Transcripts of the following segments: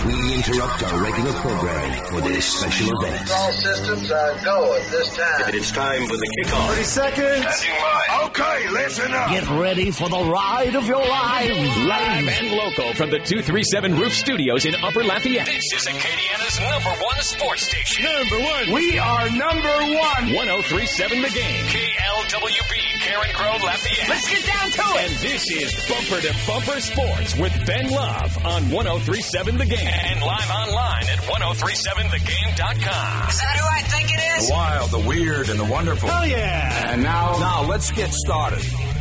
We interrupt our regular programming for this special event. All systems are go at this time. It's time for the kickoff. 30 seconds. Okay, listen up. Get ready for the ride of your lives. Live and local from the 237 Roof Studios in Upper Lafayette. This is Acadiana's #1 sports station. Number one. We are number one. 1037 The Game. KLWB, Karen Crow, Lafayette. Let's get down to it. And this is Bumper to Bumper Sports with Ben Love on 1037 The Game. And live online at 1037thegame.com. Is that who I think it is? The wild, the weird, and the wonderful. Oh, yeah. And now let's get started.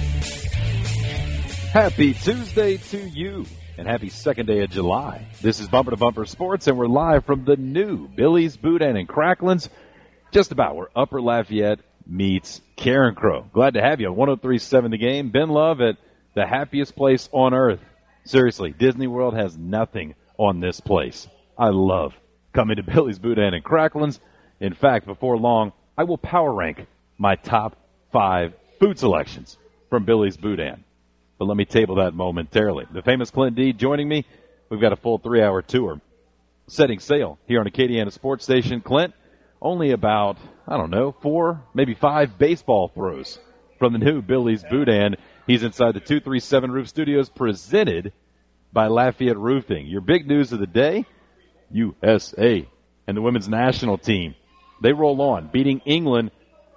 Happy Tuesday to you, and happy second day of July. This is Bumper to Bumper Sports, and we're live from the new Billy's Boudin and Cracklins, just about where Upper Lafayette meets Karen Crow. Glad to have you on 1037 The Game. Ben Love at the happiest place on earth. Seriously, Disney World has nothing on this place. I love coming to Billy's Boudin and Cracklins. In fact, before long, I will power rank my top 5 food selections from Billy's Boudin. But let me table that momentarily. The famous Clint D joining me. We've got a full 3-hour tour setting sail here on Acadiana Sports Station. Clint, only about, 4, maybe 5 baseball throws from the new Billy's Boudin. He's inside the 237 Roof Studios, presented by Lafayette Roofing. Your big news of the day, USA and the women's national team. They roll on, beating England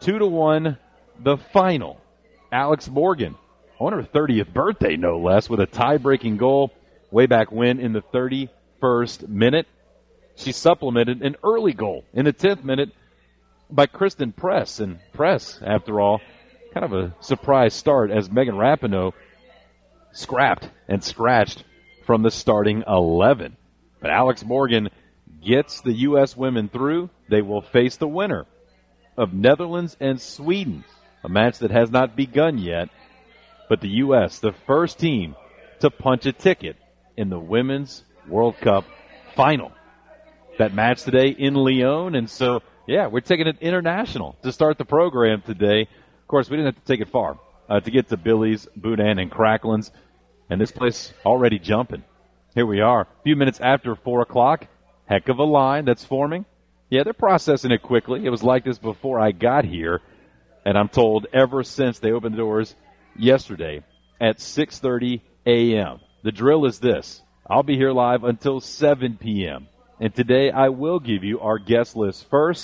2-1, the final. Alex Morgan, on her 30th birthday, no less, with a tie-breaking goal way back when in the 31st minute. She supplemented an early goal in the 10th minute by Kristen Press. And Press, after all, kind of a surprise start as Megan Rapinoe scrapped and scratched from the starting 11. But Alex Morgan gets the U.S. women through. They will face the winner of Netherlands and Sweden, a match that has not begun yet. But the U.S., the first team to punch a ticket in the Women's World Cup final. That match today in Lyon. And so, we're taking it international to start the program today. Of course, we didn't have to take it far to get to Billy's Boudin and Cracklins. And this place already jumping. Here we are, a few minutes after 4 o'clock. Heck of a line that's forming. Yeah, they're processing it quickly. It was like this before I got here. And I'm told ever since they opened the doors yesterday at 6:30 a.m. The drill is this. I'll be here live until 7 p.m. And today I will give you our guest list first.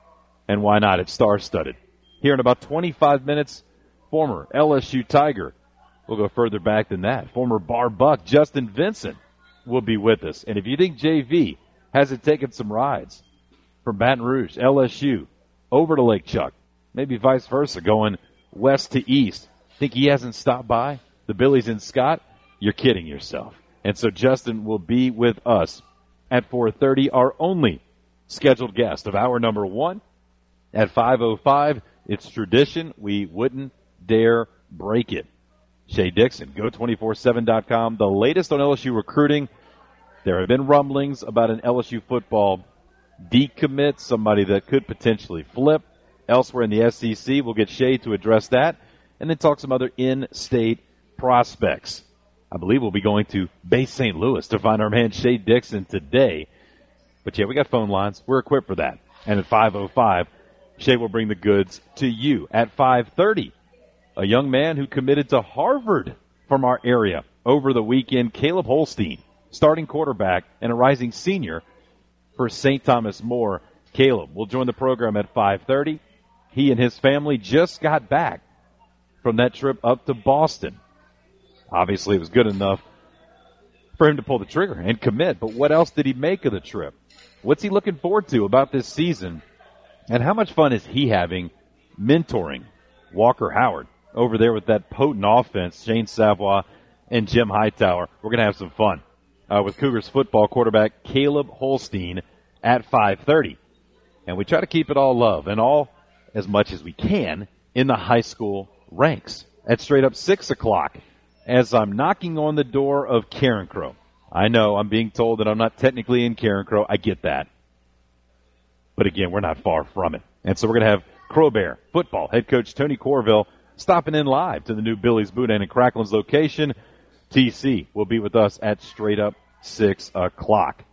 And why not? It's star-studded. Here in about 25 minutes, former LSU Tiger. We'll go further back than that. Former Bar Buck Justin Vincent will be with us. And if you think JV hasn't taken some rides from Baton Rouge, LSU, over to Lake Chuck, maybe vice versa, going west to east, think he hasn't stopped by the Billies and Scott? You're kidding yourself. And so Justin will be with us at 4:30, our only scheduled guest of hour number 1 at 5:05. It's tradition. We wouldn't dare break it. Shea Dixon, Go247.com. The latest on LSU recruiting. There have been rumblings about an LSU football decommit, somebody that could potentially flip elsewhere in the SEC. We'll get Shea to address that, and then talk some other in-state prospects. I believe we'll be going to Bay St. Louis to find our man Shea Dixon today. But we got phone lines. We're equipped for that. And at 5:05, Shea will bring the goods to you. At 5:30, a young man who committed to Harvard from our area over the weekend, Caleb Holstein, starting quarterback and a rising senior for St. Thomas More. Caleb will join the program at 5:30. He and his family just got back from that trip up to Boston. Obviously, it was good enough for him to pull the trigger and commit, but what else did he make of the trip? What's he looking forward to about this season? And how much fun is he having mentoring Walker Howard over there with that potent offense, Shane Savoy and Jim Hightower? We're going to have some fun with Cougars football quarterback Caleb Holstein at 5:30. And we try to keep it all love and all as much as we can in the high school ranks at straight up 6 o'clock as I'm knocking on the door of Karen Crow. I know I'm being told that I'm not technically in Karen Crow. I get that. But again, we're not far from it. And so we're going to have Crowbear football head coach Tony Corville stopping in live to the new Billy's Boudin and Cracklins location. TC will be with us at straight up 6 o'clock.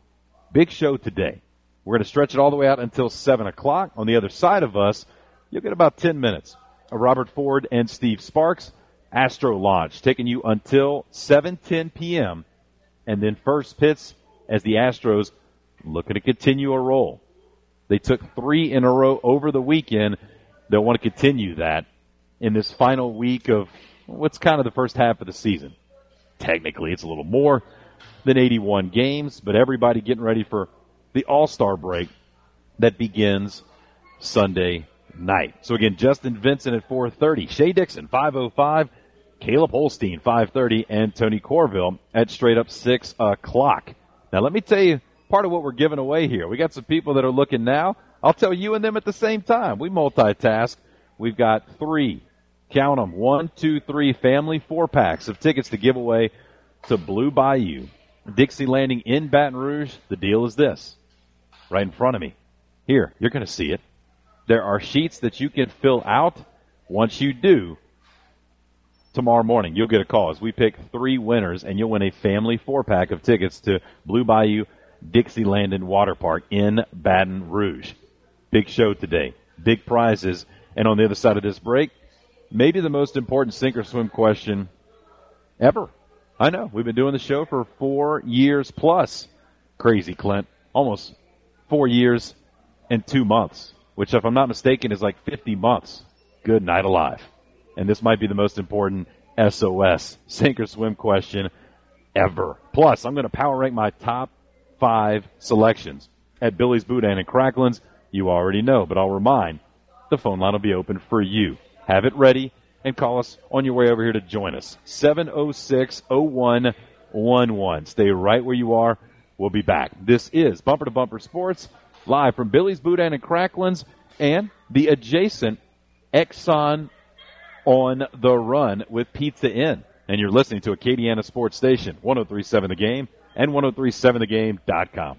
Big show today. We're going to stretch it all the way out until 7 o'clock. On the other side of us, you'll get about 10 minutes of Robert Ford and Steve Sparks, Astro Launch, taking you until 7:10 p.m. And then first pitch as the Astros looking to continue a roll. They took 3 in a row over the weekend. They'll want to continue that in this final week of what's kind of the first half of the season. Technically, it's a little more than 81 games, but everybody getting ready for the All-Star break that begins Sunday night. So again, Justin Vincent at 4:30, Shea Dixon 5:05, Caleb Holstein 5:30, and Tony Corville at straight up 6 o'clock. Now let me tell you part of what we're giving away here. We got some people that are looking now. I'll tell you and them at the same time. We multitask. We've got 3, count them, 1, 2, 3 family 4-packs of tickets to give away to Blue Bayou, Dixie Landing in Baton Rouge. The deal is this, right in front of me. Here, you're going to see it. There are sheets that you can fill out. Once you do, tomorrow morning you'll get a call as we pick 3 winners, and you'll win a family 4-pack of tickets to Blue Bayou, Dixie Landing Water Park in Baton Rouge. Big show today, big prizes, and on the other side of this break, maybe the most important sink or swim question ever. I know, we've been doing the show for 4 years plus. Crazy, Clint. Almost 4 years and 2 months, which, if I'm not mistaken, is like 50 months. Good night alive. And this might be the most important SOS sink or swim question ever. Plus, I'm going to power rank my top 5 selections at Billy's Boudin and Cracklin's. You already know, but I'll remind, the phone line will be open for you. Have it ready and call us on your way over here to join us. 706-0111. Stay right where you are. We'll be back. This is Bumper to Bumper Sports, live from Billy's Boudin and Cracklin's and the adjacent Exxon on the Run with Pizza Inn. And you're listening to Acadiana Sports Station, 103.7 The Game and 103.7thegame.com.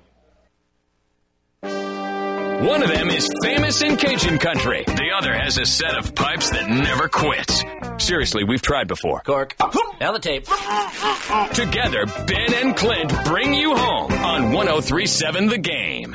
One of them is famous in Cajun country. The other has a set of pipes that never quits. Seriously, we've tried before. Cork. Now the tape. Together, Ben and Clint bring you home on 103.7 The Game.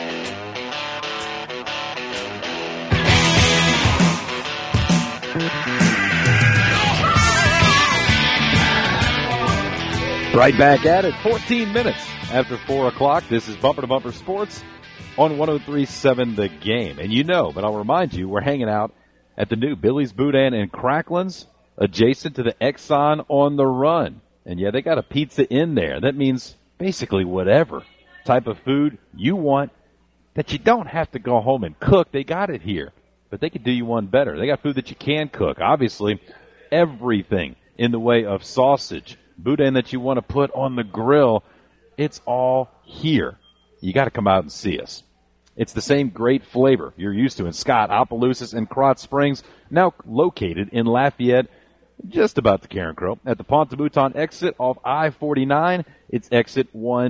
Right back at it, 14 minutes after 4 o'clock. This is Bumper to Bumper Sports on 103.7 The Game. And you know, but I'll remind you, we're hanging out at the new Billy's Boudin and Cracklin's, adjacent to the Exxon on the Run. And yeah, they got a pizza in there. That means basically whatever type of food you want that you don't have to go home and cook. They got it here. But they could do you one better. They got food that you can cook. Obviously, everything in the way of sausage, boudin that you want to put on the grill, it's all here. You got to come out and see us. It's the same great flavor you're used to in Scott, Opelousas, and Krotz Springs, now located in Lafayette, just about the Karen Crow. At the Ponte Mouton exit off I-49, it's exit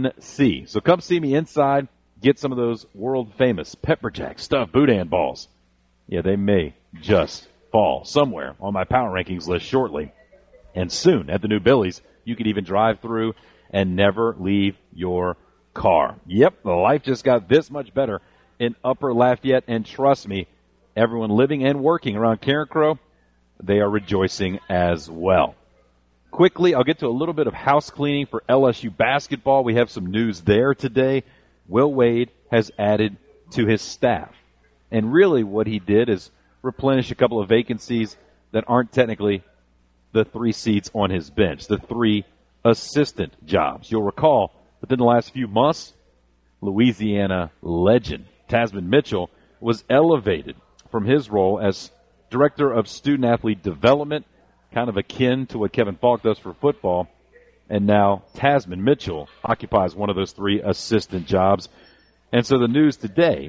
1C. So come see me inside, get some of those world-famous pepper jack stuffed boudin balls. Yeah, they may just fall somewhere on my power rankings list shortly. And soon, at the new Billy's, you can even drive through and never leave your car. Yep, the life just got this much better in Upper Lafayette, and trust me, everyone living and working around Karen Crow, they are rejoicing as well. Quickly, I'll get to a little bit of house cleaning for LSU basketball. We have some news there today. Will Wade has added to his staff. And really what he did is replenish a couple of vacancies that aren't technically the 3 seats on his bench, the 3 assistant jobs. You'll recall within the last few months, Louisiana legend Tasman Mitchell was elevated from his role as Director of Student Athlete Development, kind of akin to what Kevin Falk does for football. And now Tasman Mitchell occupies one of those 3 assistant jobs. And so the news today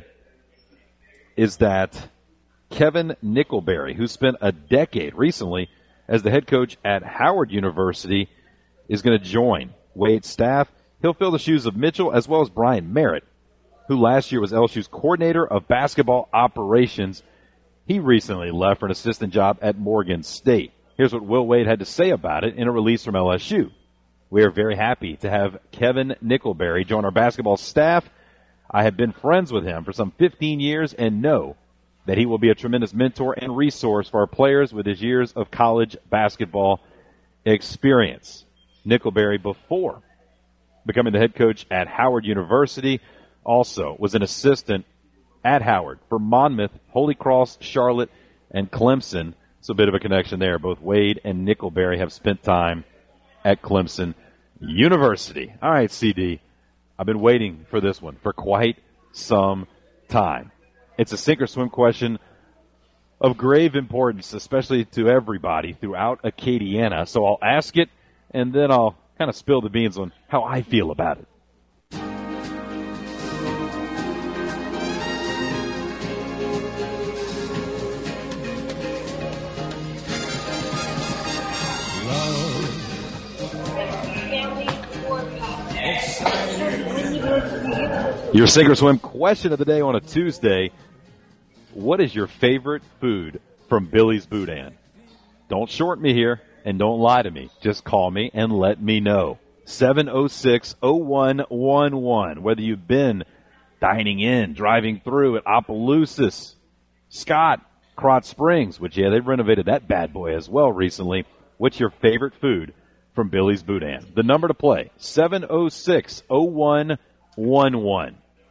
is that Kevin Nickelberry, who spent a decade recently as the head coach at Howard University, is going to join Wade's staff. He'll fill the shoes of Mitchell as well as Brian Merritt, who last year was LSU's coordinator of basketball operations. He recently left for an assistant job at Morgan State. Here's what Will Wade had to say about it in a release from LSU. We are very happy to have Kevin Nickelberry join our basketball staff. I have been friends with him for some 15 years and know that he will be a tremendous mentor and resource for our players with his years of college basketball experience. Nickelberry, before becoming the head coach at Howard University, also was an assistant at Howard for Monmouth, Holy Cross, Charlotte, and Clemson. So a bit of a connection there. Both Wade and Nickelberry have spent time at Clemson University. All right, CD, I've been waiting for this one for quite some time. It's a sink or swim question of grave importance, especially to everybody throughout Acadiana. So I'll ask it, and then I'll kind of spill the beans on how I feel about it. Your sink or swim question of the day on a Tuesday. What is your favorite food from Billy's Boudin? Don't short me here and don't lie to me. Just call me and let me know. 706-0111. Whether you've been dining in, driving through at Opelousas, Scott, Krotz Springs, which, yeah, they've renovated that bad boy as well recently. What's your favorite food from Billy's Boudin? The number to play, 706-0111.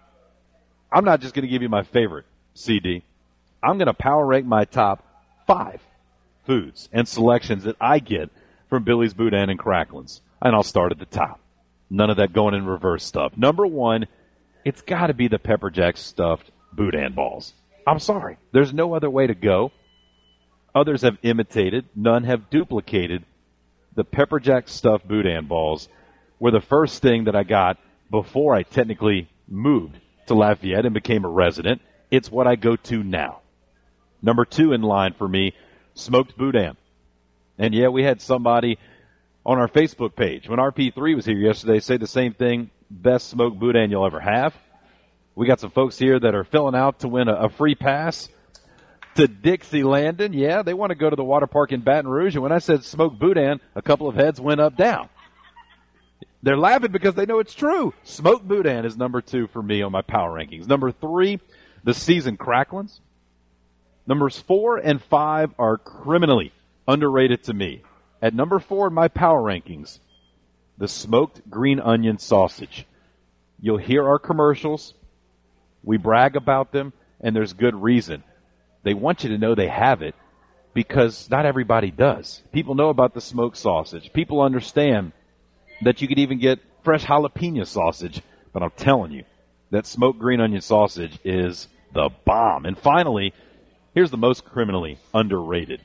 I'm not just going to give you my favorite, CD. I'm going to power rank my top 5 foods and selections that I get from Billy's Boudin and Cracklin's. And I'll start at the top. None of that going in reverse stuff. Number 1, it's got to be the pepper jack stuffed Boudin balls. I'm sorry. There's no other way to go. Others have imitated. None have duplicated. The pepper jack stuffed Boudin balls were the first thing that I got before I technically moved to Lafayette and became a resident. It's what I go to now. Number 2 in line for me, smoked Boudin. And yeah, we had somebody on our Facebook page when RP3 was here yesterday say the same thing, best smoked Boudin you'll ever have. We got some folks here that are filling out to win a free pass to Dixie Landon. Yeah, they want to go to the water park in Baton Rouge. And when I said smoked Boudin, a couple of heads went up, down. They're laughing because they know it's true. Smoked Boudin is number 2 for me on my power rankings. Number 3, the seasoned Cracklins. Numbers 4 and 5 are criminally underrated to me. At number 4 in my power rankings, the smoked green onion sausage. You'll hear our commercials. We brag about them, and there's good reason. They want you to know they have it because not everybody does. People know about the smoked sausage. People understand that you could even get fresh jalapeno sausage, but I'm telling you, that smoked green onion sausage is the bomb. And finally, here's the most criminally underrated.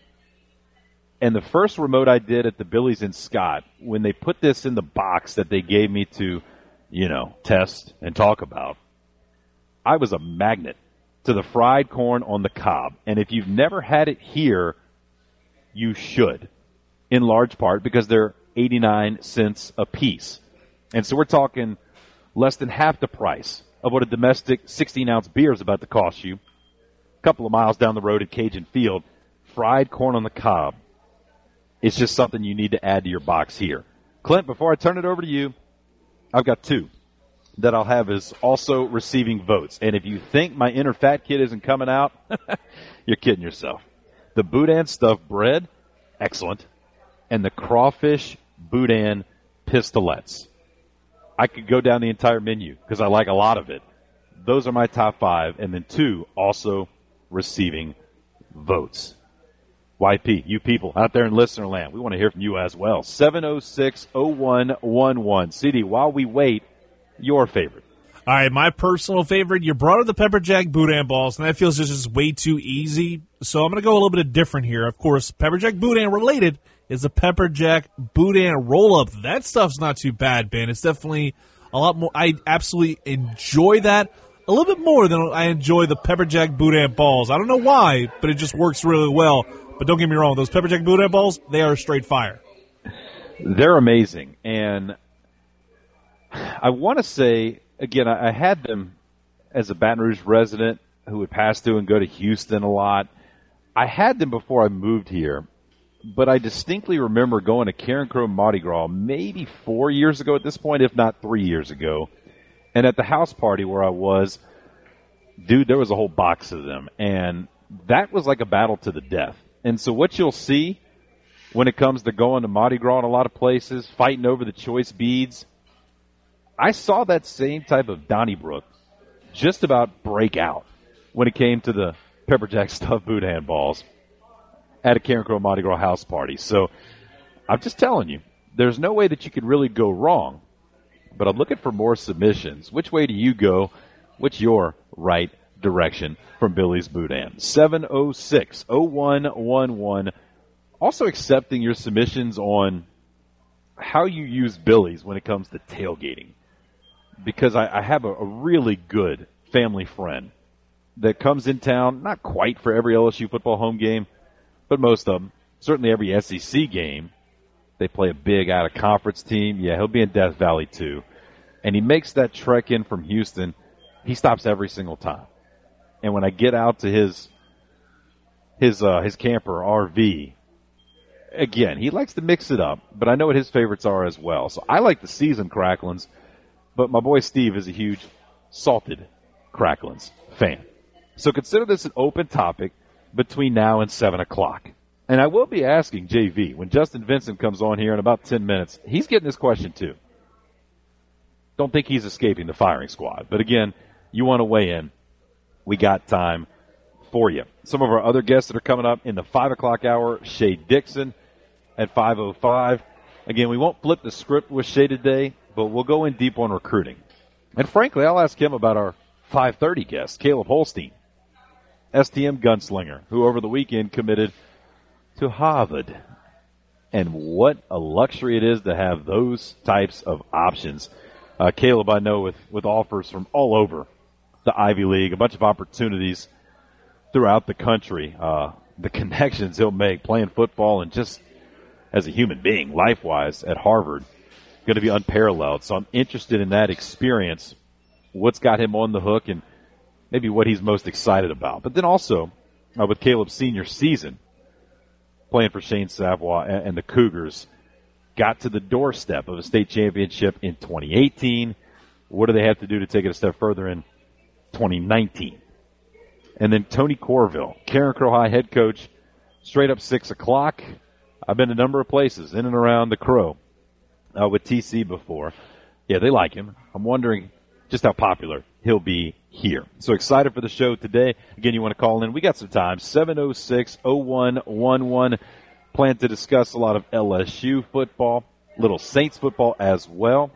And the first remote I did at the Billy's in Scott, when they put this in the box that they gave me to, test and talk about, I was a magnet to the fried corn on the cob. And if you've never had it here, you should, in large part because they're 89 cents a piece. And so we're talking less than half the price of what a domestic 16-ounce beer is about to cost you. A couple of miles down the road at Cajun Field, fried corn on the cob. It's just something you need to add to your box here. Clint, before I turn it over to you, I've got 2 that I'll have as also receiving votes. And if you think my inner fat kid isn't coming out, you're kidding yourself. The Boudin stuffed bread, excellent. And the crawfish Boudin pistolets. I could go down the entire menu because I like a lot of it. Those are my top 5, and then 2 also receiving votes. YP, you people out there in listener land, we want to hear from you as well. 706-0111. CD, while we wait, your favorite. All right, my personal favorite, you brought up the pepper jack Boudin balls, and that feels just way too easy. So I'm going to go a little bit different here. Of course, pepper jack Boudin related is the pepper jack Boudin roll-up. That stuff's not too bad, Ben. It's definitely a lot more. I absolutely enjoy that a little bit more than I enjoy the pepper jack Boudin balls. I don't know why, but it just works really well. But don't get me wrong, those pepper jack Boudin balls, they are straight fire. They're amazing. And I want to say, again, I had them as a Baton Rouge resident who would pass through and go to Houston a lot. I had them before I moved here. but I distinctly remember going to Karen Crow Mardi Gras maybe 4 years ago at this point, if not 3 years ago. And at the house party where I was, dude, there was a whole box of them. And that was like a battle to the death. And so what you'll see when it comes to going to Mardi Gras in a lot of places, fighting over the choice beads, I saw that same type of Donnybrook just about break out when it came to the Pepper Jack stuffed boudin balls at a Karen Crow Mardi Gras house party. So I'm just telling you, there's no way that you could really go wrong. But I'm looking for more submissions. Which way do you go? What's your right direction from Billy's Boudin? 706-0111. Also accepting your submissions on how you use Billy's when it comes to tailgating. Because I have a really good family friend that comes in town, not quite for every LSU football home game, but most of them, certainly every SEC game. They play a big out-of-conference team. Yeah, he'll be in Death Valley too. And he makes that trek in from Houston. He stops every single time. And when I get out to his camper, RV, again, he likes to mix it up, but I know what his favorites are as well. So I like the seasoned Cracklins, but my boy Steve is a huge salted Cracklins fan. So consider this an open topic between now and 7 o'clock. And I will be asking JV, when Justin Vincent comes on here in about 10 minutes, he's getting this question too. Don't think he's escaping the firing squad. But again, you want to weigh in, we got time for you. Some of our other guests that are coming up in the 5 o'clock hour, Shay Dixon at 5:05. Again, we won't flip the script with Shay today, but we'll go in deep on recruiting. And frankly, I'll ask him about our 5:30 guest, Caleb Holstein, STM gunslinger, who over the weekend committed to Harvard. And what a luxury it is to have those types of options. Caleb, I know, with offers from all over the Ivy League, a bunch of opportunities throughout the country, the connections he'll make playing football and just as a human being, life-wise, at Harvard, going to be unparalleled. So I'm interested in that experience, what's got him on the hook, and maybe what he's most excited about. But then also, with Caleb's senior season, playing for Shane Savoy and the Cougars, got to the doorstep of a state championship in 2018. What do they have to do to take it a step further in 2019? And then Tony Corville, Karen Crow High head coach, straight up 6 o'clock. I've been a number of places in and around the Crow with TC before. Yeah, they like him. I'm wondering just how popular he'll be here. So excited for the show today. Again, you want to call in. We got some time. 706-0111. Plan to discuss a lot of LSU football, little Saints football as well.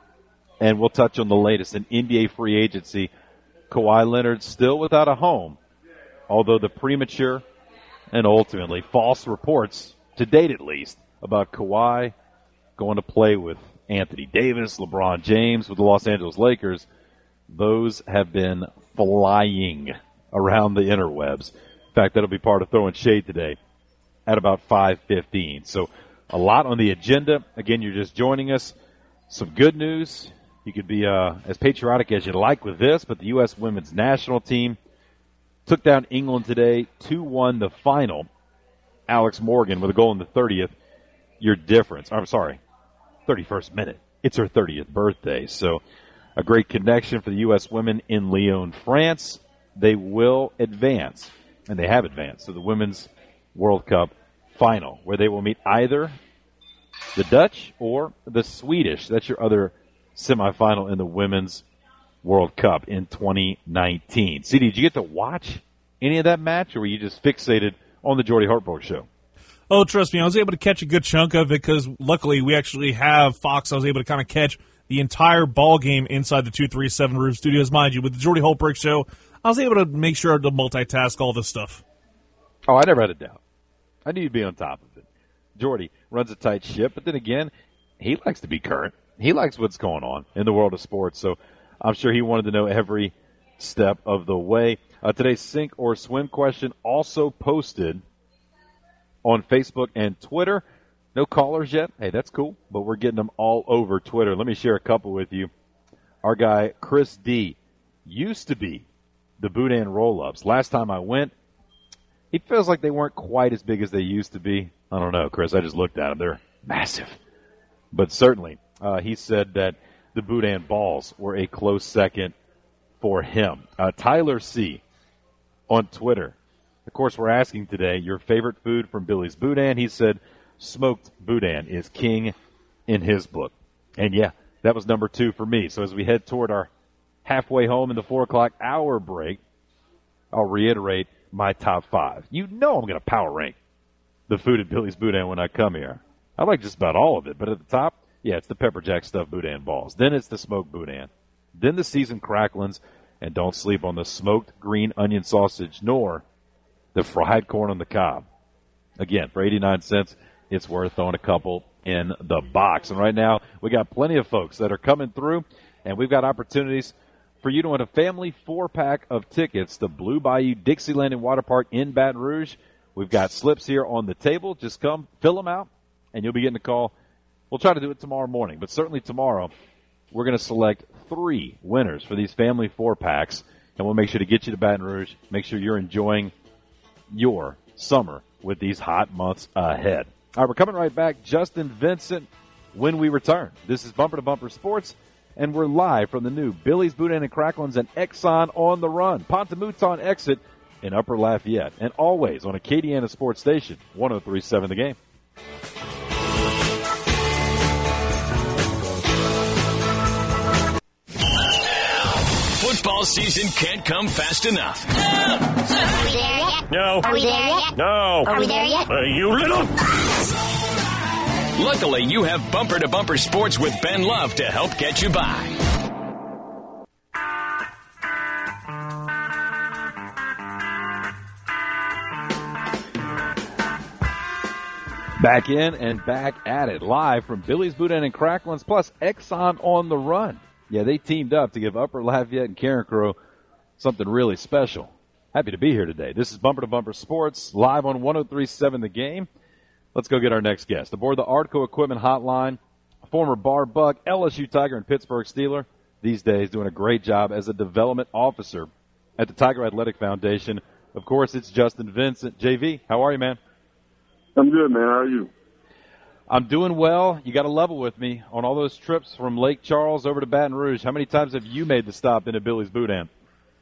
And we'll touch on the latest in NBA free agency. Kawhi Leonard still without a home, although the premature and ultimately false reports, to date at least, about Kawhi going to play with Anthony Davis, LeBron James with the Los Angeles Lakers, those have been flying around the interwebs. In fact, that'll be part of Throwing Shade today at about 5:15. So a lot on the agenda. Again, you're just joining us. Some good news. You could be as patriotic as you'd like with this, but the U.S. women's national team took down England today, 2-1 the final. Alex Morgan with a goal in the 30th. Your difference. I'm sorry, 31st minute. It's her 30th birthday. So a great connection for the U.S. women in Lyon, France. They will advance, and they have advanced to the Women's World Cup final, where they will meet either the Dutch or the Swedish. That's your other semifinal in the Women's World Cup in 2019. CD, did you get to watch any of that match, or were you just fixated on the Jordy Hartburg show? Oh, trust me, I was able to catch a good chunk of it because luckily we actually have Fox. I was able to kind of catch the entire ball game inside the 237 Roof Studios. Mind you, with the Jordy Holtberg show, I was able to make sure to multitask all this stuff. Oh, I never had a doubt. I knew you'd be on top of it. Jordy runs a tight ship, but then again, he likes to be current. He likes what's going on in the world of sports, so I'm sure he wanted to know every step of the way. Today's sink or swim question also posted on Facebook and Twitter. No callers yet. Hey, that's cool, but we're getting them all over Twitter. Let me share a couple with you. Our guy, Chris D., used to be the Boudin roll-ups. Last time I went, it feels like they weren't quite as big as they used to be. I don't know, Chris. I just looked at them. They're massive. But certainly, he said that the Boudin balls were a close second for him. Tyler C. on Twitter. Of course, we're asking today your favorite food from Billy's Boudin. He said smoked Boudin is king in his book. And, yeah, that was number 2 for me. So as we head toward our halfway home in the 4 o'clock hour break, I'll reiterate my top 5. You know I'm going to power rank the food at Billy's Boudin when I come here. I like just about all of it. But at the top, yeah, it's the pepper jack stuffed Boudin balls. Then it's the smoked Boudin. Then the seasoned cracklins. And don't sleep on the smoked green onion sausage nor the fried corn on the cob. Again, for 89 cents, it's worth throwing a couple in the box. And right now, we got plenty of folks that are coming through, and we've got opportunities for you to win a family 4-pack of tickets to Blue Bayou Dixieland and Water Park in Baton Rouge. We've got slips here on the table. Just come, fill them out, and you'll be getting a call. We'll try to do it tomorrow morning, but certainly tomorrow we're going to select 3 winners for these family 4-packs, and we'll make sure to get you to Baton Rouge, make sure you're enjoying your summer with these hot months ahead. All right, we're coming right back. Justin Vincent when we return. This is Bumper to Bumper Sports, and we're live from the new Billy's Boudin and Cracklins and Exxon on the Run, Ponte Mouton exit in Upper Lafayette, and always on Acadiana Sports Station, 103.7 The Game. Football season can't come fast enough. Are we there yet? No. Are we there yet? No. Are we there yet? You little... Luckily, you have Bumper to Bumper Sports with Ben Love to help get you by. Back in and back at it, live from Billy's Boudin and Cracklins, plus Exxon on the Run. Yeah, they teamed up to give Upper Lafayette and Carencro something really special. Happy to be here today. This is Bumper to Bumper Sports, live on 103.7 The Game. Let's go get our next guest. Aboard the Artco Equipment Hotline, a former Bar Buck, LSU Tiger, and Pittsburgh Steeler, these days doing a great job as a development officer at the Tiger Athletic Foundation. Of course, it's Justin Vincent. JV, how are you, man? I'm good, man. How are you? I'm doing well. You got to level with me on all those trips from Lake Charles over to Baton Rouge. How many times have you made the stop into Billy's Boudin?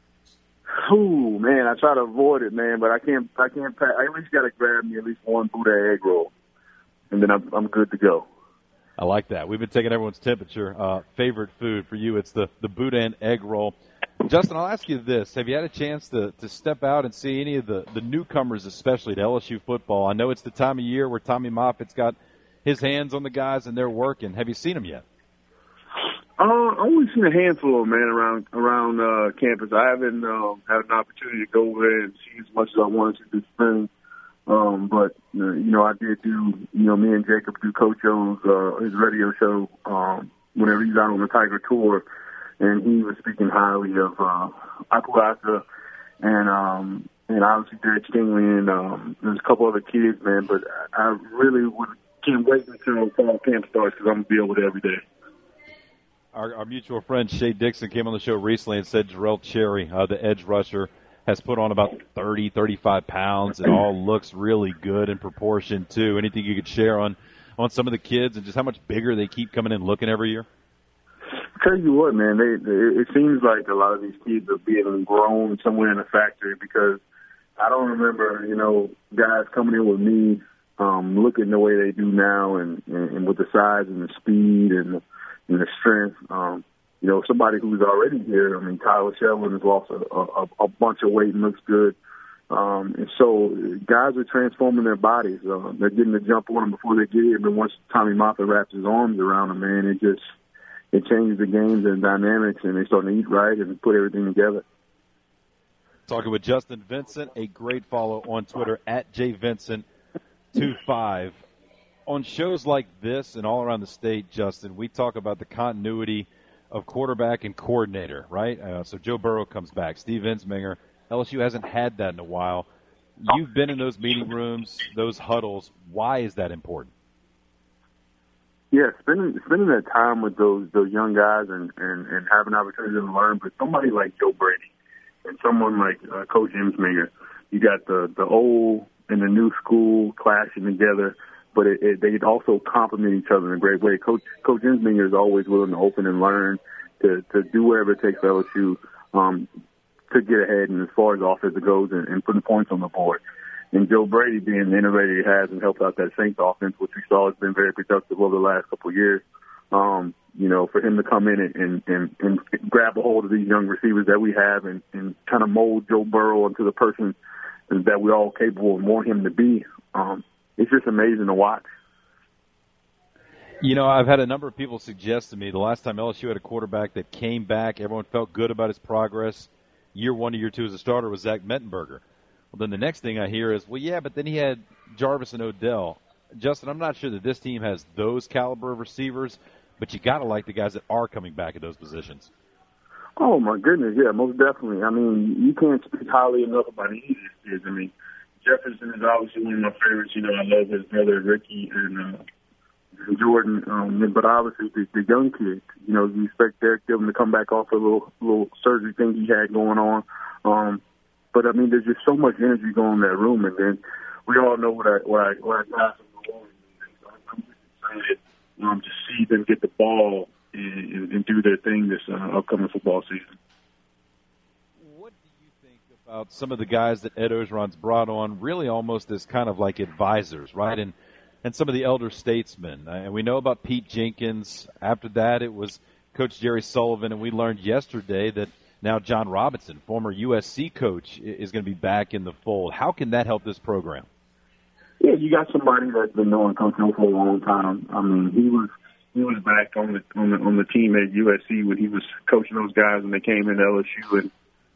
Ooh, man, I try to avoid it, man, but I can't. I at least got to grab me at least one Boudin egg roll, and then I'm good to go. I like that. We've been taking everyone's temperature. Favorite food for you, it's the Boudin egg roll. Justin, I'll ask you this. Have you had a chance to step out and see any of the newcomers, especially to LSU football? I know it's the time of year where Tommy Moffitt's got his hands on the guys and they're working. Have you seen them yet? I've only seen a handful of men around campus. I haven't had an opportunity to go over there and see as much as I wanted to this spring. But I did do. Me and Jacob do Coach O's his radio show whenever he's out on the Tiger tour, and he was speaking highly of Akuaka and obviously Derek Stingley and there's a couple other kids, man. But I really can't wait until fall camp starts because I'm gonna be over there every day. Our mutual friend Shay Dixon came on the show recently and said Jarrell Cherry, the edge rusher, has put on about 30, 35 pounds. It all looks really good in proportion, too. Anything you could share on some of the kids and just how much bigger they keep coming in looking every year? I'll tell you what, man, it seems like a lot of these kids are being grown somewhere in the factory because I don't remember, guys coming in with me looking the way they do now and with the size and the speed and the strength. Somebody who's already here, Tyler Shelvin has lost a bunch of weight and looks good. And so guys are transforming their bodies. They're getting the jump on them before they get here. But once Tommy Moffitt wraps his arms around them, man, it changes the games and dynamics, and they start to eat right and put everything together. Talking with Justin Vincent, a great follow on Twitter, @JVincent25. On shows like this and all around the state, Justin, we talk about the continuity of quarterback and coordinator, right? So Joe Burrow comes back. Steve Ensminger. LSU hasn't had that in a while. You've been in those meeting rooms, those huddles. Why is that important? Yeah, spending that time with those young guys and having an opportunity to learn. But somebody like Joe Brady and someone like Coach Ensminger, you got the old in a new school clashing together, but they also complement each other in a great way. Coach Ensminger is always willing to open and learn, to do whatever it takes for LSU to get ahead, and as far as offense goes, and putting points on the board. And Joe Brady, being the innovator he has and helped out that Saints offense, which we saw has been very productive over the last couple of years. For him to come in and grab a hold of these young receivers that we have and kind of mold Joe Burrow into the person that we're all capable and want him to be, it's just amazing to watch. I've had a number of people suggest to me the last time LSU had a quarterback that came back, everyone felt good about his progress, year 1 to year 2 as a starter, was Zach Mettenberger. Well, then the next thing I hear is, well, yeah, but then he had Jarvis and Odell. Justin, I'm not sure that this team has those caliber of receivers, but you got to like the guys that are coming back at those positions. Oh, my goodness, yeah, most definitely. I mean, you can't speak highly enough about any of these kids. I mean, Jefferson is obviously one of my favorites. I love his brother Ricky and Jordan, but obviously the young kids, you expect Derek Dillon to come back off a little surgery thing he had going on. But I mean, there's just so much energy going in that room, and then we all know what I got from the Warriors. I'm just excited to see them get the ball and do their thing this upcoming football season. What do you think about some of the guys that Ed Orgeron's brought on, really almost as kind of like advisors, right? And some of the elder statesmen. And we know about Pete Jenkins. After that, it was Coach Jerry Sullivan, and we learned yesterday that now John Robinson, former USC coach, is going to be back in the fold. How can that help this program? Yeah, you got somebody that's been knowing Coach O for a long time. I mean, he was back on the team at USC when he was coaching those guys when they came into LSU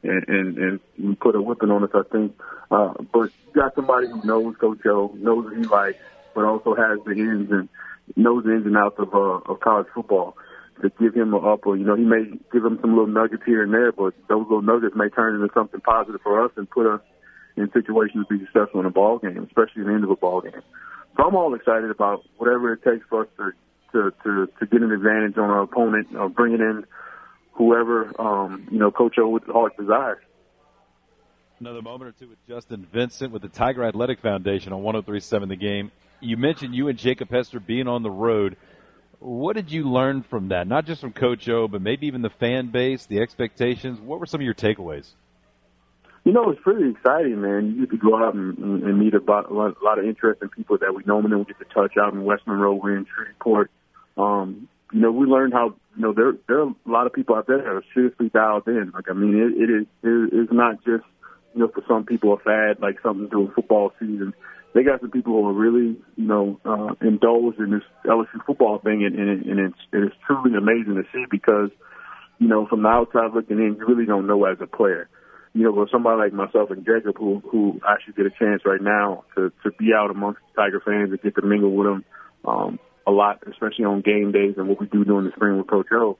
and put a whipping on us, I think. But you got somebody who knows Coach O, knows what he likes, but also has the ins and outs of college football. To give him an upper, he may give him some little nuggets here and there, but those little nuggets may turn into something positive for us and put us in situations to be successful in a ball game, especially in the end of a ball game. So I'm all excited about whatever it takes for us to get an advantage on our opponent, bringing in whoever Coach O with the heart desires. Another moment or two with Justin Vincent with the Tiger Athletic Foundation on 103.7 The Game. You mentioned you and Jacob Hester being on the road. What did you learn from that? Not just from Coach O, but maybe even the fan base, the expectations. What were some of your takeaways? It's pretty exciting, man. You get to go out and meet a lot of interesting people that we normally don't get to touch out in West Monroe. We're in Shreveport. We learned how, there are a lot of people out there that are seriously dialed in. Like, I mean, it's not just, for some people a fad, like something during football season. They got some people who are really, indulged in this LSU football thing, and it's truly amazing to see because, from the outside looking in, you really don't know as a player. For somebody like myself and Jacob, who actually get a chance right now to be out amongst Tiger fans and get to mingle with them a lot, especially on game days and what we do during the spring with Coach O.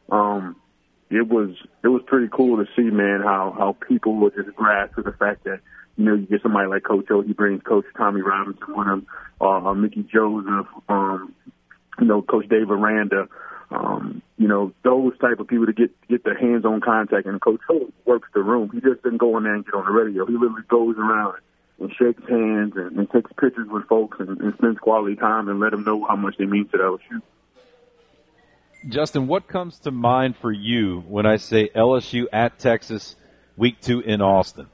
It was pretty cool to see, man, how people would just grasp to the fact that, you get somebody like Coach O, he brings Coach Tommy Robinson with him, Mickey Joseph, Coach Dave Aranda, those type of people to get their hands-on contact. And Coach O works the room. He just doesn't go in there and get on the radio. He literally goes around and shakes hands and takes pictures with folks and spends quality time and let them know how much they mean to the LSU. Justin, what comes to mind for you when I say LSU at Texas, week 2 in Austin?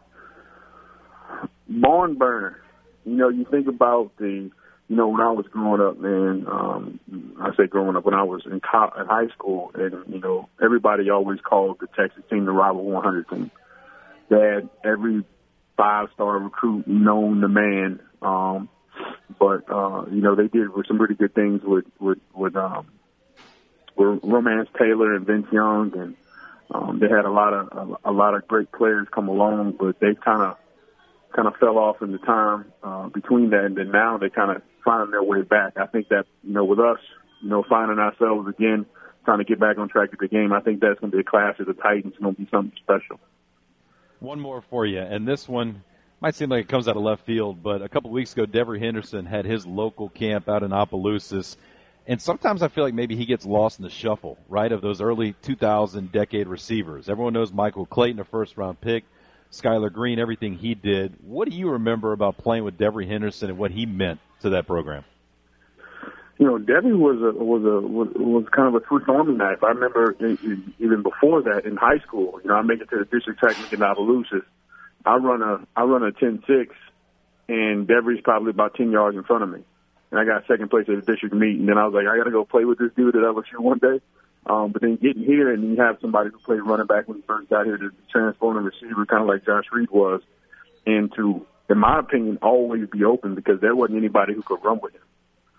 Barn burner. You think about when I was growing up, man, I say growing up, when I was in high school, and, everybody always called the Texas team the Rival 100 team. They had every 5-star recruit known the man, but they did some really good things with Romance Taylor and Vince Young, and they had a lot of great players come along, but they kind of fell off in the time between that, and then now they kind of finding their way back. I think that, with us, finding ourselves again, trying to get back on track with the game, I think that's going to be a clash of the Titans. It's going to be something special. One more for you, and this one might seem like it comes out of left field, but a couple of weeks ago, Devery Henderson had his local camp out in Opelousas, and sometimes I feel like maybe he gets lost in the shuffle, right, of those early 2000 decade receivers. Everyone knows Michael Clayton, a first-round pick. Skylar Green, everything he did. What do you remember about playing with Devery Henderson and what he meant to that program? You know, Debbie was kind of a Swiss Army knife. I remember even before that in high school. You know, I make it to the district technical in Opelousas. I run a 10-6, and Devery's probably about 10 yards in front of me, and I got second place at the district meet. And then I was like, I got to go play with this dude at LSU one day. But then getting here and you have somebody who played running back when he first got here to transform a receiver, kind of like Josh Reed was, and to, in my opinion, always be open because there wasn't anybody who could run with him.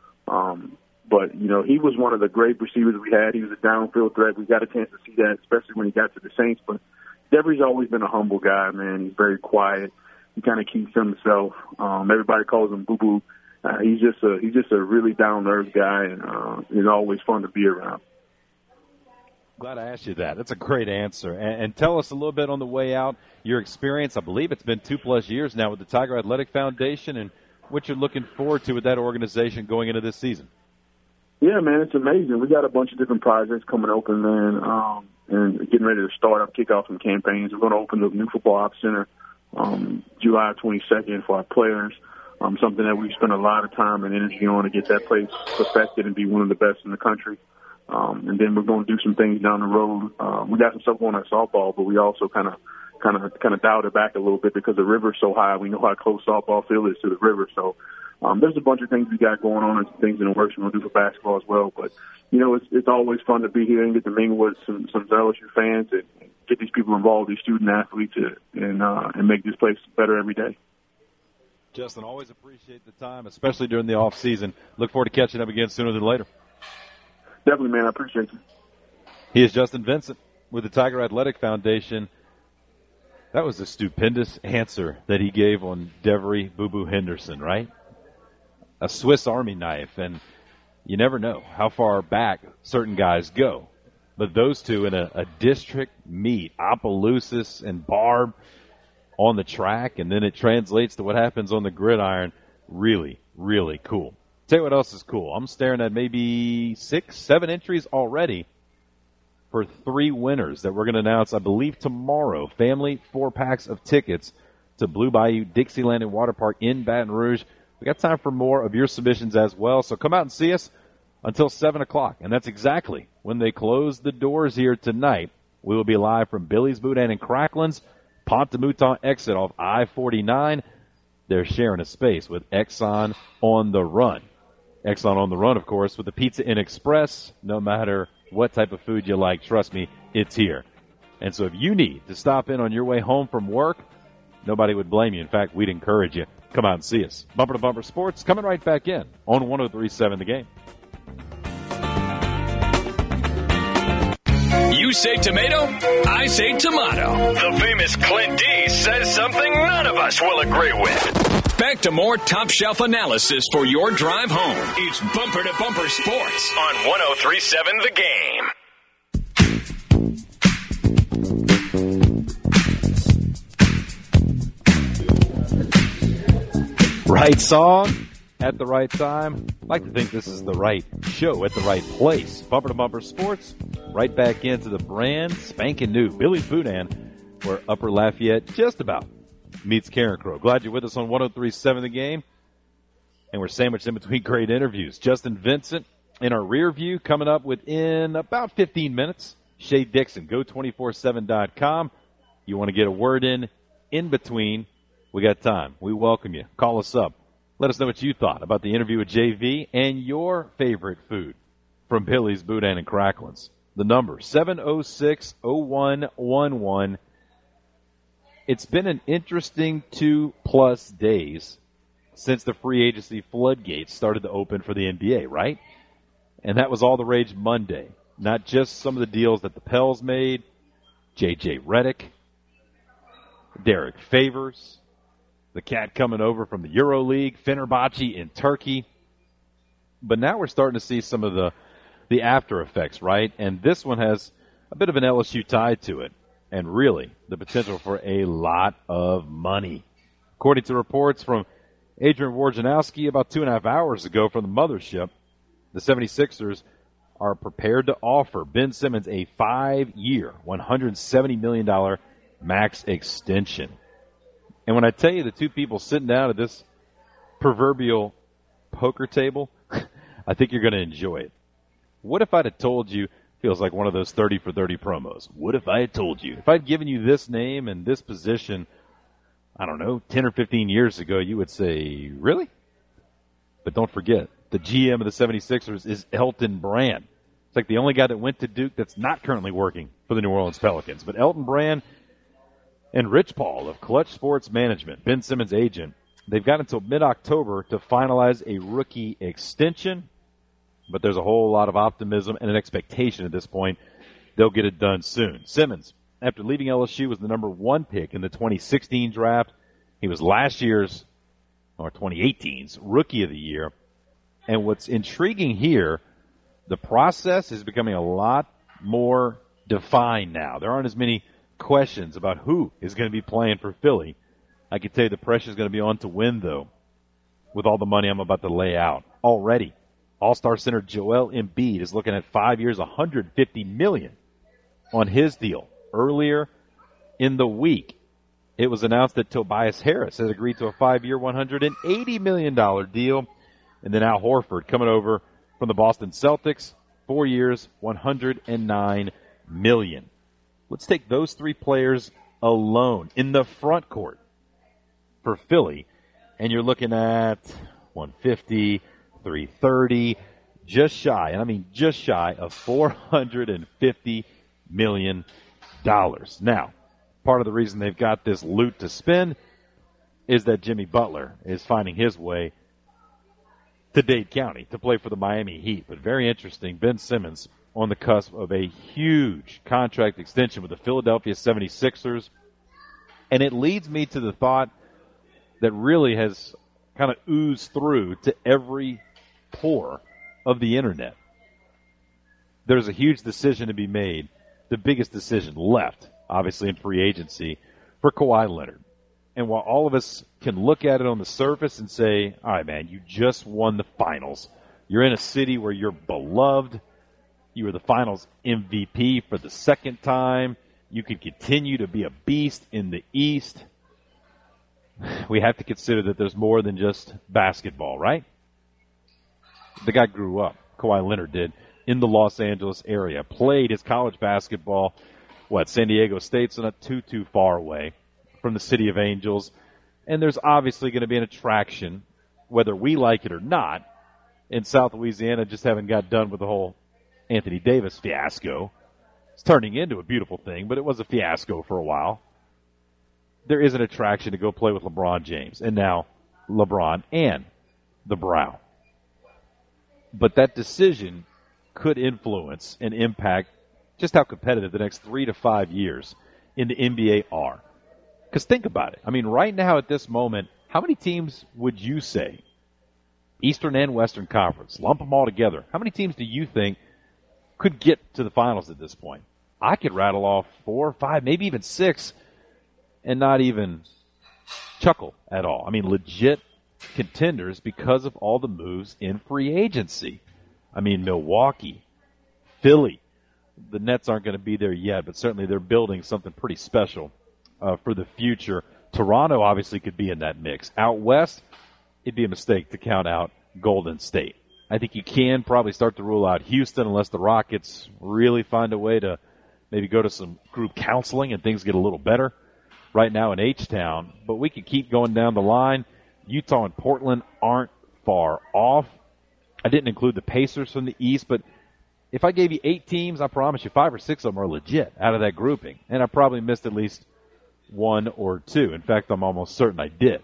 But, you know, he was one of the great receivers we had. He was a downfield threat. We got a chance to see that, especially when he got to the Saints. But Devery's always been a humble guy, man. He's very quiet. He kind of keeps to himself. Everybody calls him Boo-Boo. He's just a really down-to-earth guy, and he's always fun to be around. Glad I asked you that. That's a great answer. And tell us a little bit on the way out, your experience. I believe it's been 2+ years now with the Tiger Athletic Foundation, and what you're looking forward to with that organization going into this season. Yeah, man, it's amazing. We got a bunch of different projects coming open, man, and getting ready to start up, kick off some campaigns. We're going to open the new football ops center July 22nd for our players, something that we've spent a lot of time and energy on to get that place perfected and be one of the best in the country. And then we're going to do some things down the road. We got some stuff going on softball, but we also kind of dialed it back a little bit because the river's so high. We know how close softball field is to the river. So there's a bunch of things we got going on and some things in the works we're going to do for basketball as well. But, you know, it's always fun to be here and get to mingle with some LSU fans and get these people involved, these student athletes, and make this place better every day. Justin, always appreciate the time, especially during the off season. Look forward to catching up again sooner than later. Definitely, man. I appreciate you. He is Justin Vincent with the Tiger Athletic Foundation. That was a stupendous answer that he gave on Devery Boo-Boo Henderson, right? A Swiss Army knife, and you never know how far back certain guys go. But those two in a district meet, Opelousas and Barb on the track, and then it translates to what happens on the gridiron. Really, really cool. Tell you what else is cool. I'm staring at maybe 6-7 entries already for 3 winners that we're going to announce, I believe, tomorrow. Family 4-packs of tickets to Blue Bayou Dixieland and Water Park in Baton Rouge. We got time for more of your submissions as well, so come out and see us until 7 o'clock. And that's exactly when they close the doors here tonight. We will be live from Billy's Boudin and Cracklin's Pont de Mouton exit off I-49. They're sharing a space with Exxon on the Run. Exxon on the Run, of course, with the Pizza Inn Express. No matter what type of food you like, trust me, it's here. And so if you need to stop in on your way home from work, nobody would blame you. In fact, we'd encourage you. Come out and see us. Bumper to Bumper Sports coming right back in on 103.7 The Game. You say tomato, I say tomato. The famous Clint D says something none of us will agree with. Back to more top shelf analysis for your drive home. It's Bumper to Bumper Sports on 103.7 The Game. Right song at the right time. I like to think this is the right show at the right place. Bumper to Bumper Sports, right back into the brand spanking new Billy's Boudin, where Upper Lafayette just about meets Carencro. Glad you're with us on 103.7 The Game. And we're sandwiched in between great interviews. Justin Vincent in our rear view coming up within about 15 minutes. Shay Dixon, go247.com. You want to get a word in between, we got time. We welcome you. Call us up. Let us know what you thought about the interview with JV and your favorite food from Billy's Boudin and Cracklin's. The number, 706-0111. It's been an interesting 2+ days since the free agency floodgates started to open for the NBA, right? And that was all the rage Monday. Not just some of the deals that the Pels made, J.J. Redick, Derek Favors, the cat coming over from the EuroLeague, Fenerbahce in Turkey. But now we're starting to see some of the after effects, right? And this one has a bit of an LSU tie to it. And really, the potential for a lot of money. According to reports from Adrian Wojnarowski about 2.5 hours ago from the mothership, the 76ers are prepared to offer Ben Simmons a 5-year, $170 million max extension. And when I tell you the two people sitting down at this proverbial poker table, I think you're going to enjoy it. What if I'd have told you, feels like one of those 30 for 30 promos. What if I had told you? If I'd given you this name and this position, I don't know, 10 or 15 years ago, you would say, really? But don't forget, the GM of the 76ers is Elton Brand. It's like the only guy that went to Duke that's not currently working for the New Orleans Pelicans. But Elton Brand and Rich Paul of Clutch Sports Management, Ben Simmons' agent, they've got until mid-October to finalize a rookie extension. But there's a whole lot of optimism and an expectation at this point they'll get it done soon. Simmons, after leaving LSU, was the number 1 pick in the 2016 draft. He was last year's, or 2018's, Rookie of the Year. And what's intriguing here, the process is becoming a lot more defined now. There aren't as many questions about who is going to be playing for Philly. I can tell you the pressure is going to be on to win, though, with all the money I'm about to lay out already. All-Star center Joel Embiid is looking at 5 years, $150 million on his deal. Earlier in the week, it was announced that Tobias Harris has agreed to a 5-year, $180 million deal. And then Al Horford coming over from the Boston Celtics, 4 years, $109 million. Let's take those three players alone in the front court for Philly, and you're looking at 150, 330, just shy, and I mean just shy of $450 million. Now, part of the reason they've got this loot to spend is that Jimmy Butler is finding his way to Dade County to play for the Miami Heat. But very interesting, Ben Simmons on the cusp of a huge contract extension with the Philadelphia 76ers. And it leads me to the thought that really has kind of oozed through to every pore of the internet. There's a huge decision to be made, the biggest decision left, obviously in free agency, for Kawhi Leonard. And while all of us can look at it on the surface and say, all right, man, you just won the finals. You're in a city where you're beloved. You were the finals MVP for the second time. You could continue to be a beast in the East. We have to consider that there's more than just basketball, right? The guy grew up, Kawhi Leonard did, in the Los Angeles area. Played his college basketball, San Diego State, so not too far away from the City of Angels. And there's obviously going to be an attraction, whether we like it or not, in South Louisiana, just haven't got done with the whole Anthony Davis fiasco. It's turning into a beautiful thing, but it was a fiasco for a while. There is an attraction to go play with LeBron James, and now LeBron and the Brow. But that decision could influence and impact just how competitive the next 3 to 5 years in the NBA are. Because think about it. I mean, right now at this moment, how many teams would you say, Eastern and Western Conference, lump them all together, how many teams do you think could get to the finals at this point? I could rattle off 4, 5, maybe even 6, and not even chuckle at all. I mean, legit contenders because of all the moves in free agency. I mean, Milwaukee, Philly. The Nets aren't going to be there yet, but certainly they're building something pretty special for the future. Toronto obviously could be in that mix. Out west, it'd be a mistake to count out Golden State. I think you can probably start to rule out Houston unless the Rockets really find a way to maybe go to some group counseling and things get a little better right now in H-Town. But we could keep going down the line. Utah and Portland aren't far off. I didn't include the Pacers from the East, but if I gave you 8 teams, I promise you 5 or 6 of them are legit out of that grouping. And I probably missed at least 1 or 2. In fact, I'm almost certain I did.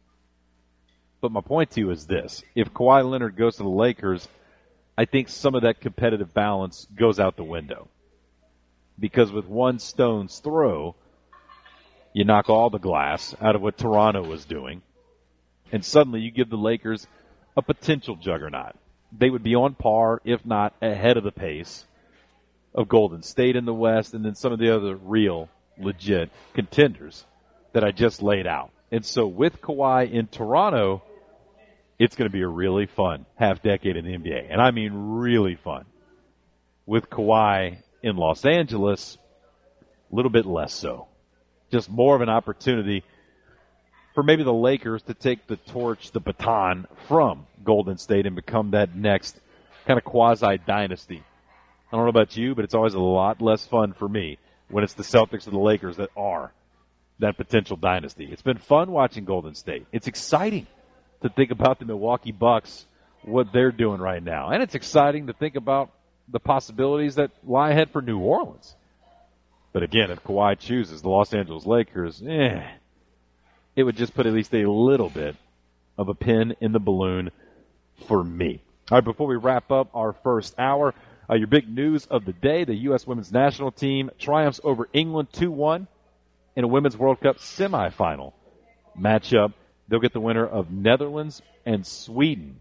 But my point to you is this. If Kawhi Leonard goes to the Lakers, I think some of that competitive balance goes out the window. Because with one stone's throw, you knock all the glass out of what Toronto was doing. And suddenly you give the Lakers a potential juggernaut. They would be on par, if not ahead of the pace, of Golden State in the West and then some of the other real, legit contenders that I just laid out. And so with Kawhi in Toronto, it's going to be a really fun half-decade in the NBA. And I mean really fun. With Kawhi in Los Angeles, a little bit less so. just more of an opportunity for maybe the Lakers to take the torch, the baton from Golden State and become that next kind of quasi-dynasty. I don't know about you, but it's always a lot less fun for me when it's the Celtics or the Lakers that are that potential dynasty. It's been fun watching Golden State. It's exciting to think about the Milwaukee Bucks, what they're doing right now. And it's exciting to think about the possibilities that lie ahead for New Orleans. But again, if Kawhi chooses the Los Angeles Lakers, it would just put at least a little bit of a pin in the balloon for me. All right, before we wrap up our first hour, your big news of the day, the U.S. women's national team triumphs over England 2-1 in a Women's World Cup semifinal matchup. They'll get the winner of Netherlands and Sweden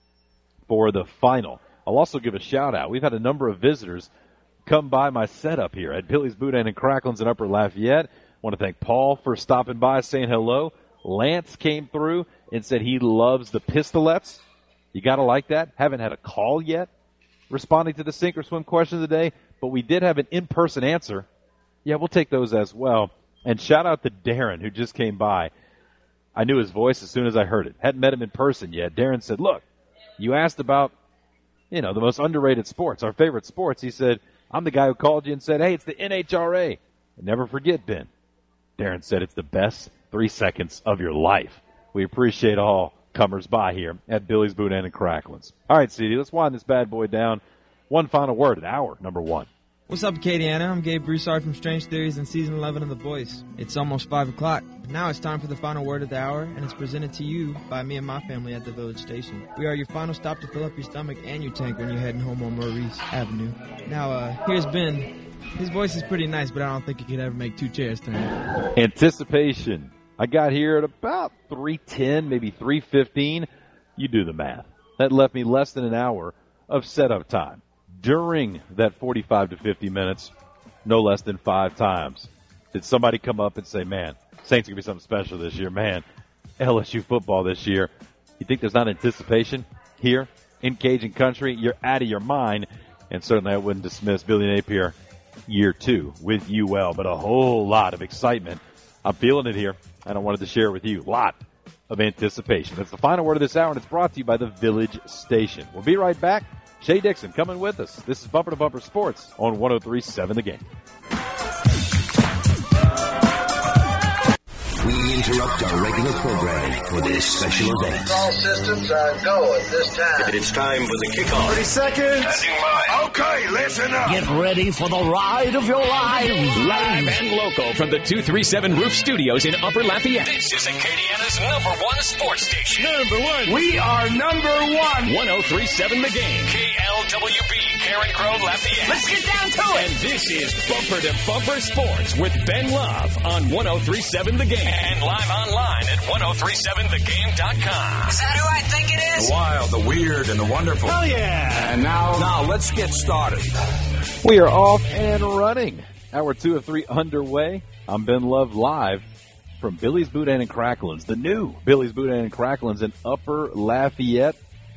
for the final. I'll also give a shout-out. We've had a number of visitors come by my setup here at Billy's Boudin and Cracklins in Upper Lafayette. I want to thank Paul for stopping by, saying hello. Lance came through and said he loves the pistolets. You got to like that. Haven't had a call yet responding to the sink or swim question of the day, but we did have an in-person answer. Yeah, we'll take those as well. And shout out to Darren, who just came by. I knew his voice as soon as I heard it. Hadn't met him in person yet. Darren said, look, you asked about, the most underrated sports, our favorite sports. He said, I'm the guy who called you and said, hey, it's the NHRA. And never forget, Ben. Darren said it's the best 3 seconds of your life. We appreciate all comers by here at Billy's Boudin and Cracklins. All right, CD, let's wind this bad boy down. One final word at hour number 1. What's up, Acadiana? I'm Gabe Broussard from Strange Theories and Season 11 of The Voice. It's almost 5 o'clock. Now it's time for the final word of the hour, and it's presented to you by me and my family at the Village Station. We are your final stop to fill up your stomach and your tank when you're heading home on Maurice Avenue. Now, here's Ben. His voice is pretty nice, but I don't think he could ever make 2 chairs turn. Anticipation. I got here at about 3:10, maybe 3:15. You do the math. That left me less than an hour of setup time. During that 45 to 50 minutes, no less than 5 times, did somebody come up and say, man, Saints are going to be something special this year. Man, LSU football this year. You think there's not anticipation here in Cajun country? You're out of your mind. And certainly I wouldn't dismiss Billy Napier year 2 with UL, but a whole lot of excitement. I'm feeling it here, and I wanted to share with you. A lot of anticipation. That's the final word of this hour, and it's brought to you by the Village Station. We'll be right back. Shay Dixon coming with us. This is Bumper to Bumper Sports on 103.7 The Game. We interrupt our regular programming for this special event. All systems go at this time. It's time for the kickoff. 30 seconds. Okay, listen up. Get ready for the ride of your lives. Live and local from the 237 Roof Studios in Upper Lafayette. This is Acadiana's #1 sports station. #1. We are number 1. 103.7 The Game. KLWB, Karen Crow, Lafayette. Let's get down to it. And this is Bumper to Bumper Sports with Ben Love on 103.7 The Game. And live online at 1037thegame.com. Is that who I think it is? The wild, the weird, and the wonderful. Hell yeah. And now let's get started. We are off and running. Hour 2 of 3 underway. I'm Ben Love live from Billy's Boudin and Cracklins, the new Billy's Boudin and Cracklins in Upper Lafayette.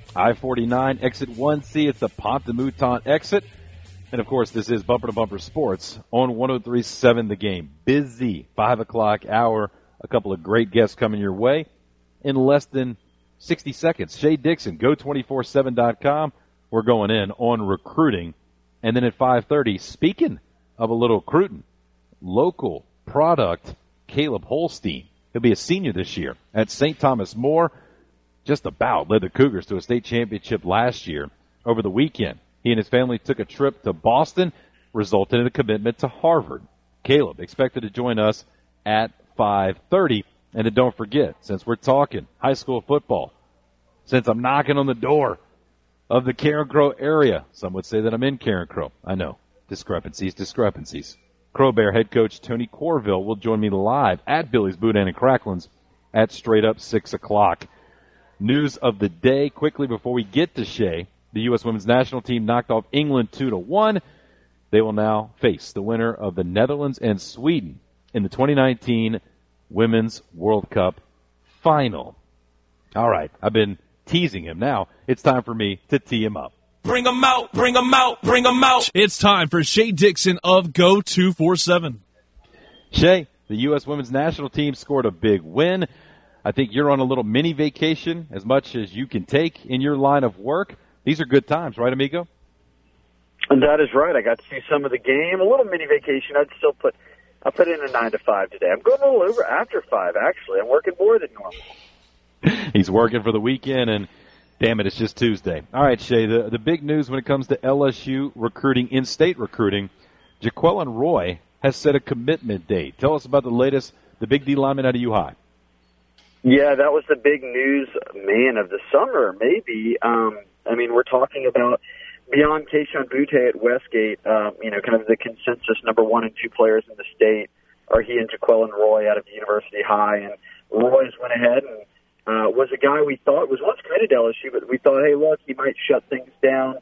I-49, exit 1C. It's the Pont de Mouton exit. And, of course, this is Bumper to Bumper Sports on 103.7 The Game. Busy 5 o'clock hour. A couple of great guests coming your way in less than 60 seconds. Shay Dixon, Go247.com. We're going in on recruiting. And then at 5:30, speaking of a little recruiting, local product, Caleb Holstein. He'll be a senior this year at St. Thomas More. Just about led the Cougars to a state championship last year. Over the weekend, he and his family took a trip to Boston, resulted in a commitment to Harvard. Caleb expected to join us at 5:30. And then don't forget, since we're talking high school football, since I'm knocking on the door of the Karen Crow area, some would say that I'm in Karen Crow. I know. Discrepancies. Crow Bear head coach Tony Corville will join me live at Billy's Boudin and Cracklins at straight up 6 o'clock. News of the day quickly before we get to Shay. The U.S. women's national team knocked off England 2-1. They will now face the winner of the Netherlands and Sweden in the 2019 Women's World Cup final. All right, I've been teasing him. Now it's time for me to tee him up. Bring them out, bring them out, bring them out. It's time for Shay Dixon of Go247. Shay, The U.S. women's national team scored a big win. I think you're on a little mini vacation, as much as you can take in your line of work. These are good times, right, amigo? That is right. I got to see some of the game. A little mini vacation. I put in a 9 to 5 today. I'm going a little over after 5, actually. I'm working more than normal. He's working for the weekend, and damn it, it's just Tuesday. All right, Shay, the big news when it comes to LSU recruiting, in-state recruiting, Jaquelin Roy has set a commitment date. Tell us about the latest, the big D lineman out of U-High. Yeah, that was the big news, man, of the summer, maybe. We're talking about beyond Keishon Butte at Westgate, kind of the consensus number 1 and 2 players in the state are he and Jaquelin Roy out of University High. And Roy's went ahead and was a guy we thought was once committed to LSU, but we thought, hey, look, he might shut things down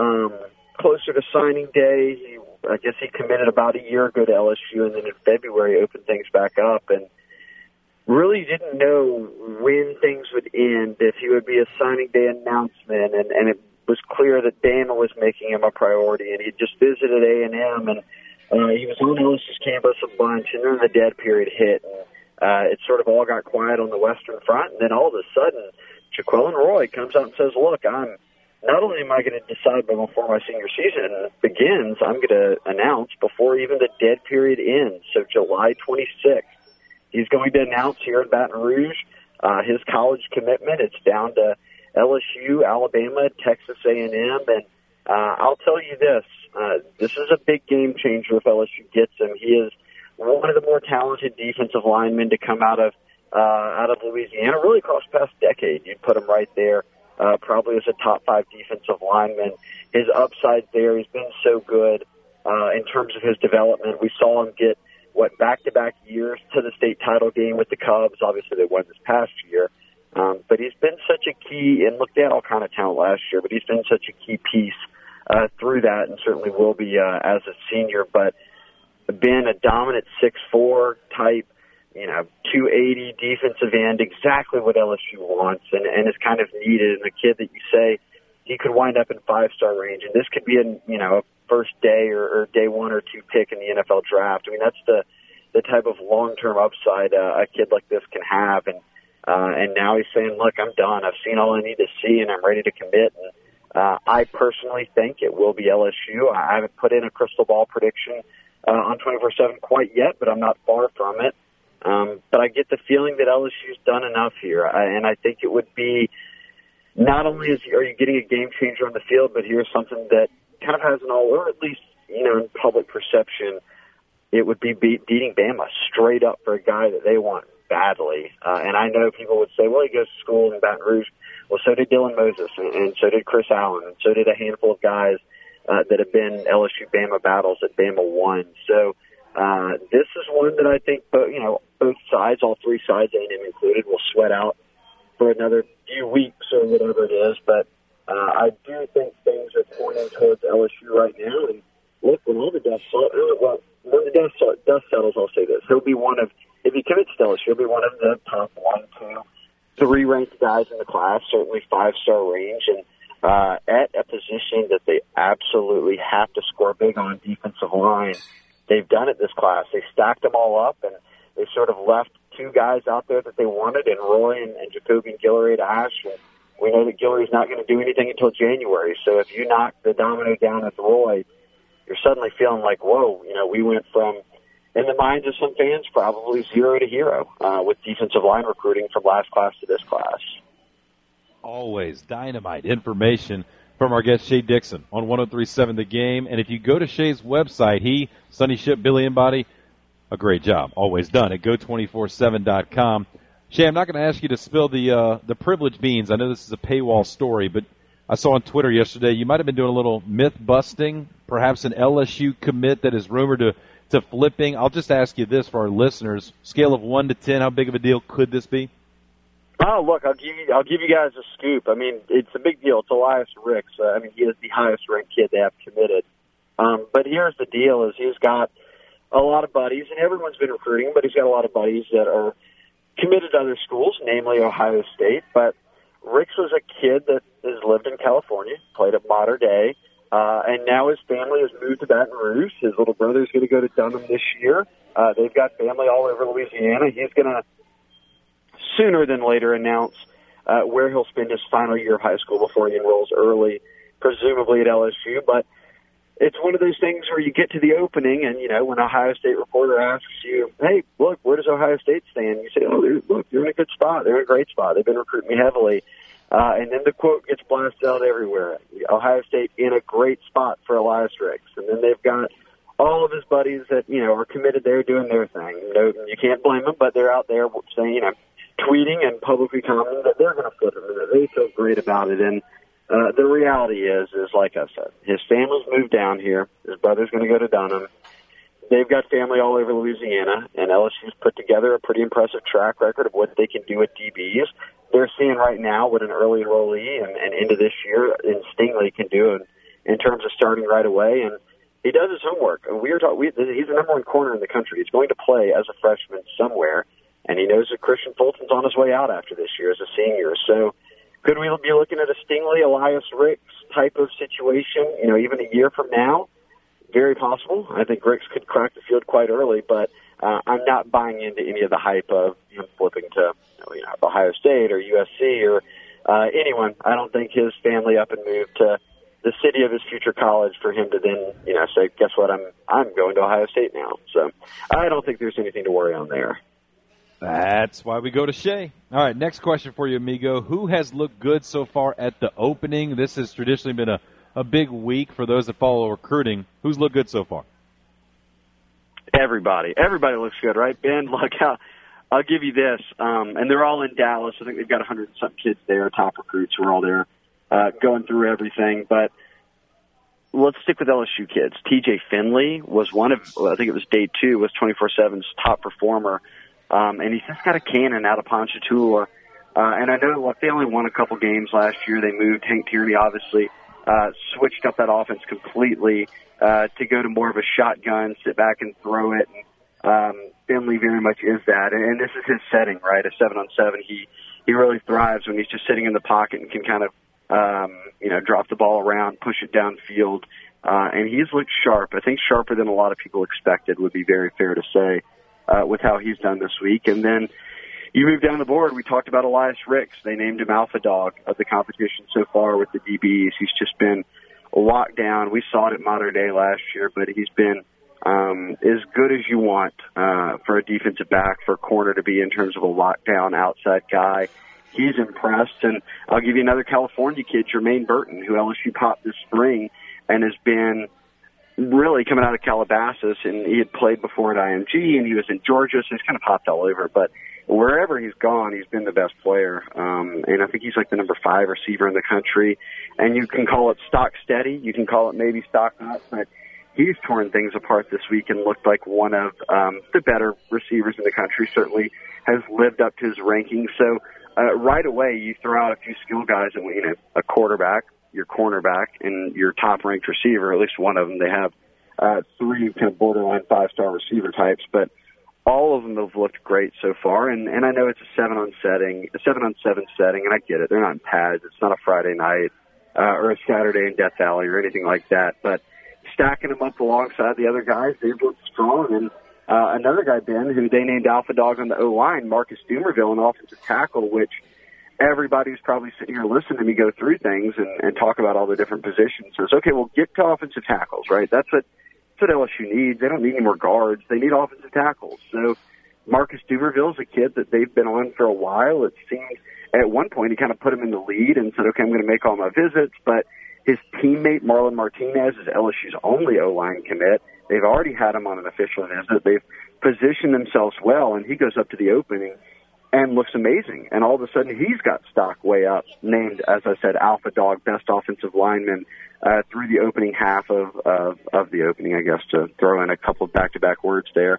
closer to signing day. I guess he committed about a year ago to LSU, and then in February opened things back up. And really didn't know when things would end, if he would be a signing day announcement, and it was clear that Bama was making him a priority, and he just visited A&M, and he was on LSU's campus a bunch, and then the dead period hit, and it sort of all got quiet on the Western Front, and then all of a sudden, Jaquelin Roy comes out and says, look, not only am I going to decide before my senior season begins, I'm going to announce before even the dead period ends, so July 26th. He's going to announce here in Baton Rouge his college commitment. It's down to LSU, Alabama, Texas A&M, and I'll tell you this: this is a big game changer if LSU gets him. He is one of the more talented defensive linemen to come out of Louisiana, really across the past decade. You'd put him right there, probably as a top 5 defensive lineman. His upside there, he's been so good in terms of his development. We saw him get back-to-back years to the state title game with the Cubs. Obviously, they won this past year. But he's been such a key, and look, they had all kind of talent last year, but he's been such a key piece through that, and certainly will be as a senior. But been a dominant 6'4" type, 280 defensive end, exactly what LSU wants, and is kind of needed. And a kid that you say he could wind up in 5-star range, and this could be a first day or day 1 or 2 pick in the NFL draft. I mean, that's the type of long-term upside a kid like this can have. And now he's saying, look, I'm done. I've seen all I need to see, and I'm ready to commit. And I personally think it will be LSU. I haven't put in a crystal ball prediction on 24/7 quite yet, but I'm not far from it. But I get the feeling that LSU's done enough here. And I think it would be not only are you getting a game changer on the field, but here's something that kind of has an all, or at least, in public perception, it would be beating Bama straight up for a guy that they want badly. And I know people would say, well, he goes to school in Baton Rouge. Well, so did Dylan Moses, and so did Chris Allen, and so did a handful of guys that have been LSU-Bama battles that Bama won. So this is one that I think, both sides, all 3 sides, A&M included, will sweat out for another few weeks or whatever it is. But I do think things are pointing towards LSU right now. And look, when all the dust settles, I'll say this: he'll be one of, if he commits to LSU, he'll be one of the top 1, 2, 3 ranked guys in the class, certainly 5-star range, and at a position that they absolutely have to score big on defensive line. They've done it this class. They stacked them all up, and they sort of left 2 guys out there that they wanted, in Roy and Jacobian Guillory-Ash. And we know that Guillory's not going to do anything until January. So if you knock the domino down with Roy, you're suddenly feeling like, whoa, we went from, in the minds of some fans, probably 0 to hero with defensive line recruiting from last class to this class. Always dynamite information from our guest Shay Dixon on 103.7 The Game. And if you go to Shay's website, Sonny Ship, Billy Embody, a great job, always done at go247.com. Shay, I'm not going to ask you to spill the privilege beans. I know this is a paywall story, but I saw on Twitter yesterday you might have been doing a little myth busting, perhaps an LSU commit that is rumored to flipping. I'll just ask you this for our listeners: scale of 1 to 10, how big of a deal could this be? Oh, look, I'll give you guys a scoop. I mean, it's a big deal. It's Elias Ricks. He is the highest ranked kid they have committed. But here's the deal: is he's got a lot of buddies, and everyone's been recruiting, but he's got a lot of buddies that are committed to other schools, namely Ohio State. But Ricks was a kid that has lived in California, played at Mater Dei, and now his family has moved to Baton Rouge. His little brother is going to go to Dunham this year. They've got family all over Louisiana. He's going to sooner than later announce where he'll spend his final year of high school before he enrolls early, presumably at LSU. But it's one of those things where you get to the opening and, when an Ohio State reporter asks you, hey, look, where does Ohio State stand? You say, look, they're in a good spot. They're in a great spot. They've been recruiting me heavily. And then the quote gets blasted out everywhere. Ohio State in a great spot for Elias Ricks. And then they've got all of his buddies that, are committed there doing their thing. You can't blame them, but they're out there saying, tweeting and publicly commenting that they're going to flip him and that they feel great about it. And the reality is like I said, his family's moved down here. His brother's going to go to Dunham. They've got family all over Louisiana, and LSU's put together a pretty impressive track record of what they can do with DBs. They're seeing right now what an early enrollee and into this year in Stingley can do in terms of starting right away. And he does his homework. And he's the number one corner in the country. He's going to play as a freshman somewhere, and he knows that Christian Fulton's on his way out after this year as a senior. So could we be looking at a Stingley, Elias Ricks type of situation, even a year from now? Very possible. I think Ricks could crack the field quite early, but I'm not buying into any of the hype of him flipping to Ohio State or USC or anyone. I don't think his family up and moved to the city of his future college for him to then say, guess what, I'm going to Ohio State now. So I don't think there's anything to worry on there. That's why we go to Shea. All right, next question for you, amigo. Who has looked good so far at the opening? This has traditionally been a big week for those that follow recruiting. Who's looked good so far? Everybody looks good, right, Ben? Look, I'll give you this, and they're all in Dallas. I think they've got 100 and some kids there, top recruits who are all there going through everything. But let's stick with LSU kids. TJ Finley was one of, I think it was day 2, was 24/7's top performer, and he's just got a cannon out of Ponchatoula. And I know they only won a couple games last year. They moved Hank Tierney, obviously, switched up that offense completely to go to more of a shotgun, sit back and throw it. Finley very much is that, and this is his setting, right? A 7-on-7. He really thrives when he's just sitting in the pocket and can kind of drop the ball around, push it downfield, and he's looked sharp. I think sharper than a lot of people expected would be very fair to say with how he's done this week. And then you move down the board. We talked about Elias Ricks. They named him Alpha Dog of the competition so far with the DBs. He's just been locked down. We saw it at Modern Day last year, but he's been as good as you want for a defensive back, for a corner to be in terms of a lockdown outside guy. He's impressed. And I'll give you another California kid, Jermaine Burton, who LSU popped this spring and has been really coming out of Calabasas, and he had played before at IMG, and he was in Georgia, so he's kind of popped all over. But wherever he's gone, he's been the best player. And I think he's like the number 5 receiver in the country. And you can call it stock steady. You can call it maybe stock not, but he's torn things apart this week and looked like one of the better receivers in the country, certainly has lived up to his ranking. So right away, you throw out a few skill guys, and a quarterback, your cornerback, and your top-ranked receiver, at least one of them. They have 3 kind of borderline 5-star receiver types, but all of them have looked great so far. And I know it's a 7-on-7 setting, and I get it. They're not in pads. It's not a Friday night or a Saturday in Death Valley or anything like that. But stacking them up alongside the other guys, they've looked strong. And another guy, Ben, who they named Alpha Dog on the O-line, Marcus Dumerville, an offensive tackle, which everybody's probably sitting here listening to me go through things and talk about all the different positions. So it's okay, well, get to offensive tackles, right? That's what LSU needs. They don't need any more guards. They need offensive tackles. So Marcus Dumerville is a kid that they've been on for a while. It seems at one point he kind of put him in the lead and said, okay, I'm going to make all my visits. But his teammate, Marlon Martinez, is LSU's only O-line commit. They've already had him on an official visit. They've positioned themselves well, and he goes up to the opening and looks amazing. And all of a sudden, he's got stock way up, named, as I said, Alpha Dog, best offensive lineman through the opening half of the opening, I guess, to throw in a couple of back-to-back words there.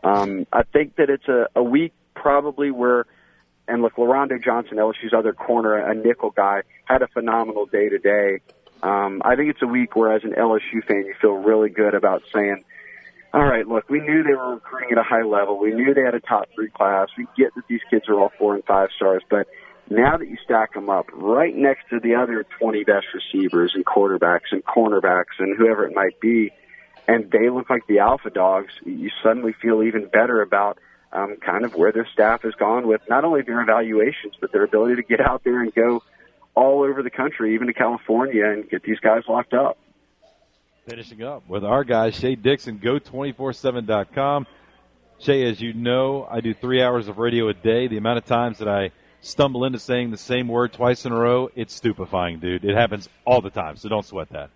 I think that it's a week probably where, and look, LaRondé Johnson, LSU's other corner, a nickel guy, had a phenomenal day today. I think it's a week where, as an LSU fan, you feel really good about saying, all right, look, we knew they were recruiting at a high level. We knew they had a top 3 class. We get that these kids are all 4 and 5 stars, but now that you stack them up right next to the other 20 best receivers and quarterbacks and cornerbacks and whoever it might be, and they look like the alpha dogs, you suddenly feel even better about kind of where their staff has gone with not only their evaluations, but their ability to get out there and go all over the country, even to California, and get these guys locked up. Finishing up with our guy, Shea Dixon, Go247.com. Shea, as you know, I do 3 hours of radio a day. The amount of times that I stumble into saying the same word twice in a row, it's stupefying, dude. It happens all the time, so don't sweat that.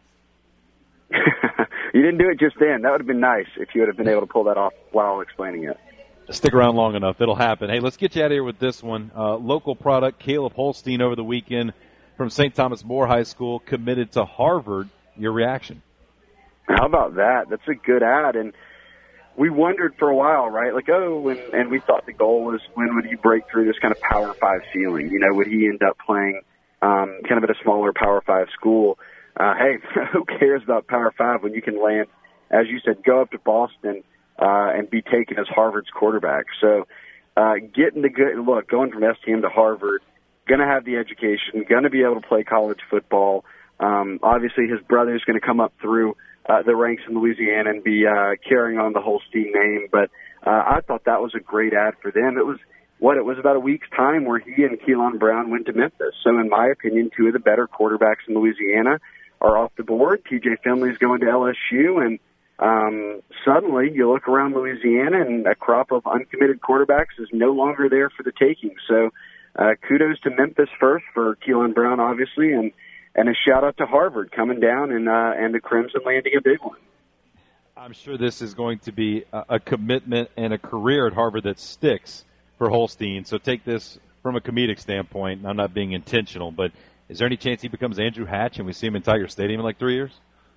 You didn't do it just then. That would have been nice if you would have been able to pull that off while explaining it. Stick around long enough. It'll happen. Hey, let's get you out of here with this one. Local product, Caleb Holstein over the weekend from St. Thomas More High School, committed to Harvard. Your reaction? How about that? That's a good ad. And we wondered for a while, right? Like, and we thought the goal was when would he break through this kind of Power 5 ceiling? You know, would he end up playing kind of at a smaller Power 5 school? Hey, who cares about Power 5 when you can land, as you said, go up to Boston and be taken as Harvard's quarterback? So getting the good look, going from STM to Harvard, going to have the education, going to be able to play college football. Obviously, his brother is going to come up through the ranks in Louisiana and be carrying on the Holstein name. But I thought that was a great ad for them. It was about a week's time where he and Keelan Brown went to Memphis. So in my opinion, two of the better quarterbacks in Louisiana are off the board. TJ Finley's going to LSU, and suddenly you look around Louisiana and a crop of uncommitted quarterbacks is no longer there for the taking. So kudos to Memphis first for Keelan Brown, obviously, and a shout-out to Harvard coming down and the Crimson landing a big one. I'm sure this is going to be a commitment and a career at Harvard that sticks for Holstein. So take this from a comedic standpoint, and I'm not being intentional, but is there any chance he becomes Andrew Hatch and we see him in Tiger Stadium in like 3 years?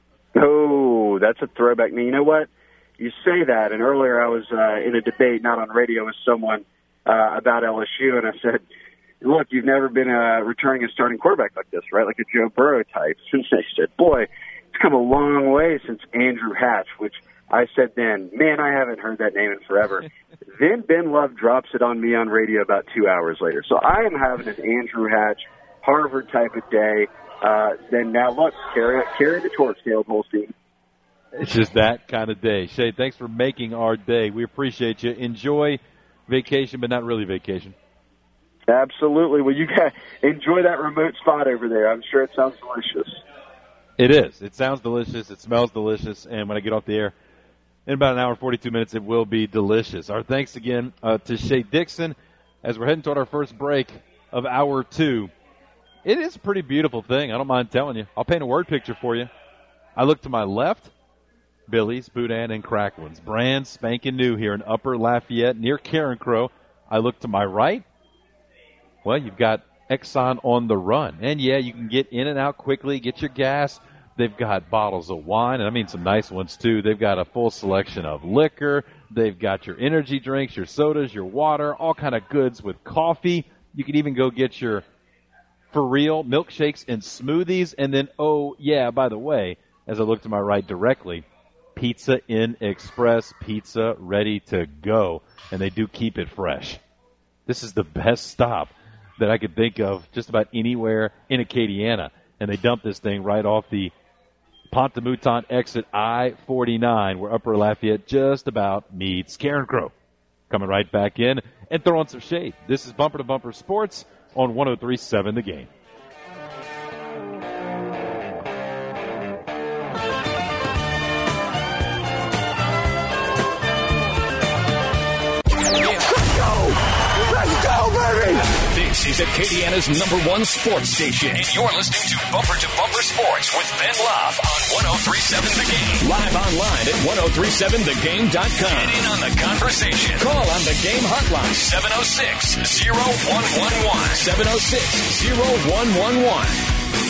Oh, that's a throwback. Now, you know what? You say that, and earlier I was in a debate, not on radio, with someone about LSU, and I said, look, you've never been returning a starting quarterback like this, right? Like a Joe Burrow type. And they said, boy, it's come a long way since Andrew Hatch, which I said then, man, I haven't heard that name in forever. Then Ben Love drops it on me on radio about 2 hours later. So I am having an Andrew Hatch, Harvard type of day. Then now, look, carry the torch, Caleb Holstein. It's just that kind of day. Shea, thanks for making our day. We appreciate you. Enjoy vacation, but not really vacation. Absolutely. Well, you guys enjoy that remote spot over there. I'm sure it sounds delicious. It is. It sounds delicious. It smells delicious. And when I get off the air in about an hour and 42 minutes, it will be delicious. Our thanks again to Shea Dixon as we're heading toward our first break of hour 2. It is a pretty beautiful thing. I don't mind telling you. I'll paint a word picture for you. I look to my left, Billy's, Boudin, and Cracklin's. Brand spanking new here in Upper Lafayette near Karen Crow. I look to my right. Well, you've got Exxon on the run. And, yeah, you can get in and out quickly, get your gas. They've got bottles of wine, and I mean some nice ones, too. They've got a full selection of liquor. They've got your energy drinks, your sodas, your water, all kind of goods with coffee. You can even go get your, for real, milkshakes and smoothies. And then, oh, yeah, by the way, as I look to my right directly, Pizza Inn Express, pizza ready to go. And they do keep it fresh. This is the best stop that I could think of just about anywhere in Acadiana. And they dump this thing right off the Pont de Mouton exit I-49, where Upper Lafayette just about meets Karen Crow. Coming right back in and throwing some shade. This is Bumper to Bumper Sports on 103.7 The Game. This is Acadiana's #1 sports station, and you're listening to Bumper Sports with Ben Love on 103.7 The Game. Live online at 1037thegame.com. Get in on the conversation. Call on the game hotline, 706-0111. 706-0111.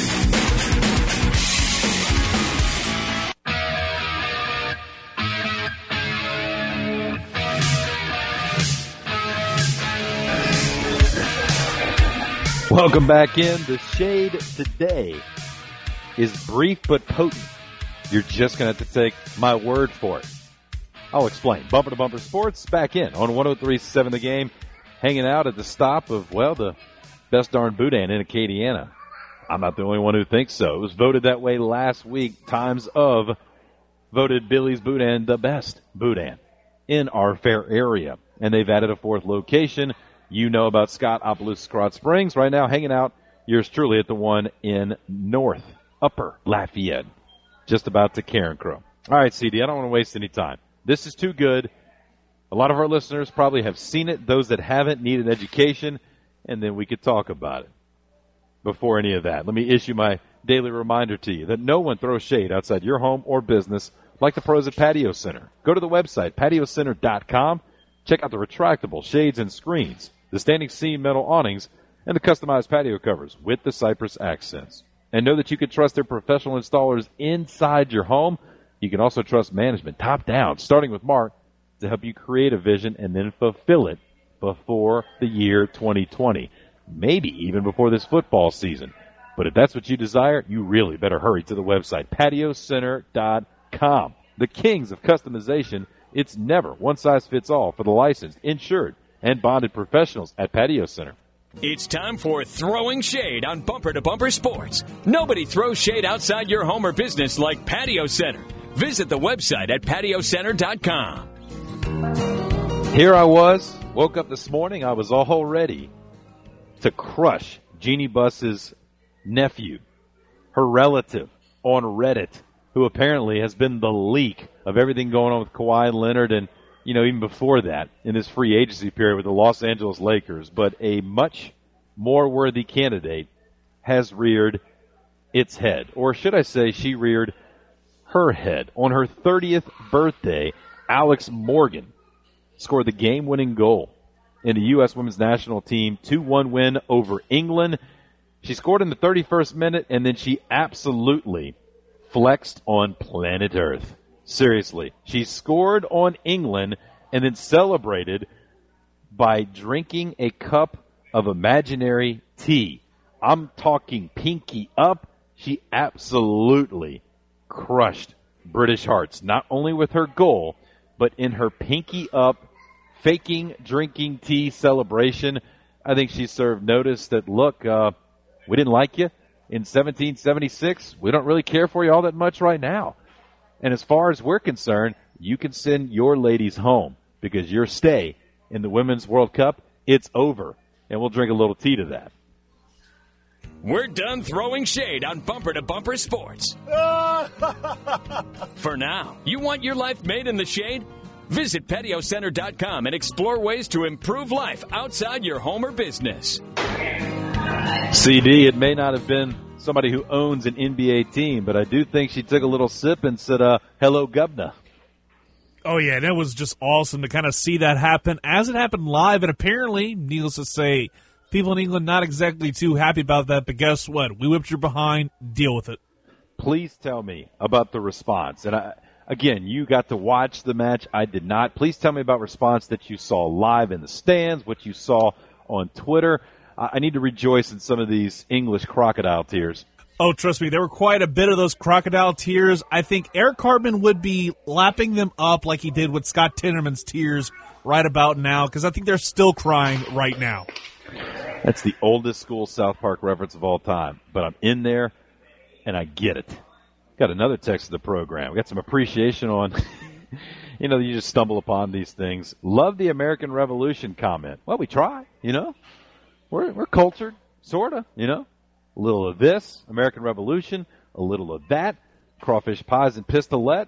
Welcome back in. The shade today is brief but potent. You're just going to have to take my word for it. I'll explain. Bumper to Bumper Sports back in on 103.7 The Game, hanging out at the stop of, well, the best darn Boudin in Acadiana. I'm not the only one who thinks so. It was voted that way last week, times of voted Billy's Boudin the best Boudin in our fair area. And they've added a fourth location. You know about Scott Opelousas Krotz Springs. Right now, hanging out, yours truly at the one in Upper Lafayette, just about to Carencro. All right, CD, I don't want to waste any time. This is too good. A lot of our listeners probably have seen it. Those that haven't need an education, and then we could talk about it. Before any of that, let me issue my daily reminder to you that no one throws shade outside your home or business like the pros at Patio Center. Go to the website, patiocenter.com. Check out the retractable shades and screens, the standing seam metal awnings, and the customized patio covers with the cypress accents. And know that you can trust their professional installers inside your home. You can also trust management top down, starting with Mark, to help you create a vision and then fulfill it before the year 2020. Maybe even before this football season. But if that's what you desire, you really better hurry to the website, patiocenter.com. The kings of customization. It's never one size fits all for the licensed, insured, and bonded professionals at Patio Center. It's time for Throwing Shade on Bumper to Bumper Sports. Nobody throws shade outside your home or business like Patio Center. Visit the website at patiocenter.com. Here I was, woke up this morning, I was all ready to crush Jeannie Buss's nephew, her relative, on Reddit, who apparently has been the leak of everything going on with Kawhi Leonard and, even before that, in this free agency period with the Los Angeles Lakers. But a much more worthy candidate has reared its head. Or should I say she reared her head. On her 30th birthday, Alex Morgan scored the game-winning goal in the U.S. women's national team 2-1 win over England. She scored in the 31st minute, and then she absolutely flexed on planet Earth. Seriously. She scored on England and then celebrated by drinking a cup of imaginary tea. I'm talking pinky up. She absolutely crushed British hearts, not only with her goal, but in her pinky up, faking drinking tea celebration. I think she served notice that, look, we didn't like you in 1776. We don't really care for you all that much right now. And as far as we're concerned, you can send your ladies home because your stay in the Women's World Cup, it's over. And we'll drink a little tea to that. We're done throwing shade on Bumper to Bumper Sports. For now, you want your life made in the shade? Visit patiocenter.com and explore ways to improve life outside your home or business. CD, it may not have been somebody who owns an NBA team, but I do think she took a little sip and said, hello, Governor. Oh, yeah, that was just awesome to kind of see that happen as it happened live. And apparently, needless to say, people in England not exactly too happy about that. But guess what? We whipped your behind. Deal with it. Please tell me about the response. And again, you got to watch the match. I did not. Please tell me about response that you saw live in the stands, what you saw on Twitter. I need to rejoice in some of these English crocodile tears. Oh, trust me, there were quite a bit of those crocodile tears. I think Eric Cartman would be lapping them up like he did with Scott Tinnerman's tears right about now, because I think they're still crying right now. That's the oldest school South Park reference of all time, but I'm in there, and I get it. Got another text of the program. We got some appreciation on, you just stumble upon these things. Love the American Revolution comment. Well, we try, We're cultured, sort of, A little of this, American Revolution, a little of that, crawfish pies and pistolette.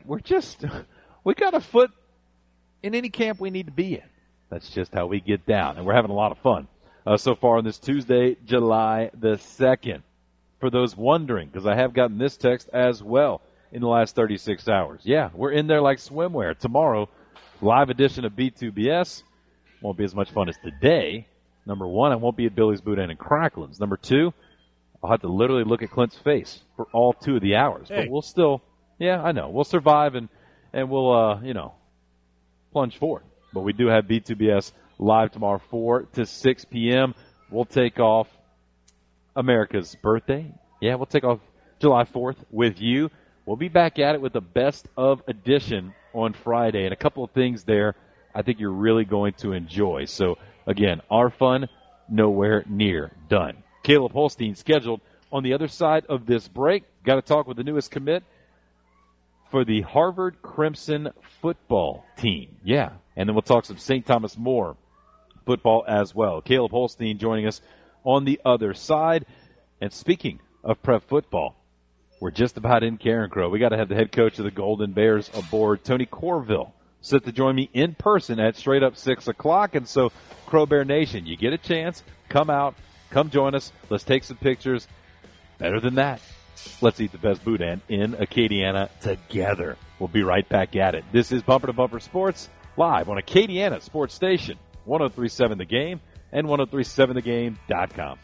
We got a foot in any camp we need to be in. That's just how we get down, and we're having a lot of fun so far on this Tuesday, July the 2nd. For those wondering, because I have gotten this text as well in the last 36 hours. Yeah, we're in there like swimwear. Tomorrow, live edition of B2BS. Won't be as much fun as today. Number one, I won't be at Billy's Boudin and Cracklin's. Number two, I'll have to literally look at Clint's face for all 2 of the hours. Hey. But we'll still, I know. We'll survive and we'll, plunge forward. But we do have B2BS live tomorrow, 4 to 6 p.m. We'll take off America's birthday. Yeah, we'll take off July 4th with you. We'll be back at it with the best of edition on Friday. And a couple of things there I think you're really going to enjoy. So, again, our fun, nowhere near done. Caleb Holstein scheduled on the other side of this break. Got to talk with the newest commit for the Harvard Crimson football team. Yeah, and then we'll talk some St. Thomas More football as well. Caleb Holstein joining us on the other side. And speaking of prep football, we're just about in Carencro. We got to have the head coach of the Golden Bears aboard, Tony Corville, set to join me in person at straight up 6 o'clock. And so, Crow Bear Nation, you get a chance, come out, come join us. Let's take some pictures. Better than that, let's eat the best boudin in Acadiana together. We'll be right back at it. This is Bumper to Bumper Sports, live on Acadiana Sports Station, 103.7 The Game and 103.7thegame.com.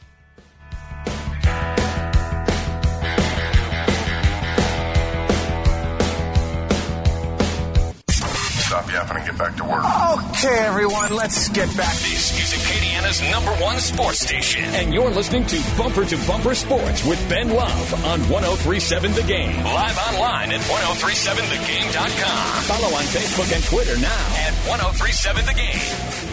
Stop yapping and get back to work. Okay, everyone, let's get back. This is Acadiana's #1 sports station, and you're listening to Bumper Sports with Ben Love on 103.7 The Game. Live online at 103.7thegame.com. Follow on Facebook and Twitter now at 103.7 The Game.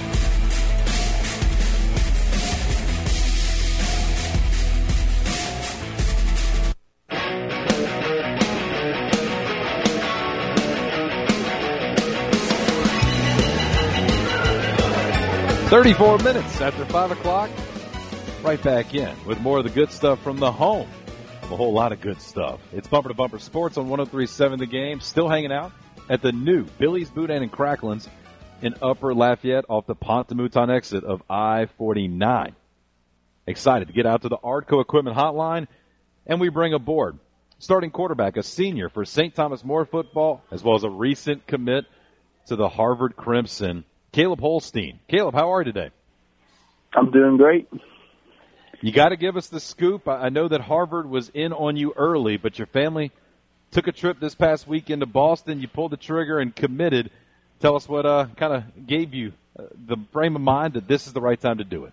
34 minutes after 5 o'clock, right back in with more of the good stuff from the home. A whole lot of good stuff. It's Bumper to Bumper Sports on 103.7 The Game. Still hanging out at the new Billy's Boudin and Cracklins in Upper Lafayette off the Pont de Mouton exit of I-49. Excited to get out to the Ardco Equipment Hotline, and we bring aboard starting quarterback, a senior for St. Thomas More football, as well as a recent commit to the Harvard Crimson, Caleb Holstein. Caleb, how are you today? I'm doing great. You got to give us the scoop. I know that Harvard was in on you early, but your family took a trip this past weekend to Boston. You pulled the trigger and committed. Tell us what kind of gave you the frame of mind that this is the right time to do it.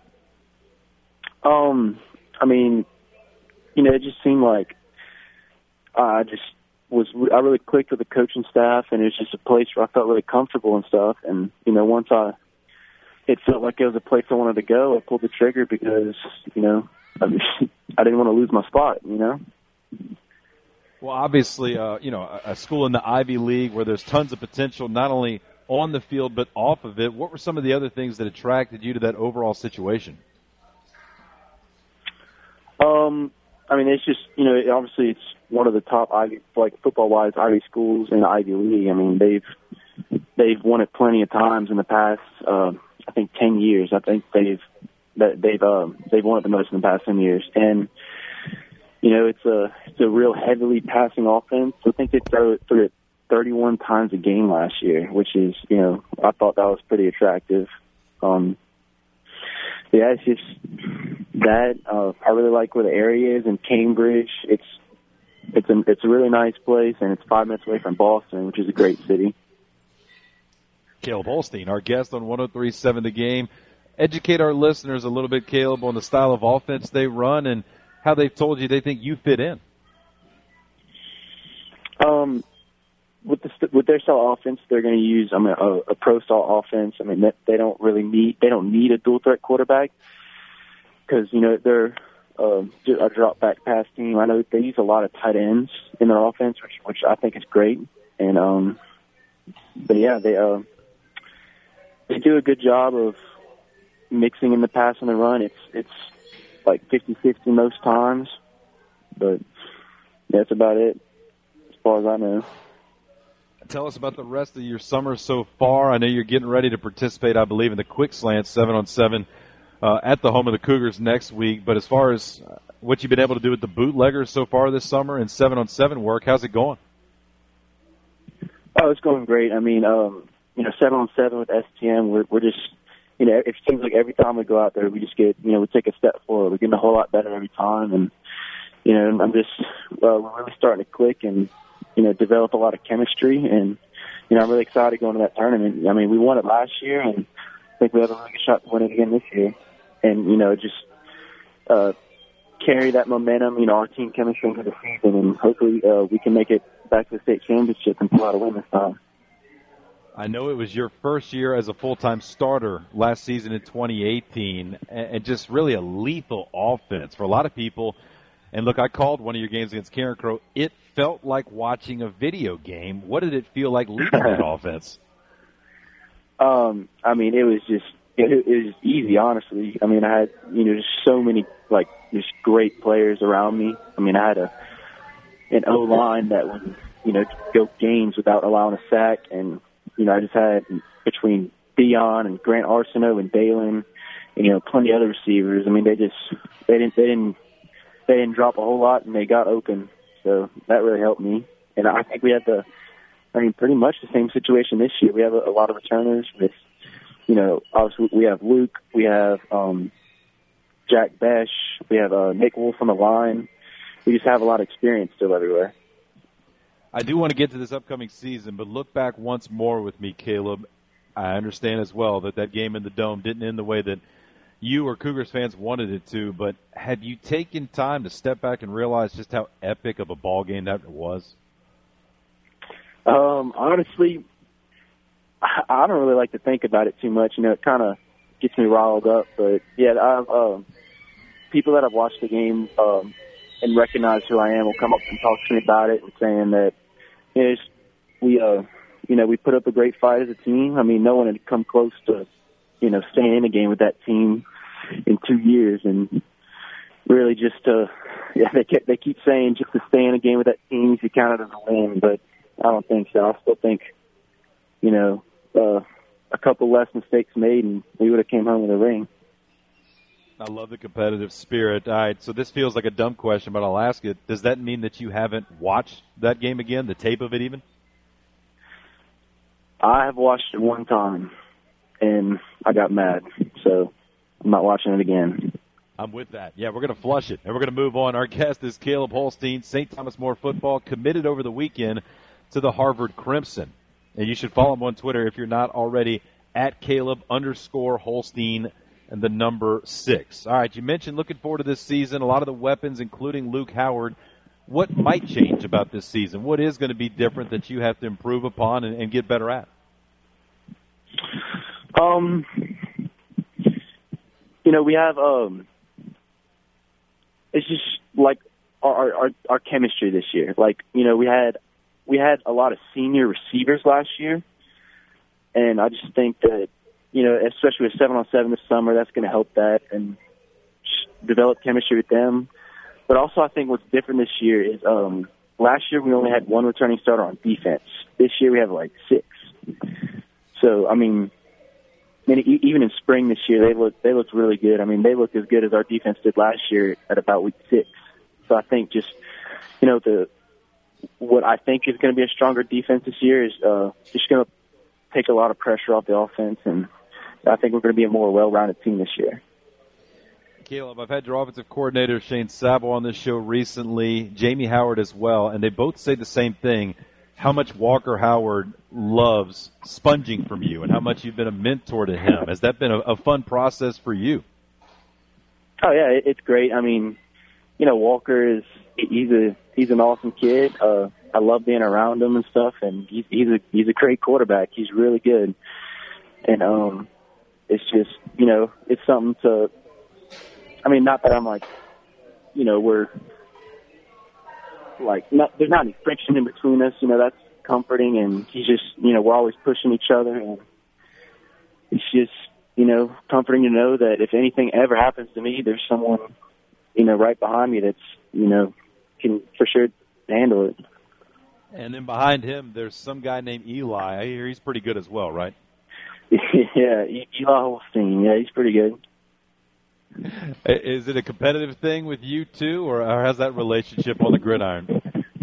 I mean, it just seemed like I really clicked with the coaching staff, and it was just a place where I felt really comfortable and stuff. And, once it felt like it was a place I wanted to go, I pulled the trigger because, I didn't want to lose my spot, Well, obviously, a school in the Ivy League where there's tons of potential, not only on the field but off of it. What were some of the other things that attracted you to that overall situation? It's just, obviously it's one of the top Ivy, football-wise, Ivy schools in the Ivy League. I mean, they've won it plenty of times in the past, 10 years. I think they've won it the most in the past 10 years. And, it's a real heavily passing offense. I think they threw it 31 times a game last year, which is, I thought that was pretty attractive. It's just that I really like where the area is in Cambridge. It's a really nice place, and it's 5 minutes away from Boston, which is a great city. Caleb Holstein, our guest on 103.7 The Game. Educate our listeners a little bit, Caleb, on the style of offense they run and how they've told you they think you fit in. With their style of offense, they're going to use a pro style offense. They don't need a dual threat quarterback because they're a drop back pass team. I know they use a lot of tight ends in their offense, which I think is great. And they do a good job of mixing in the pass and the run. It's like 50-50 most times, but that's about it as far as I know. Tell us about the rest of your summer so far. I know you're getting ready to participate, I believe, in the Quick Slant 7-on-7 at the home of the Cougars next week. But as far as what you've been able to do with the bootleggers so far this summer and 7-on-7 work, how's it going? Oh, it's going great. 7-on-7 with STM, we're just, it seems like every time we go out there, we just get, we take a step forward. We're getting a whole lot better every time. And, I'm just, we're really starting to click and, develop a lot of chemistry. And, I'm really excited going to that tournament. We won it last year, and I think we have a really good shot to win it again this year. And, just carry that momentum, our team chemistry into the season, and hopefully we can make it back to the state championship and pull out a win this time. I know it was your first year as a full-time starter last season in 2018, and just really a lethal offense for a lot of people. And look, I called one of your games against Carencro. It felt like watching a video game. What did it feel like leading that offense? I mean, it was just easy, honestly. I mean, I had, just so many, just great players around me. I mean, I had an O-line that would, go games without allowing a sack. And, I just had between Dion and Grant Arsenault and Dalen, plenty of other receivers. I mean, they didn't drop a whole lot, and they got open. So that really helped me. And I think we had pretty much the same situation this year. We have a lot of returners with, obviously we have Luke, we have Jack Besh, we have Nick Wolf on the line. We just have a lot of experience still everywhere. I do want to get to this upcoming season, but look back once more with me, Caleb. I understand as well that game in the Dome didn't end the way that you or Cougars fans wanted it to, but have you taken time to step back and realize just how epic of a ball game that was? Honestly, I don't really like to think about it too much. It kind of gets me riled up. But yeah, I've people that have watched the game and recognize who I am will come up and talk to me about it and saying that we put up a great fight as a team. I mean, no one had come close to staying in a game with that team in 2 years, and really just they keep saying just to stay in a game with that team you count it as a win, but I don't think so. I still think, a couple less mistakes made, and we would have came home with a ring. I love the competitive spirit. All right, so this feels like a dumb question, but I'll ask it. Does that mean that you haven't watched that game again, the tape of it even? I have watched it one time, and I got mad, so I'm not watching it again. I'm with that. Yeah, we're going to flush it, and we're going to move on. Our guest is Caleb Holstein, St. Thomas More football, committed over the weekend to the Harvard Crimson. And you should follow him on Twitter if you're not already, at Caleb_Holstein and the number 6. All right, you mentioned looking forward to this season, a lot of the weapons, including Luke Howard. What might change about this season? What is going to be different that you have to improve upon and get better at? We have it's just like our chemistry this year. Like, we had a lot of senior receivers last year, and I just think that, especially with 7-on-7 this summer, that's going to help that and develop chemistry with them. But also I think what's different this year is last year we only had one returning starter on defense. This year we have 6. So, I mean, even in spring this year, they looked really good. I mean, they looked as good as our defense did last year at about week 6. So I think just, what I think is going to be a stronger defense this year is just going to take a lot of pressure off the offense, and I think we're going to be a more well-rounded team this year. Caleb, I've had your offensive coordinator, Shane Sabo, on this show recently, Jamie Howard as well, and they both say the same thing, how much Walker Howard loves sponging from you and how much you've been a mentor to him. Has that been a fun process for you? Oh, yeah, it's great. I mean, Walker he's an awesome kid. I love being around him and stuff, and he's a great quarterback. He's really good. And it's just, it's something to, I mean, not that I'm we're there's not any friction in between us, that's comforting, and he's just, we're always pushing each other, and it's just, comforting to know that if anything ever happens to me, there's someone, right behind me that's, can for sure handle it. And then behind him, there's some guy named Eli. I hear he's pretty good as well, right? Yeah, Eli Holstein. Yeah, he's pretty good. Is it a competitive thing with you two, or how's that relationship on the gridiron?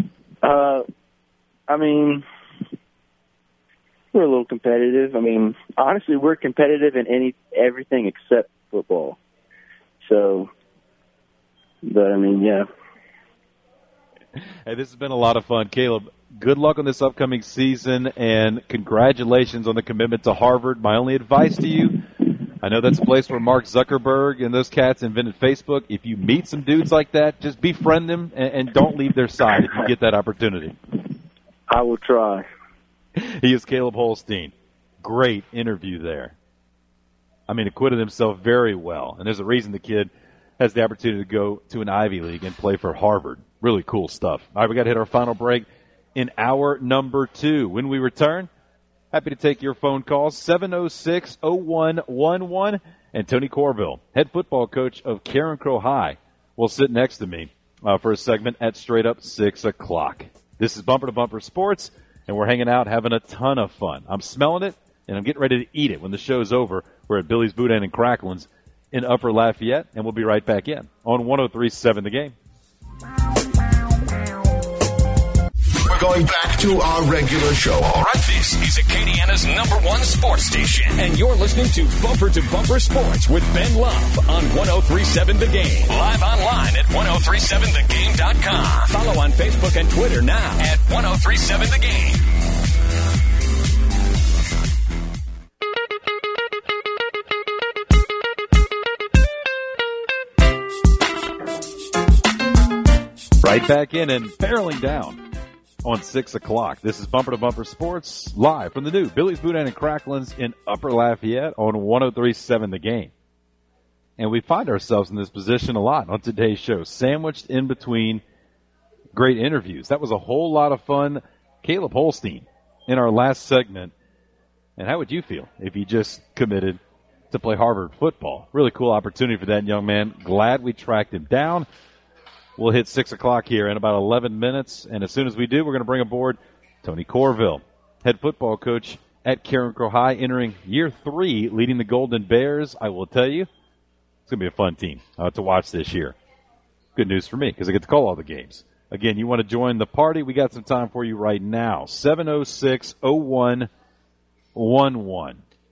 I mean, we're a little competitive. I mean, honestly, we're competitive in everything except football. So, but I mean, yeah. Hey, this has been a lot of fun. Caleb, good luck on this upcoming season, and congratulations on the commitment to Harvard. My only advice to you, I know that's a place where Mark Zuckerberg and those cats invented Facebook. If you meet some dudes like that, just befriend them and don't leave their side if you get that opportunity. I will try. He is Caleb Holstein. Great interview there. I mean, acquitted himself very well, and there's a reason the kid has the opportunity to go to an Ivy League and play for Harvard. Really cool stuff. All right, we got to hit our final break in hour number 2. When we return, happy to take your phone calls, 706-0111. And Tony Corville, head football coach of Karen Crow High, will sit next to me for a segment at straight up 6 o'clock. This is Bumper to Bumper Sports, and we're hanging out having a ton of fun. I'm smelling it, and I'm getting ready to eat it when the show's over. We're at Billy's Boudin and Cracklins in Upper Lafayette, and we'll be right back in on 103.7 The Game. We're going back to our regular show. All right, this is Acadiana's #1 sports station, and you're listening to Bumper Sports with Ben Love on 103.7 The Game. Live online at 1037thegame.com. Follow on Facebook and Twitter now at 1037 The Game. Right back in and barreling down on 6 o'clock. This is Bumper to Bumper Sports, live from the new Billy's Boudin and Cracklins in Upper Lafayette on 103.7 The Game. And we find ourselves in this position a lot on today's show, sandwiched in between great interviews. That was a whole lot of fun. Caleb Holstein in our last segment. And how would you feel if he just committed to play Harvard football? Really cool opportunity for that young man. Glad we tracked him down. We'll hit 6 o'clock here in about 11 minutes, and as soon as we do, we're going to bring aboard Tony Corville, head football coach at Karen Crow High, entering year 3, leading the Golden Bears. I will tell you, it's going to be a fun team to watch this year. Good news for me, because I get to call all the games. Again, you want to join the party, we got some time for you right now. 706-0111.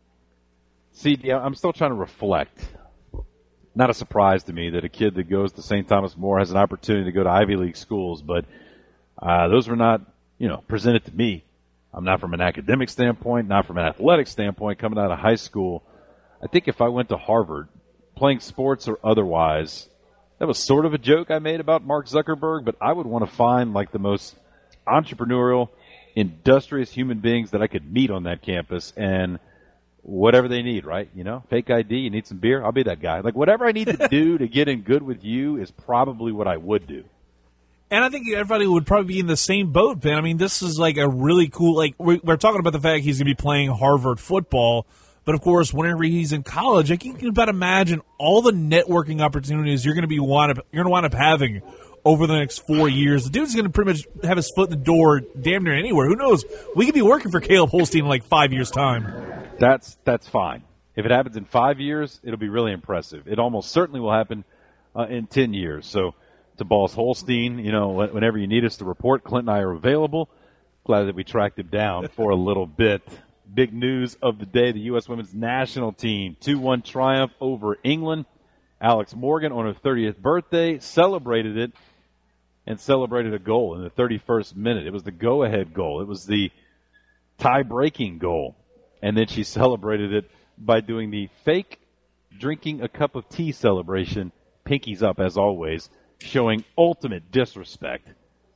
See, I'm still trying to reflect. Not a surprise to me that a kid that goes to St. Thomas More has an opportunity to go to Ivy League schools, but those were not, presented to me. I'm not from an academic standpoint, not from an athletic standpoint, coming out of high school. I think if I went to Harvard, playing sports or otherwise, that was sort of a joke I made about Mark Zuckerberg, but I would want to find like the most entrepreneurial, industrious human beings that I could meet on that campus, and whatever they need, right? Fake ID, you need some beer, I'll be that guy. Like, whatever I need to do to get in good with you is probably what I would do. And I think everybody would probably be in the same boat, Ben. I mean, this is like a really cool, we're talking about the fact he's going to be playing Harvard football, but of course, whenever he's in college, you can about imagine all the networking opportunities you're going to wind up having over the next 4 years. The dude's going to pretty much have his foot in the door damn near anywhere. Who knows? We could be working for Caleb Holstein in like 5 years' time. That's fine. If it happens in 5 years, it'll be really impressive. It almost certainly will happen in 10 years. So to Boss Holstein, whenever you need us to report, Clint and I are available. Glad that we tracked him down for a little bit. Big news of the day, the U.S. women's national team, 2-1 triumph over England. Alex Morgan on her 30th birthday celebrated it and celebrated a goal in the 31st minute. It was the go-ahead goal. It was the tie-breaking goal. And then she celebrated it by doing the fake drinking a cup of tea celebration, pinkies up as always, showing ultimate disrespect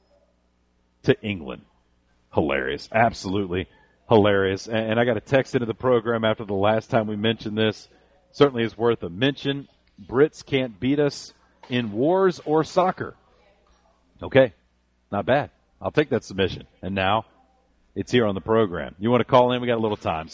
to England. Hilarious. Absolutely hilarious. And I got a text into the program after the last time we mentioned this. Certainly is worth a mention. Brits can't beat us in wars or soccer. Okay. Not bad. I'll take that submission. And now it's here on the program. You want to call in? We got a little time.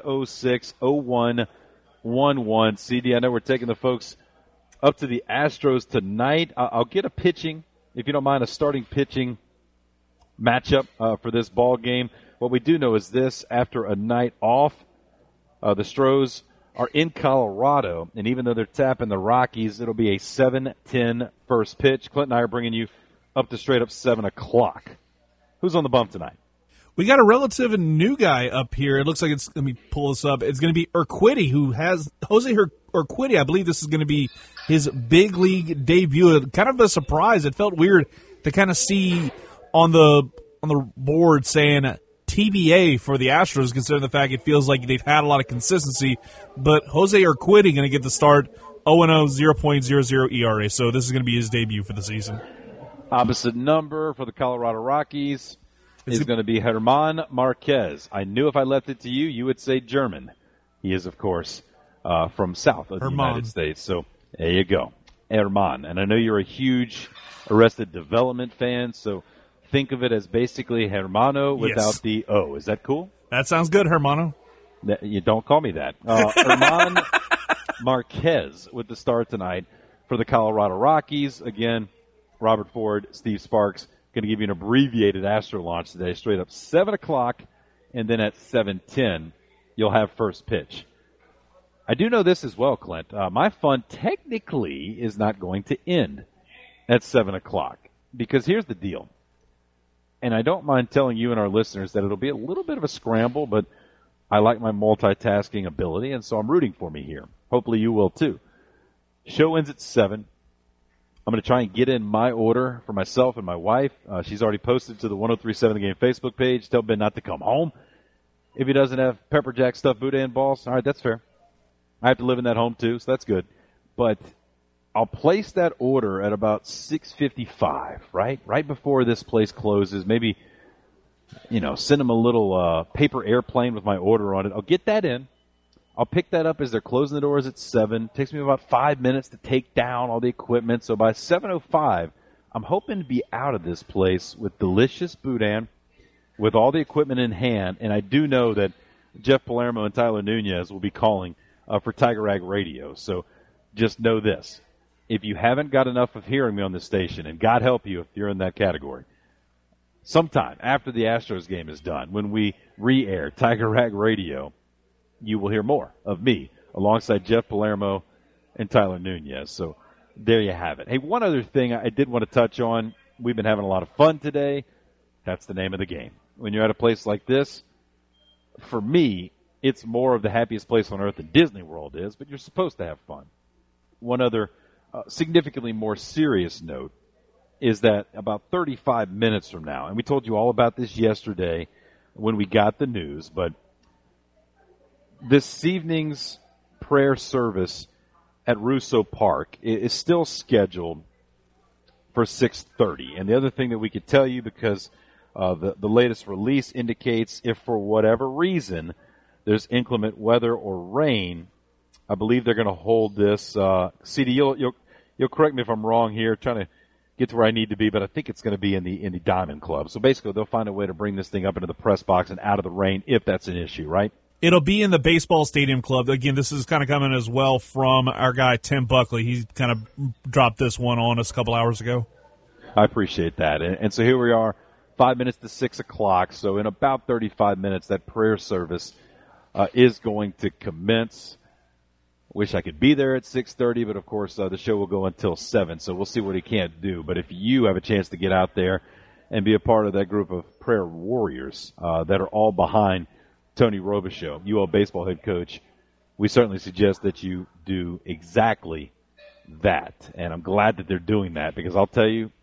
706-0111. CD, I know we're taking the folks up to the Astros tonight. I'll get a pitching, if you don't mind, a starting pitching matchup for this ball game. What we do know is this: after a night off, the Stros are in Colorado, and even though they're tapping the Rockies, it'll be a 7:10 first pitch. Clint and I are bringing you up to straight up 7 o'clock. Who's on the bump tonight? We got a relative and new guy up here. It looks like it's, let me pull this up. It's going to be Urquidy, who has Jose Urquidy. I believe this is going to be his big league debut. Kind of a surprise. It felt weird to kind of see on the board saying TBA for the Astros, considering the fact it feels like they've had a lot of consistency. But Jose Urquidy going to get the start, 0-0, 0.00 ERA. So this is going to be his debut for the season. Opposite number for the Colorado Rockies is going to be Herman Marquez. I knew if I left it to you, you would say German. He is, of course, from south of the United States. So there you go, Herman. And I know you're a huge Arrested Development fan, so think of it as basically Hermano without the O. Is that cool? That sounds good, Hermano. You don't call me that. Herman Marquez with the start tonight for the Colorado Rockies. Again, Robert Ford, Steve Sparks, going to give you an abbreviated Astro launch today, straight up 7 o'clock, and then at 7:10, you'll have first pitch. I do know this as well, Clint. My fun technically is not going to end at 7 o'clock, because here's the deal. And I don't mind telling you and our listeners that it'll be a little bit of a scramble, but I like my multitasking ability, and so I'm rooting for me here. Hopefully you will too. Show ends at 7. I'm going to try and get in my order for myself and my wife. She's already posted to the 1037 The Game Facebook page. Tell Ben not to come home if he doesn't have pepper jack stuffed boudin balls. All right, that's fair. I have to live in that home too, so that's good. But I'll place that order at about 6:55, right? Right before this place closes. Maybe, send them a little paper airplane with my order on it. I'll get that in. I'll pick that up as they're closing the doors at 7. It takes me about 5 minutes to take down all the equipment. So by 7:05, I'm hoping to be out of this place with delicious boudin, with all the equipment in hand. And I do know that Jeff Palermo and Tyler Nunez will be calling for Tiger Rag Radio. So just know this. If you haven't got enough of hearing me on this station, and God help you if you're in that category, sometime after the Astros game is done, when we re-air Tiger Rag Radio, you will hear more of me alongside Jeff Palermo and Tyler Nunez. So there you have it. Hey, one other thing I did want to touch on. We've been having a lot of fun today. That's the name of the game. When you're at a place like this, for me, it's more of the happiest place on earth than Disney World is, but you're supposed to have fun. One other significantly more serious note is that about 35 minutes from now, and we told you all about this yesterday when we got the news, but this evening's prayer service at Russo Park is still scheduled for 6:30. And the other thing that we could tell you, because the latest release indicates if for whatever reason there's inclement weather or rain, I believe they're going to hold this. CD, you'll correct me if I'm wrong here, trying to get to where I need to be, but I think it's going to be in the Diamond Club. So basically they'll find a way to bring this thing up into the press box and out of the rain if that's an issue, right? It'll be in the Baseball Stadium Club. Again, this is kind of coming as well from our guy, Tim Buckley. He kind of dropped this one on us a couple hours ago. I appreciate that. And so here we are, 5 minutes to 6 o'clock. So in about 35 minutes, that prayer service is going to commence. Wish I could be there at 6:30, but of course the show will go until 7, so we'll see what he can't do. But if you have a chance to get out there and be a part of that group of prayer warriors that are all behind Tony Robichaux, UL baseball head coach, we certainly suggest that you do exactly that. And I'm glad that they're doing that, because I'll tell you,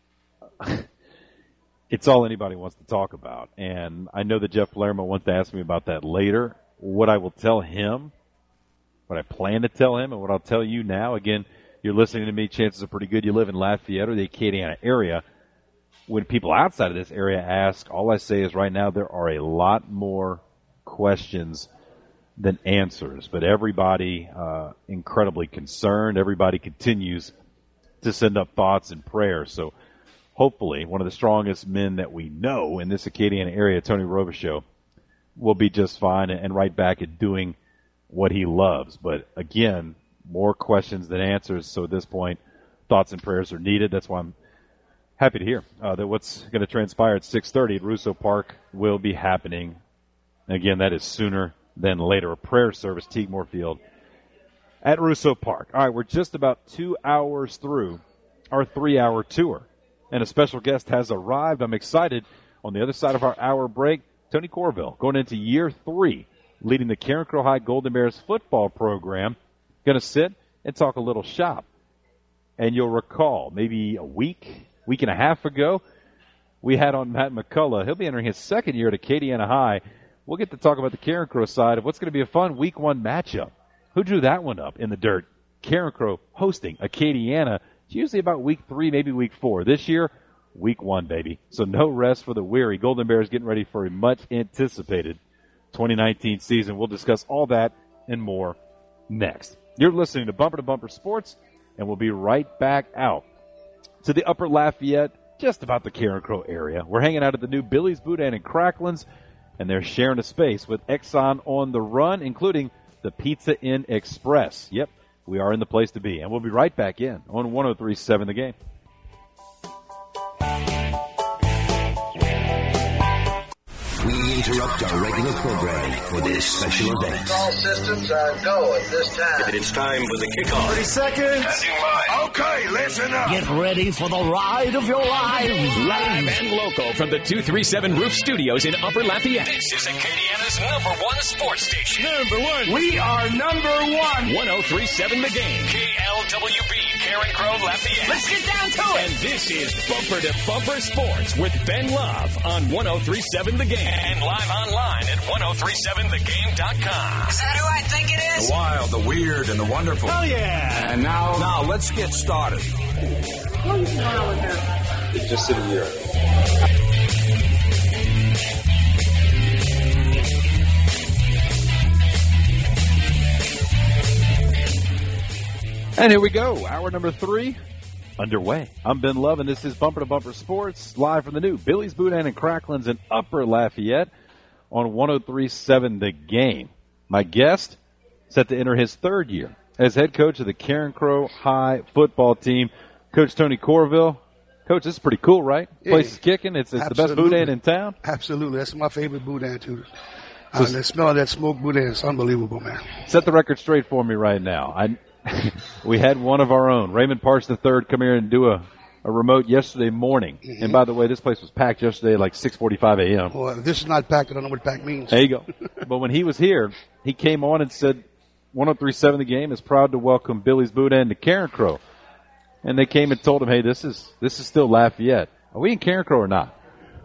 it's all anybody wants to talk about. And I know that Jeff Palermo wants to ask me about that later. What I will tell him, what I plan to tell him, and what I'll tell you now, again, you're listening to me, chances are pretty good you live in Lafayette or the Acadiana area. When people outside of this area ask, all I say is right now there are a lot more questions than answers, but everybody incredibly concerned. Everybody continues to send up thoughts and prayers. So hopefully one of the strongest men that we know in this Acadiana area, Tony Robichaux, will be just fine and right back at doing what he loves. But again, more questions than answers. So at this point, thoughts and prayers are needed. That's why I'm happy to hear that what's going to transpire at 6:30 at Russo Park will be happening. Again, that is sooner than later. A prayer service, Teague Moorfield at Russo Park. All right, we're just about 2 hours through our 3-hour tour, and a special guest has arrived. I'm excited. On the other side of our hour break, Tony Corville, going into year 3, leading the Carencro High Golden Bears football program, going to sit and talk a little shop. And you'll recall, maybe a week and a half ago, we had on Matt McCullough. He'll be entering his second year at Acadiana High. We'll get to talk about the Carencro side of what's going to be a fun Week 1 matchup. Who drew that one up in the dirt? Carencro hosting Acadiana. It's usually about Week 3, maybe Week 4. This year, Week 1, baby. So no rest for the weary. Golden Bears getting ready for a much-anticipated 2019 season. We'll discuss all that and more next. You're listening to Bumper Sports, and we'll be right back out to the Upper Lafayette, just about the Karen Crow area. We're hanging out at the new Billy's Boudin in Cracklin's, and they're sharing a space with Exxon on the run, including the Pizza Inn Express. Yep, we are in the place to be, and we'll be right back in on 103.7 The Game. We interrupt our regular programming for this special event. All systems are go at this time. It's time for the kickoff. 30 seconds. Okay, listen up. Get ready for the ride of your lives. Live and local from the 237 Roof Studios in Upper Lafayette. This is Acadiana's #1 sports station. #1. We are #1. 103.7 The Game. KLWB, Karen Crow, Lafayette. Let's get down to it. And this is Bumper to Bumper Sports with Ben Love on 103.7 The Game. And live online at 1037thegame.com. Is that who I think it is? The wild, the weird, and the wonderful. Oh, yeah. And now let's get started. It's just sitting here. And here we go. Hour number 3 underway. I'm Ben Love, and this is Bumper to Bumper Sports, live from the new Billy's Boudin and Cracklin's in Upper Lafayette on 103.7 The Game. My guest set to enter his 3rd year as head coach of the Karen Crow High football team, Coach Tony Corville. Coach, this is pretty cool, right? Place is kicking. It's the best boudin in town. Absolutely. That's my favorite boudin, too. The smell of that smoked boudin is unbelievable, man. Set the record straight for me right now. We had one of our own, Raymond Parks III, come here and do a remote yesterday morning. Mm-hmm. And by the way, this place was packed yesterday at like 6:45 a.m. Well, if this is not packed, I don't know what packed means. There you go. But when he was here, he came on and said, 103.7 The Game is proud to welcome Billy's Boudin to Karen Crow. And they came and told him, hey, this is still Lafayette. Are we in Karen Crow or not?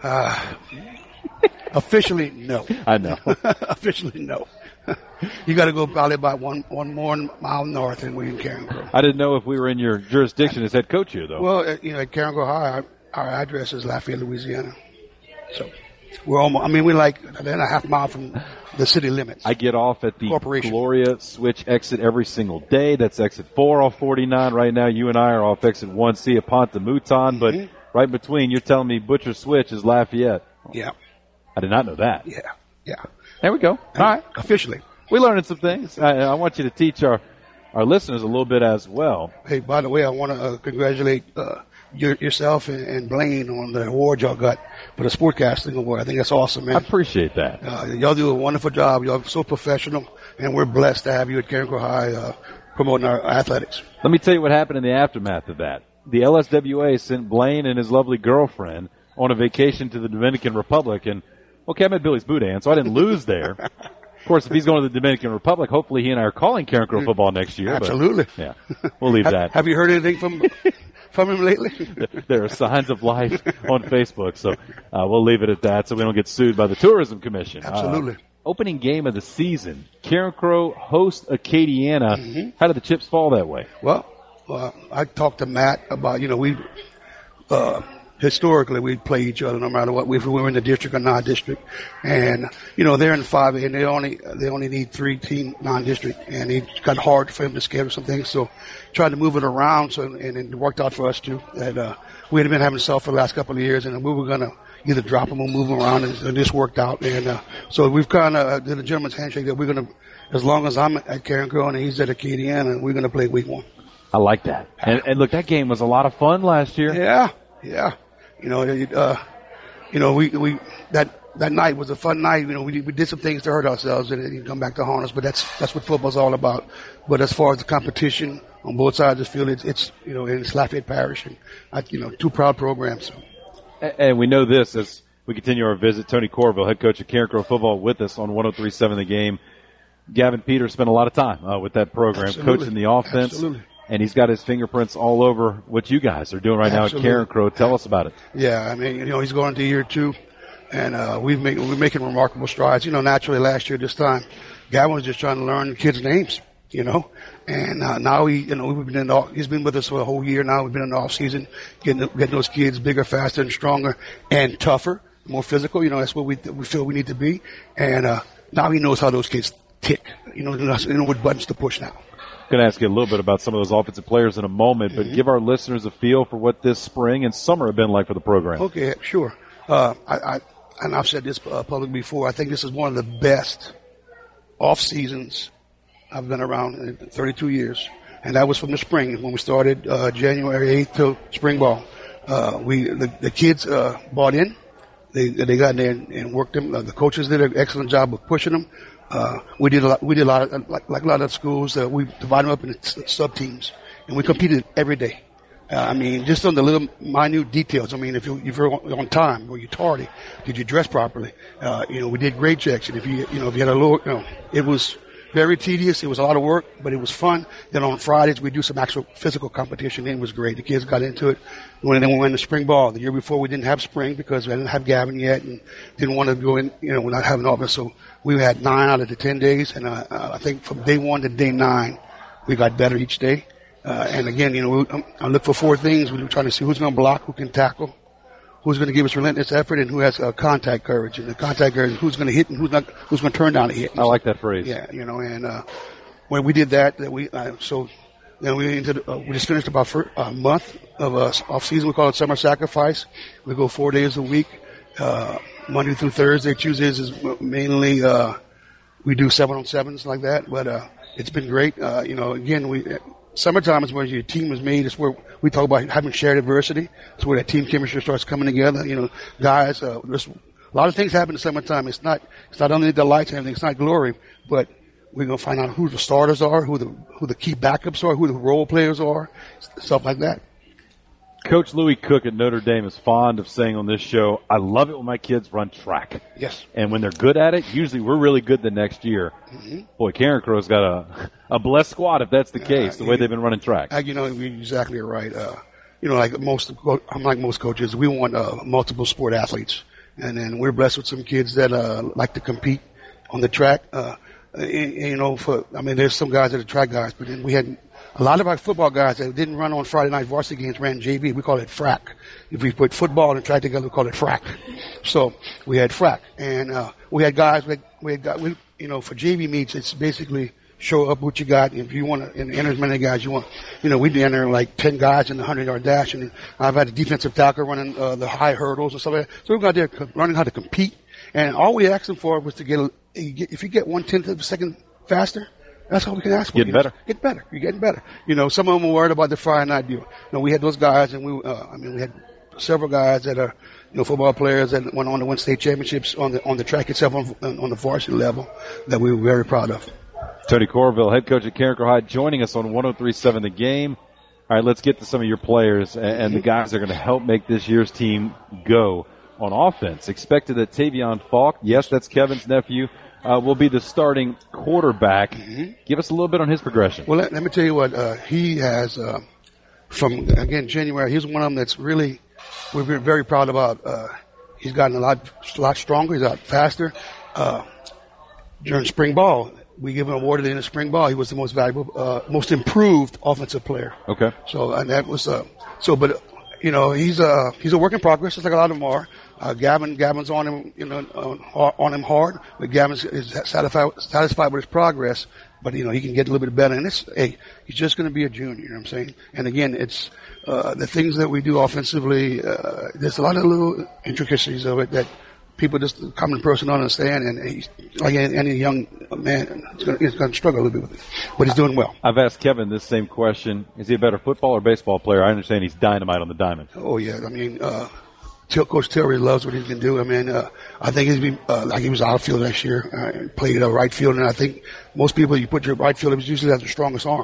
Officially, no. I know. Officially, no. You got to go probably about one more mile north, and we're in Karen Crow. I didn't know if we were in your jurisdiction as head coach here, though. Well, at Karen Crow High, our address is Lafayette, Louisiana. So we're almost. We're like a half mile from the city limits. I get off at the Gloria Switch exit every single day. That's exit 4 off 49. Right now, you and I are off exit 1C at Ponte Mouton, but right in between, you're telling me Butcher Switch is Lafayette. Yeah. I did not know that. Yeah. There we go. All right. Officially. We're learning some things. I want you to teach our listeners a little bit as well. Hey, by the way, I want to congratulate yourself and Blaine on the award y'all got for the Sportcasting Award. I think that's awesome, man. I appreciate that. Y'all do a wonderful job. Y'all are so professional, and we're blessed to have you at Karen Crow High promoting our athletics. Let me tell you what happened in the aftermath of that. The LSWA sent Blaine and his lovely girlfriend on a vacation to the Dominican Republic, and okay, I'm at Billy's Boudin, so I didn't lose there. Of course, if he's going to the Dominican Republic, hopefully he and I are calling Karen Crow football next year. Absolutely. But, yeah, we'll leave that. Have you heard anything from him lately? There are signs of life on Facebook, so we'll leave it at that so we don't get sued by the Tourism Commission. Absolutely. Opening game of the season, Karen Crow hosts Acadiana. Mm-hmm. How did the chips fall that way? Well, I talked to Matt about, historically, we play each other no matter what. If we were in the district or non-district, and they're in 5A, and they only need 3-team non-district, and it got hard for him to schedule some things. So, tried to move it around, and it worked out for us too. And we had been having self for the last couple of years, and we were gonna either drop them or move them around, and this worked out. And so we've kind of did a gentleman's handshake that we're gonna, as long as I'm at Karen Crow and he's at Acadiana, we're gonna play week 1. I like that. And look, that game was a lot of fun last year. Yeah. That night was a fun night. We did some things to hurt ourselves and it come back to haunt us, but that's what football's all about. But as far as the competition on both sides of the field, it's in Lafayette Parish, and 2 proud programs. So. And we know this as we continue our visit. Tony Corville, head coach of Karen Crow football, with us on 103.7 The Game. Gavin Peters spent a lot of time with that program, coaching the offense. Absolutely. And he's got his fingerprints all over what you guys are doing right now at Karen Crow. Tell us about it. Yeah, he's going into year 2, and we're making remarkable strides. Naturally last year this time, Gavin was just trying to learn the kids' names, and now he's been with us for a whole year now. We've been in the off season, getting those kids bigger, faster, and stronger, and tougher, more physical. That's what we feel we need to be. And now he knows how those kids tick. What buttons to push now. going to ask you a little bit about some of those offensive players in a moment, but give our listeners a feel for what this spring and summer have been like for the program. Okay, sure. And I've said this publicly before, I think this is one of the best off seasons I've been around in 32 years. And that was from the spring when we started January 8th till spring ball. The kids bought in. They got in there and worked them. The coaches did an excellent job of pushing them. We did a lot of, like a lot of schools. We divided them up into sub teams, and we competed every day. Just on the little minute details. If you're on time, were you tardy? Did you dress properly? We did grade checks, and if you had a low, it was very tedious. It was a lot of work, but it was fun. Then on Fridays, we do some actual physical competition. And it was great. The kids got into it. Then we went to spring ball. The year before, we didn't have spring because we didn't have Gavin yet and didn't want to go in, we're not having offense. So we had 9 out of the 10 days. And I think from day 1 to day 9, we got better each day. And again, I look for 4 things. We're trying to see who's going to block, who can tackle, who's going to give us relentless effort, and who has contact courage. And the contact courage, who's going to hit and who's going to turn down a hit. I like that phrase. Yeah, and when we did that, we just finished about a month of off season. We call it summer sacrifice. We go 4 days a week, Monday through Thursday. Tuesdays is mainly we do 7-on-7s like that. But it's been great. Again, summertime is where your team is made. It's where we talk about having shared adversity. It's where that team chemistry starts coming together. Guys, there's a lot of things happen in the summertime. It's not underneath the lights and everything. It's not glory, but we're going to find out who the starters are, who the key backups are, who the role players are, stuff like that. Coach Louis Cook at Notre Dame is fond of saying on this show, I love it when my kids run track. Yes. And when they're good at it, usually we're really good the next year. Mm-hmm. Boy, Karen Crow's got a blessed squad if that's the case, the way they've been running track. You're exactly right. Like most coaches, we want multiple sport athletes. And then we're blessed with some kids that like to compete on the track. There's some guys that are track guys, but then we had a lot of our football guys that didn't run on Friday night varsity games ran JV. We call it frac. If we put football and track together, we call it frac. So we had frac, and we had guys. For JV meets, it's basically show up what you got. If you want to enter as many guys you want, we'd enter like 10 guys in the 100-yard dash, and I've had a defensive tackle running the high hurdles and stuff like that. So we got there learning how to compete, and all we asked them for was to if you get 1/10 of a second faster. That's all we can ask for. Getting better. Get better. You're getting better. Some of them were worried about the Friday night deal. We had those guys, and we had several guys that are, football players that went on to win state championships on the track itself on the varsity level that we were very proud of. Tony Corville, head coach at Carencro High, joining us on 103.7 The Game. All right, let's get to some of your players and the guys that are going to help make this year's team go on offense. Expected that Tavion Falk, yes, that's Kevin's nephew, will be the starting quarterback. Mm-hmm. Give us a little bit on his progression. Well, let me tell you what he has from January. He's one of them that's really we've been very proud about. He's gotten a lot stronger. He's got faster. During spring ball, we give him an award at the end of spring ball. He was the most valuable, most improved offensive player. Okay. So and that was but. He's a work in progress, just like a lot of them are. Gavin's on him, on him hard, but Gavin is satisfied with his progress. But he can get a little bit better. And he's just going to be a junior. You know what I'm saying? And again, it's the things that we do offensively. There's a lot of little intricacies of it that people, just the common person, don't understand. And he's, like any young man, he's going to struggle a little bit with it. But he's doing well. I've asked Kevin this same question. Is he a better football or baseball player? I understand he's dynamite on the diamond. Oh, yeah. Coach Terry loves what he can do. I think he's been, like he was outfield last year, played right field. And I think most people, you put your right fielder, usually has the strongest arm.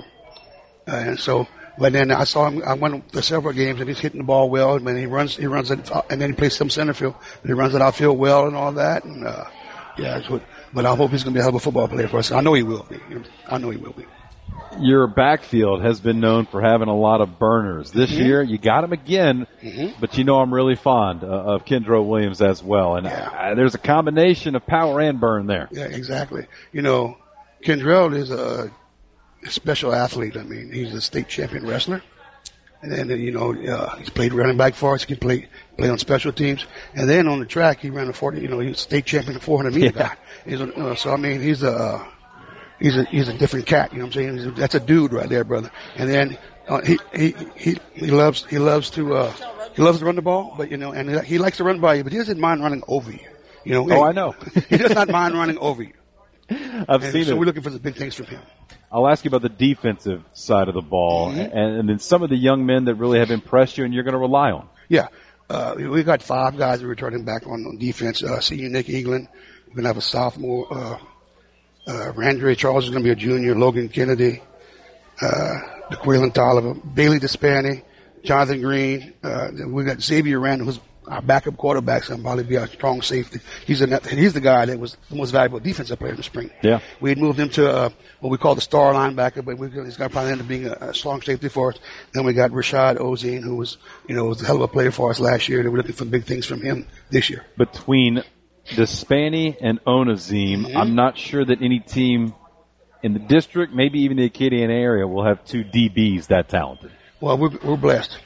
But then I saw him. I went to several games, and he's hitting the ball well. And he runs it, and then he plays some center field. And he runs it outfield well and all that. And that's what. But I hope he's going to be a hell of a football player for us. I know he will be. I know he will be. Your backfield has been known for having a lot of burners. This year, you got him again, but I'm really fond of Kendrell Williams as well. And there's a combination of power and burn there. Yeah, exactly. Kendrell is a special athlete. He's a state champion wrestler. And then, he's played running back for us. He can play on special teams. And then on the track, he ran a 40, he's state champion 400 meter guy. He's he's a different cat. You know what I'm saying? That's a dude right there, brother. And then he loves to run the ball, but and he likes to run by you, but he doesn't mind running over you. I know. He does not mind running over you. I've seen it. So we're looking for the big things from him. I'll ask you about the defensive side of the ball, and then some of the young men that really have impressed you and you're going to rely on. Yeah. We got 5 guys that are returning back on defense. Senior Nick Eaglin. We're going to have a sophomore. Randre Charles is going to be a junior. Logan Kennedy. DeQuillan Tolliver. Bailey Despani. Jonathan Green. We got Xavier Randall, who's our backup quarterback, so probably be our strong safety. He's the guy that was the most valuable defensive player in the spring. Yeah. We had moved him to what we call the star linebacker, but he's going to probably end up being a strong safety for us. Then we got Rashad Ozine, who was a hell of a player for us last year. And we're looking for big things from him this year. Between Despani and Onazim, I'm not sure that any team in the district, maybe even the Acadiana area, will have 2 DBs that talented. Well, we're blessed.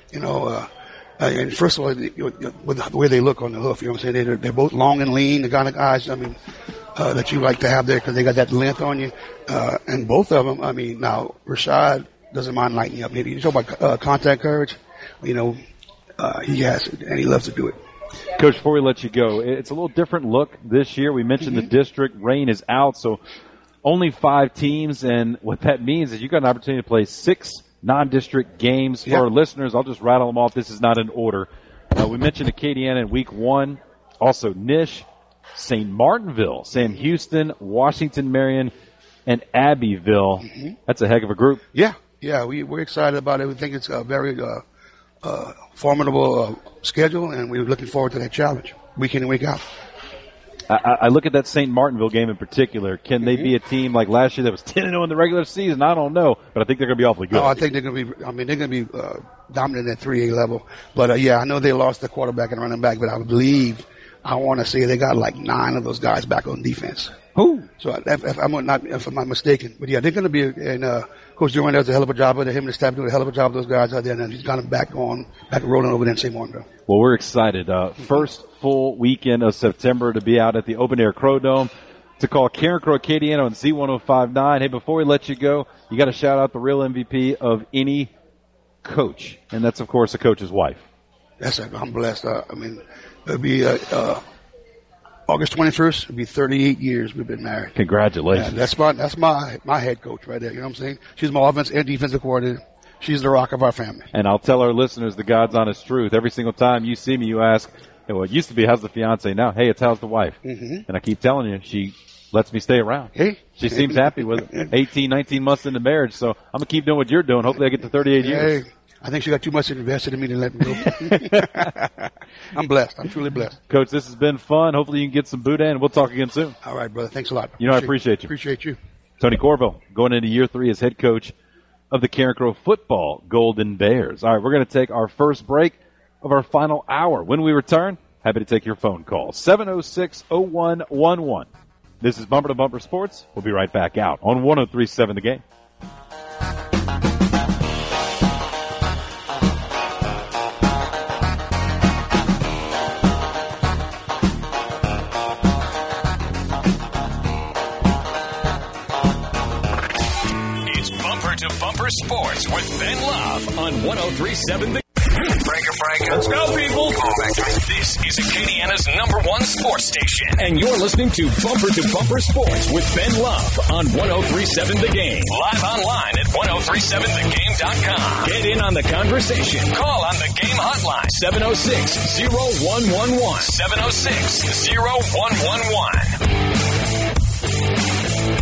And first of all, with the way they look on the hoof, you know what I'm saying? They're both long and lean, the kind of guys, that you like to have there because they got that length on you. And both of them, now Rashad doesn't mind lighting up. You talk about contact courage, he has it, and he loves to do it. Coach, before we let you go, it's a little different look this year. We mentioned the district. Rain is out, so only 5 teams, and what that means is you got an opportunity to play 6 non-district games. For our listeners, I'll just rattle them off. This is not in order. We mentioned Acadiana in week 1. Also Nish, St. Martinville, Sam Houston, Washington Marion, and Abbeville. That's a heck of a group. Yeah, we're excited about it. We think it's a very formidable schedule, and we're looking forward to that challenge week in and week out. I look at that St. Martinville game in particular. Can they be a team like last year that was 10-0 in the regular season? I don't know, but I think they're going to be awfully good. Oh, I think they're going to be dominant at 3A level. But I know they lost the quarterback and running back, but I want to say they got like 9 of those guys back on defense. Who? So if I'm not mistaken, but they're going to be. And Coach Durant does a hell of a job with him and the staff do a hell of a job with those guys out there, and he's kind of back rolling over there in St. Martinville. Well, we're excited. First full weekend of September to be out at the Open Air Crow Dome to call Karen Crow Acadiana on Z1059. Hey, before we let you go, you got to shout out the real MVP of any coach, and that's of course a coach's wife. I'm blessed. It'll be August 21st. It'll be 38 years we've been married. Congratulations. That's my head coach right there. You know what I'm saying? She's my offense and defensive coordinator. She's the rock of our family. And I'll tell our listeners the God's honest truth. Every single time you see me, you ask, hey, well, it used to be, how's the fiance? Now, hey, it's how's the wife? And I keep telling you, she lets me stay around. She seems happy with it. 18, 19 months into marriage, so I'm going to keep doing what you're doing. Hopefully I get to 38 years. I think she got too much invested in me to let me go. I'm blessed. I'm truly blessed. Coach, this has been fun. Hopefully you can get some boudin, and we'll talk again soon. All right, brother. Thanks a lot. I appreciate you. Appreciate you. Tony Corville going into year 3 as head coach of the Karen Crow football Golden Bears. All right, we're going to take our first break of our final hour. When we return, happy to take your phone call. 706-0111. This is Bumper to Bumper Sports. We'll be right back out on 103.7 The Game. Sports with Ben Love on 103.7 The Breaker. Let's go, people. This is Acadiana's #1 sports station, and you're listening to Bumper Sports with Ben Love on 103.7 The Game. Live online at 1037thegame.com. Get in on the conversation. Call on the game hotline 706-0111. 706-0111.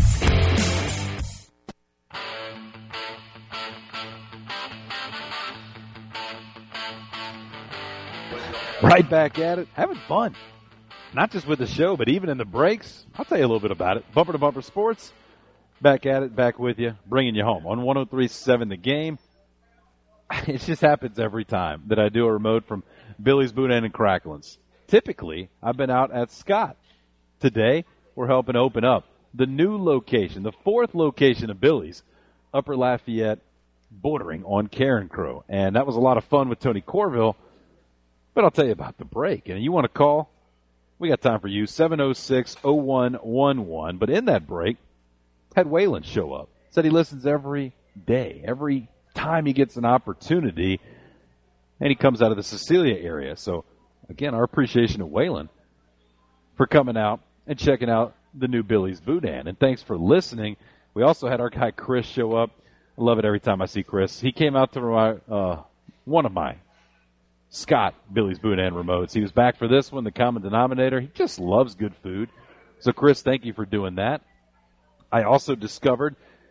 Right back at it, having fun. Not just with the show, but even in the breaks. I'll tell you a little bit about it. Bumper to Bumper Sports, back at it, back with you, bringing you home on 103.7 The Game. It just happens every time that I do a remote from Billy's Boudin and Cracklins. Typically, I've been out at Scott. Today, we're helping open up the new location, the 4th location of Billy's, Upper Lafayette, bordering on Karen Crow. And that was a lot of fun with Tony Corville. But I'll tell you about the break. And you want to call? We got time for you, 706-0111. But in that break, had Waylon show up. Said he listens every day, every time he gets an opportunity, and he comes out of the Cecilia area. So, again, our appreciation to Waylon for coming out and checking out the new Billy's Boudin. And thanks for listening. We also had our guy Chris show up. I love it every time I see Chris. He came out to my, one of my Scott Billy's Boudin remotes. He was back for this one, the common denominator. He just loves good food. So, Chris, thank you for doing that. I also discovered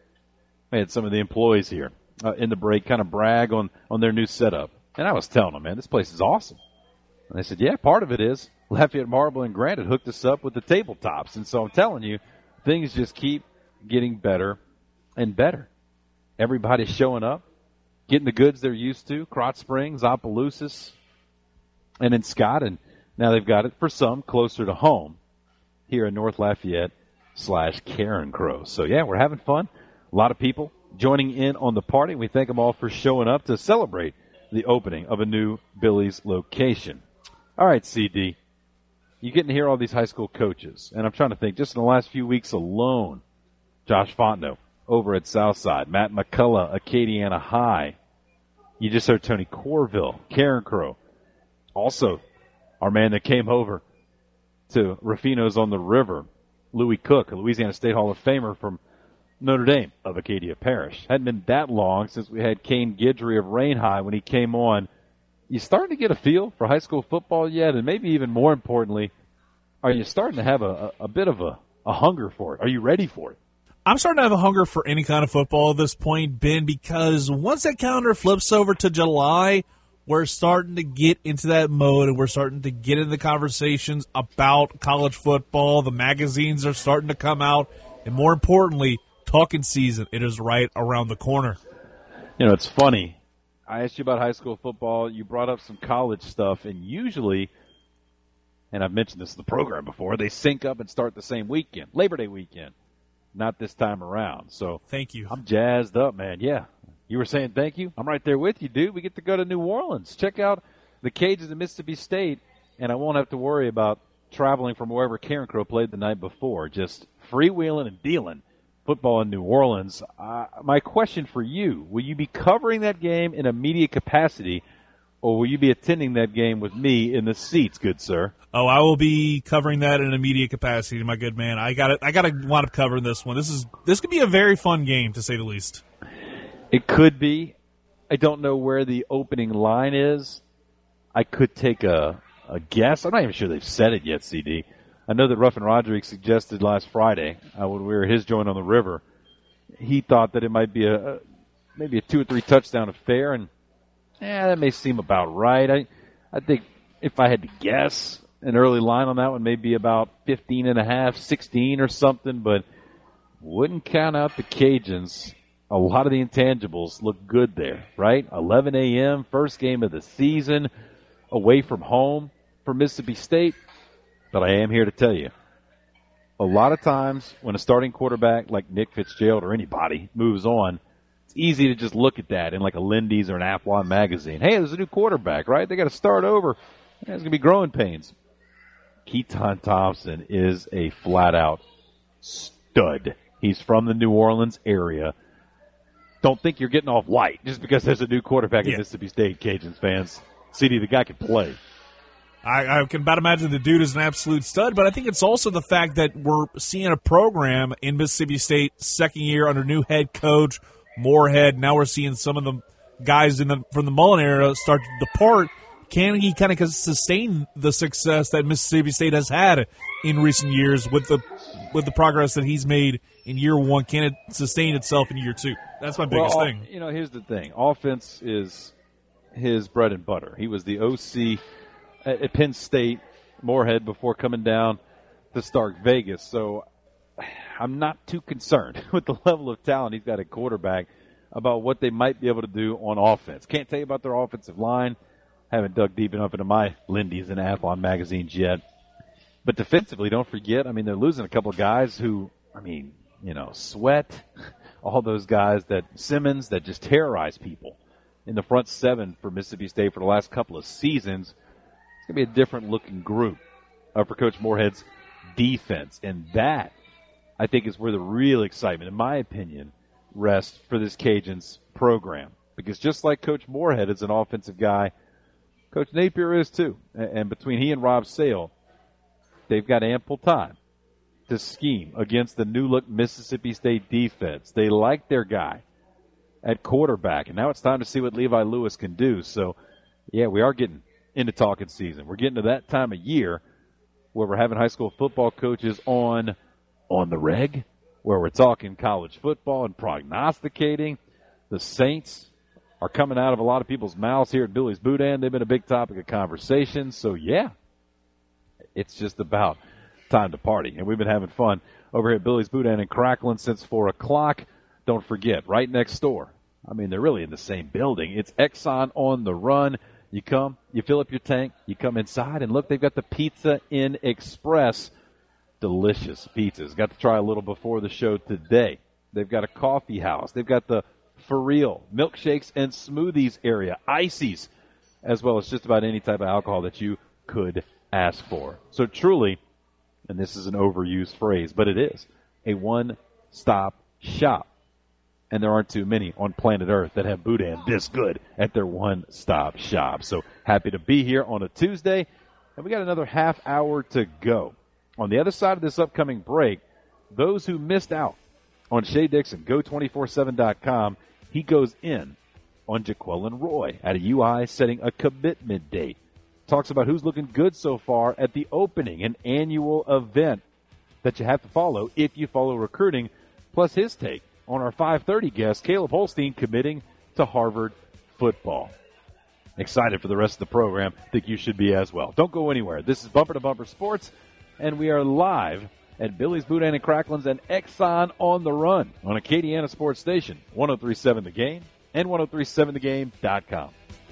I had some of the employees here in the break kind of brag on their new setup. And I was telling them, man, this place is awesome. And they said, yeah, part of it is Lafayette Marble and Granite hooked us up with the tabletops. And so I'm telling you, things just keep getting better and better. Everybody's showing up, getting the goods they're used to, Krotz Springs, Opelousas, and in Scott. And now they've got it for some closer to home here in North Lafayette / Carencro. So, yeah, we're having fun. A lot of people joining in on the party. We thank them all for showing up to celebrate the opening of a new Billy's location. All right, CD, you're getting to hear all these high school coaches, and I'm trying to think, just in the last few weeks alone, Josh Fontenot over at Southside, Matt McCullough, Acadiana High. You just heard Tony Corville, Carencro. Also, our man that came over to Rufino's on the River, Louis Cook, a Louisiana State Hall of Famer from Notre Dame of Acadia Parish. Hadn't been that long since we had Kane Guidry of Rain High when he came on. You starting to get a feel for high school football yet? And maybe even more importantly, are you starting to have a bit of a hunger for it? Are you ready for it? I'm starting to have a hunger for any kind of football at this point, Ben, because once that calendar flips over to July, we're starting to get into that mode and we're starting to get into the conversations about college football. The magazines are starting to come out. And more importantly, talking season, it is right around the corner. You know, it's funny. I asked you about high school football. You brought up some college stuff, and usually, and I've mentioned this in the program before, they sync up and start the same weekend, Labor Day weekend. Not this time around. So thank you. I'm jazzed up, man. Yeah. You were saying thank you? I'm right there with you, dude. We get to go to New Orleans. Check out the Cajuns of Mississippi State, and I won't have to worry about traveling from wherever Carencro played the night before. Just freewheeling and dealing football in New Orleans. My question for you, will you be covering that game in a media capacity, or will you be attending that game with me in the seats, good sir? Oh, I will be covering that in a media capacity, my good man. I got to wind up covering this one. This could be a very fun game, to say the least. It could be. I don't know where the opening line is. I could take a guess. I'm not even sure they've said it yet, CD. I know that Ruffin Rodriguez suggested last Friday when we were at his joint on the river, he thought that it might be maybe a 2 or 3 touchdown affair, and that may seem about right. I think if I had to guess, an early line on that one may be about 15.5, 16 or something, but wouldn't count out the Cajuns. A lot of the intangibles look good there, right? 11 a.m., first game of the season, away from home for Mississippi State. But I am here to tell you, a lot of times when a starting quarterback like Nick Fitzgerald or anybody moves on, it's easy to just look at that in like a Lindy's or an Athlon magazine. Hey, there's a new quarterback, right? They got to start over. There's going to be growing pains. Keaton Thompson is a flat-out stud. He's from the New Orleans area. Don't think you're getting off light just because there's a new quarterback at Mississippi State, Cajuns fans. CD, the guy can play. I can about imagine the dude is an absolute stud, but I think it's also the fact that we're seeing a program in Mississippi State, second year under new head coach Moorhead. Now we're seeing some of the guys from the Mullen era start to depart. Can he kind of sustain the success that Mississippi State has had in recent years with the progress that he's made in year one? Can it sustain itself in year two? That's my biggest thing. You know, here's the thing. Offense is his bread and butter. He was the OC at Penn State, Moorhead, before coming down to Stark Vegas. So I'm not too concerned with the level of talent he's got at quarterback about what they might be able to do on offense. Can't tell you about their offensive line. Haven't dug deep enough into my Lindy's and Athlon magazines yet. But defensively, don't forget, I mean, they're losing a couple of guys who, I mean, you know, Sweat, all those guys Simmons that just terrorize people in the front seven for Mississippi State for the last couple of seasons. It's going to be a different looking group for Coach Moorhead's defense. And that I think is where the real excitement, in my opinion, rests for this Cajuns program. Because just like Coach Moorhead is an offensive guy, Coach Napier is too. And between he and Rob Sale, they've got ample time to scheme against the new-look Mississippi State defense. They like their guy at quarterback, and now it's time to see what Levi Lewis can do. So, yeah, we are getting into talking season. We're getting to that time of year where we're having high school football coaches on the reg, where we're talking college football and prognosticating. The Saints are coming out of a lot of people's mouths here at Billy's Boudin. They've been a big topic of conversation. So, yeah, it's just about time to party. And we've been having fun over here at Billy's Boudin in Cracklin since 4 o'clock. Don't forget, right next door, I mean, they're really in the same building. It's Exxon on the Run. You come, you fill up your tank, you come inside, and look, they've got the Pizza Inn Express. Delicious pizzas. Got to try a little before the show today. They've got a coffee house. They've got the For Real milkshakes and smoothies area, ices, as well as just about any type of alcohol that you could ask for. So truly, and this is an overused phrase, but it is a one-stop shop. And there aren't too many on planet Earth that have Boudin this good at their one-stop shop. So happy to be here on a Tuesday. And we got another half hour to go. On the other side of this upcoming break, those who missed out on Shea Dixon, go247.com, he goes in on Jaquelin Roy at a UI setting a commitment date. Talks about who's looking good so far at the opening, an annual event that you have to follow if you follow recruiting, plus his take on our 5:30 guest, Caleb Holstein, committing to Harvard football. Excited for the rest of the program. Think you should be as well. Don't go anywhere. This is Bumper to Bumper Sports, and we are live at Billy's Boudin and Cracklins and Exxon on the Run on Acadiana Sports Station, 103.7 The Game and 103.7thegame.com.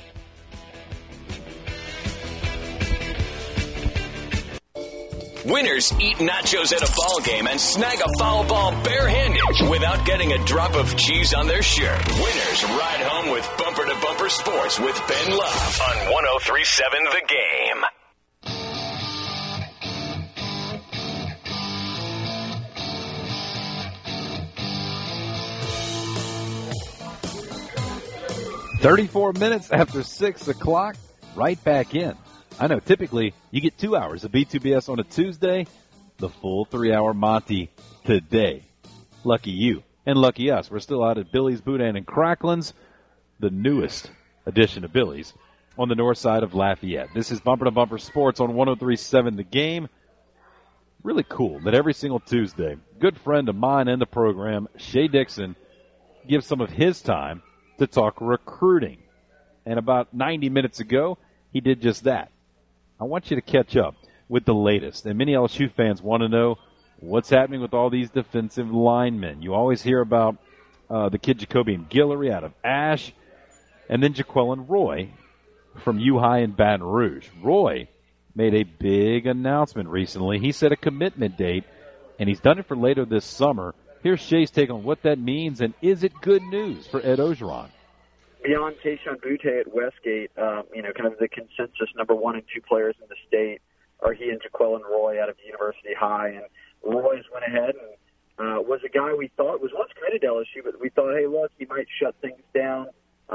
Winners eat nachos at a ball game and snag a foul ball barehanded without getting a drop of cheese on their shirt. Winners ride home with Bumper to Bumper Sports with Ben Love on 103.7 The Game. .34 after 6 o'clock, right back in. I know, typically, you get 2 hours of B2BS on a Tuesday, the full 3-hour Monty today. Lucky you, and lucky us. We're still out at Billy's Boudin and Cracklins, the newest edition of Billy's, on the north side of Lafayette. This is Bumper to Bumper Sports on 103.7 The Game. Really cool that every single Tuesday, good friend of mine and the program, Shea Dixon, gives some of his time to talk recruiting. And about 90 minutes ago, he did just that. I want you to catch up with the latest. And many LSU fans want to know what's happening with all these defensive linemen. You always hear about the kid Jacobian Guillory out of Ash, and then Jaquelin Roy from U-High in Baton Rouge. Roy made a big announcement recently. He set a commitment date, and he's done it for later this summer. Here's Shea's take on what that means, and is it good news for Ed Ogeron? Beyond Keyshawn Butte at Westgate, kind of the consensus number 1 and 2 players in the state are he and Jaquelin Roy out of University High. And Roy's went ahead and was a guy we thought was once committed to LSU, but we thought, hey, look, he might shut things down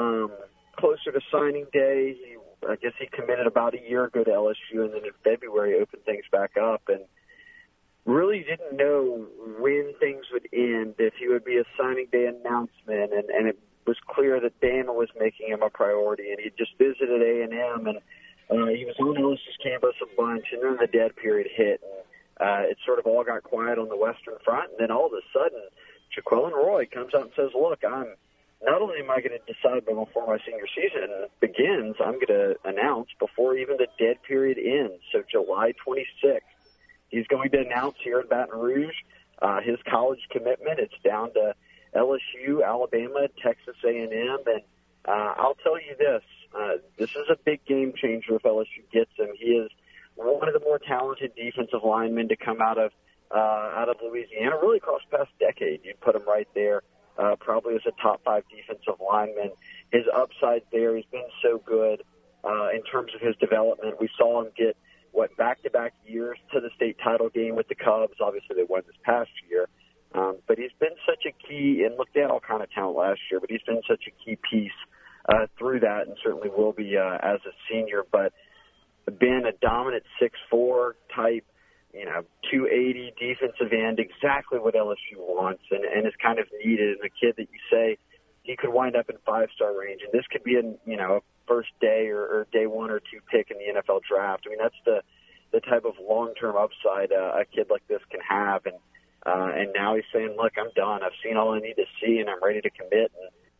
closer to signing day. I guess he committed about a year ago to LSU, and then in February opened things back up. And really didn't know when things would end, if he would be a signing day announcement, and it was clear that Bama was making him a priority, and he just visited A&M, and he was on LSU's campus a bunch, and then the dead period hit, and it sort of all got quiet on the Western Front, and then all of a sudden, Jaquelin Roy comes out and says, look, not only am I going to decide before my senior season begins, I'm going to announce before even the dead period ends, so July 26th. He's going to announce here in Baton Rouge his college commitment. It's down to LSU, Alabama, Texas A&M, and I'll tell you this, this is a big game changer if LSU gets him. He is one of the more talented defensive linemen to come out of Louisiana, really across the past decade. You'd put him right there, probably as a top 5 defensive lineman. His upside there, he's been so good in terms of his development. We saw him get back-to-back years to the state title game with the Cubs. Obviously, they won this past year. But he's been such a key, and look, they had all kind of talent last year, but he's been such a key piece through that, and certainly will be as a senior. But been a dominant 6'4" type, 280 defensive end, exactly what LSU wants, and is kind of needed. And a kid that you say he could wind up in 5-star range, and this could be a first day or day 1 or 2 pick in the NFL draft. I mean, that's the type of long-term upside a kid like this can have. And now he's saying, look, I'm done. I've seen all I need to see, and I'm ready to commit.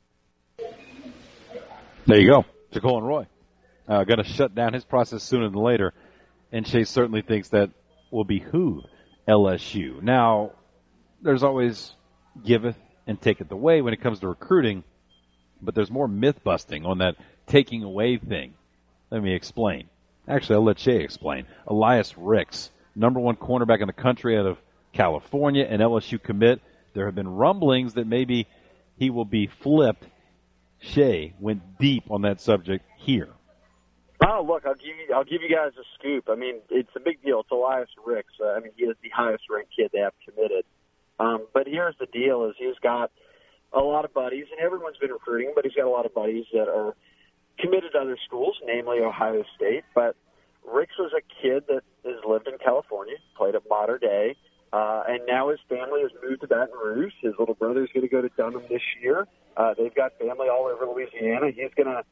There you go. Jacolin Roy. Going to shut down his process sooner than later. And Chase certainly thinks that will behoove LSU. Now, there's always giveth and taketh away when it comes to recruiting, but there's more myth-busting on that taking away thing. Let me explain. Actually, I'll let Shay explain. Elias Ricks, number 1 cornerback in the country out of California, an LSU commit. There have been rumblings that maybe he will be flipped. Shay went deep on that subject here. Oh, look, I'll give you guys a scoop. I mean, it's a big deal. It's Elias Ricks. He is the highest-ranked kid they have committed. But here's the deal: is he's got a lot of buddies, and everyone's been recruiting, but he's got a lot of buddies that are committed to other schools, namely Ohio State. But Ricks was a kid that has lived in California, played at Mater Dei, and now his family has moved to Baton Rouge. His little brother's going to go to Dunham this year. They've got family all over Louisiana. He's going to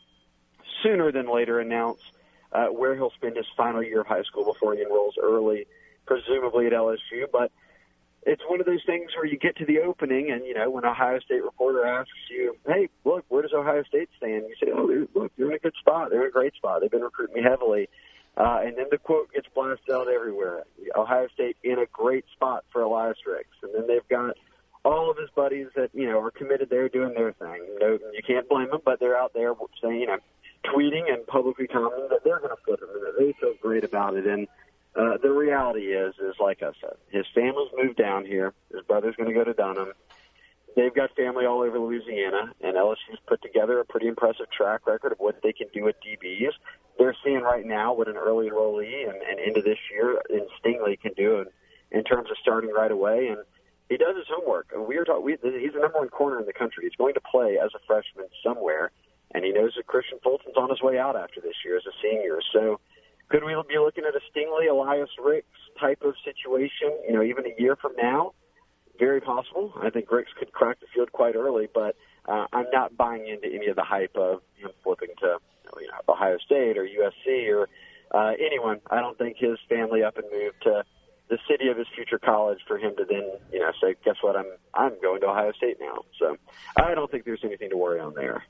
sooner than later announce where he'll spend his final year of high school before he enrolls early, presumably at LSU. But it's one of those things where you get to the opening and, when an Ohio State reporter asks you, hey, look, where does Ohio State stand? You say, look, you're in a good spot. They're in a great spot. They've been recruiting me heavily. And then the quote gets blasted out everywhere. Ohio State in a great spot for Elias Ricks. And then they've got all of his buddies that, are committed there doing their thing. You can't blame them, but they're out there saying, tweeting and publicly commenting that they're going to flip him and that they feel great about it. And the reality is like I said, his family's moved down here. His brother's going to go to Dunham. They've got family all over Louisiana, and LSU's put together a pretty impressive track record of what they can do at DBs. They're seeing right now what an early enrollee and into this year in Stingley can do in terms of starting right away. And he does his homework. He's the number 1 corner in the country. He's going to play as a freshman somewhere, and he knows that Christian Fulton's on his way out after this year as a senior. So could we be looking at a Stingley, Elias Ricks type of situation, even a year from now? Very possible. I think Ricks could crack the field quite early, but I'm not buying into any of the hype of him flipping to Ohio State or USC or anyone. I don't think his family up and moved to the city of his future college for him to then say, guess what, I'm going to Ohio State now. So I don't think there's anything to worry on there.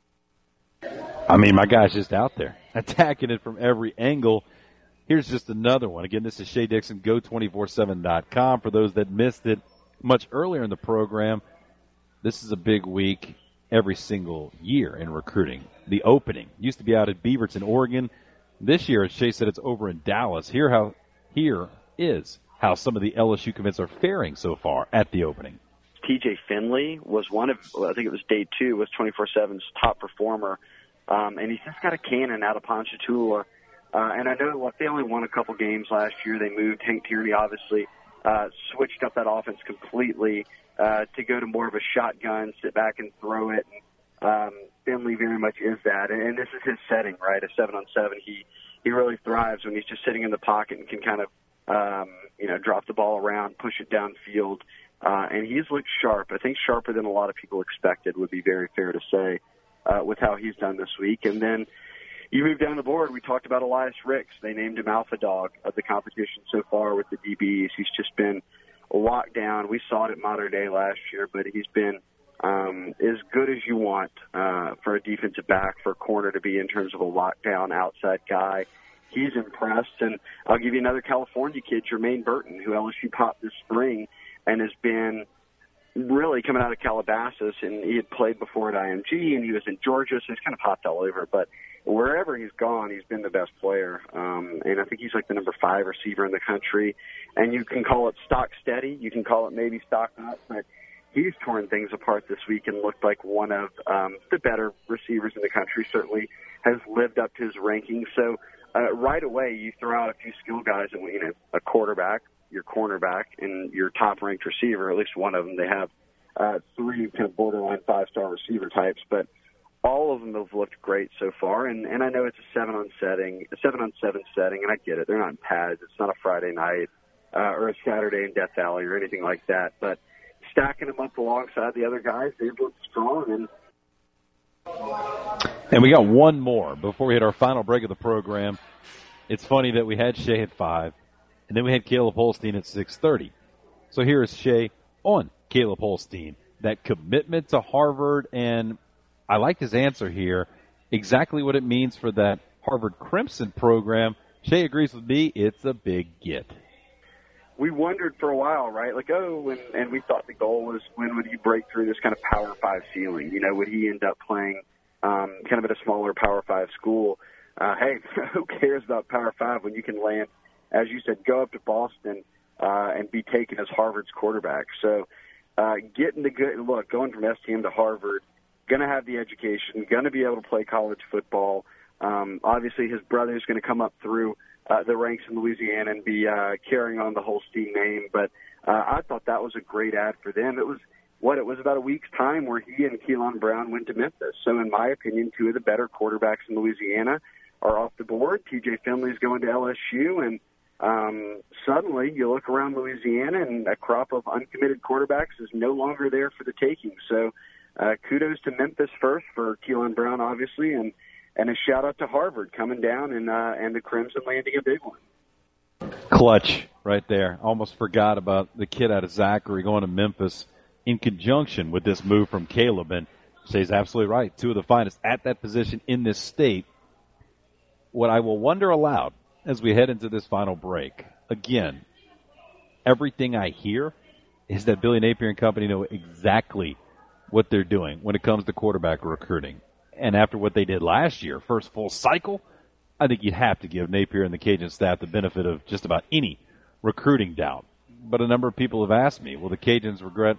My guy's just out there attacking it from every angle. Here's just another one. Again, this is Shea Dixon, Go247.com. For those that missed it much earlier in the program, this is a big week every single year in recruiting. The opening used to be out at Beaverton, Oregon. This year, as Shea said, it's over in Dallas. Here is how some of the LSU commits are faring so far at the opening. TJ Finley was one of, I think it was day 2, was 24/7's top performer. And he's just got a cannon out of Ponchatoula. And I know they only won a couple games last year. They moved. Hank Tierney obviously switched up that offense completely to go to more of a shotgun, sit back and throw it. And Finley very much is that. And this is his setting, right? A 7-on-7. He really thrives when he's just sitting in the pocket and can kind of, drop the ball around, push it downfield. And he's looked sharp. I think sharper than a lot of people expected would be very fair to say with how he's done this week. And then you move down the board. We talked about Elias Ricks. They named him Alpha Dog of the competition so far with the DBs. He's just been locked down. We saw it at Mater Dei last year, but he's been as good as you want for a defensive back, for a corner to be in terms of a lockdown outside guy. He's impressed. And I'll give you another California kid, Jermaine Burton, who LSU popped this spring and has been really coming out of Calabasas, and he had played before at IMG, and he was in Georgia, so he's kind of hopped all over. But wherever he's gone, he's been the best player. And I think he's like the number 5 receiver in the country. And you can call it stock steady. You can call it maybe stock not. But he's torn things apart this week and looked like one of the better receivers in the country, certainly has lived up to his ranking. So right away, you throw out a few skill guys and, a quarterback, your your cornerback and your top-ranked receiver, at least one of them. They have 3 kind of borderline 5-star receiver types, but all of them have looked great so far. And I know it's a 7-on-7 setting, and I get it. They're not in pads. It's not a Friday night or a Saturday in Death Valley or anything like that. But stacking them up alongside the other guys, they've looked strong. And we got one more before we hit our final break of the program. It's funny that we had Shea at 5, and then we had Caleb Holstein at 6:30. So here is Shea on Caleb Holstein, that commitment to Harvard, and I like his answer here, exactly what it means for that Harvard Crimson program. Shea agrees with me, it's a big get. We wondered for a while, right? Like, and we thought the goal was when would he break through this kind of Power 5 ceiling? You know, would he end up playing kind of at a smaller Power 5 school? Hey, who cares about Power 5 when you can land, as you said, go up to Boston and be taken as Harvard's quarterback? So getting the good look, going from STM to Harvard, going to have the education, going to be able to play college football. Obviously, his brother is going to come up through the ranks in Louisiana and be carrying on the Holstein name. But I thought that was a great ad for them. It was about a week's time where he and Keelan Brown went to Memphis. So in my opinion, 2 of the better quarterbacks in Louisiana are off the board. TJ Finley's going to LSU, and suddenly you look around Louisiana and a crop of uncommitted quarterbacks is no longer there for the taking. So kudos to Memphis first for Keelan Brown, obviously, and a shout-out to Harvard coming down and the Crimson landing a big one. Clutch right there. Almost forgot about the kid out of Zachary going to Memphis in conjunction with this move from Caleb. And Shea's absolutely right. 2 of the finest at that position in this state. What I will wonder aloud as we head into this final break, again, everything I hear is that Billy Napier and company know exactly what they're doing when it comes to quarterback recruiting. And after what they did last year, first full cycle, I think you'd have to give Napier and the Cajun staff the benefit of just about any recruiting doubt. But a number of people have asked me, will the Cajuns regret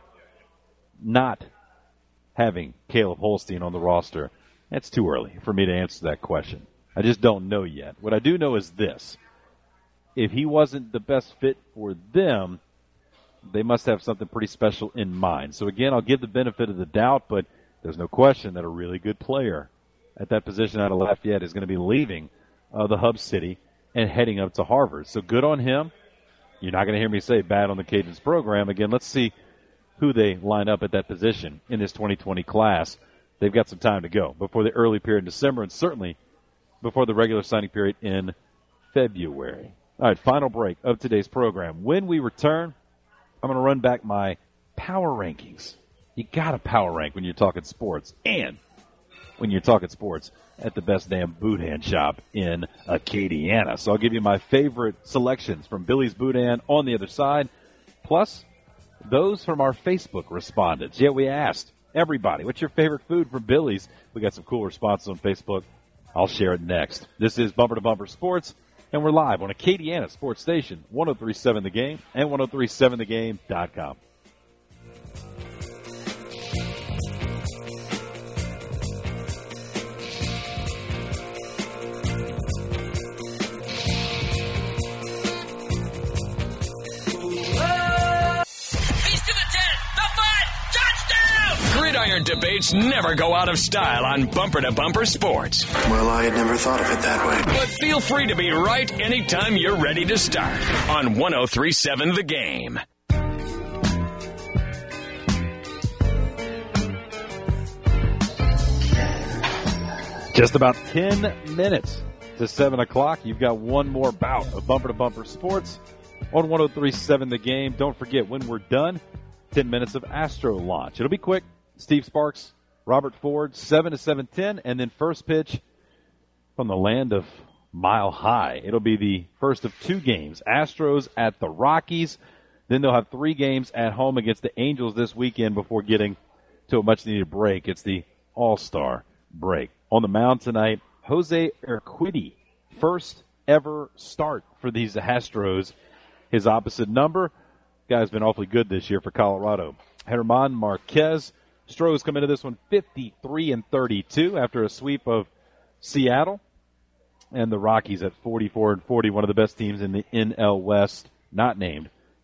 not having Caleb Holstein on the roster? It's too early for me to answer that question. I just don't know yet. What I do know is this. If he wasn't the best fit for them, they must have something pretty special in mind. So, again, I'll give the benefit of the doubt, but there's no question that a really good player at that position out of Lafayette is going to be leaving the hub city and heading up to Harvard. So good on him. You're not going to hear me say bad on the Cajuns program. Again, let's see who they line up at that position in this 2020 class. They've got some time to go before the early period in December and certainly before the regular signing period in February. All right, final break of today's program. When we return, I'm going to run back my power rankings. You got to power rank when you're talking sports, and when you're talking sports at the best damn boudin shop in Acadiana. So I'll give you my favorite selections from Billy's Boudin on the other side, plus those from our Facebook respondents. Yeah, we asked everybody, what's your favorite food from Billy's? We got some cool responses on Facebook. I'll share it next. This is Bumper to Bumper Sports, and we're live on Acadiana Sports Station, 103.7 The Game and 103.7thegame.com. Gridiron debates never go out of style on Bumper to Bumper Sports. Well, I had never thought of it that way. But feel free to be right anytime you're ready to start on 103.7 The Game. Just about 10 minutes to 7 o'clock. You've got one more bout of Bumper to Bumper Sports on 103.7 The Game. Don't forget, when we're done, 10 minutes of Astro Launch. It'll be quick. Steve Sparks, Robert Ford, 7 to 7:10, and then first pitch from the land of Mile High. It'll be the first of 2 games. Astros at the Rockies. Then they'll have 3 games at home against the Angels this weekend before getting to a much-needed break. It's the All-Star break. On the mound tonight, Jose Urquidy, first ever start for these Astros. His opposite number, guy's been awfully good this year for Colorado. German Marquez. Stros come into this one 53-32 after a sweep of Seattle. And the Rockies at 44-40, one of the best teams in the NL West, not named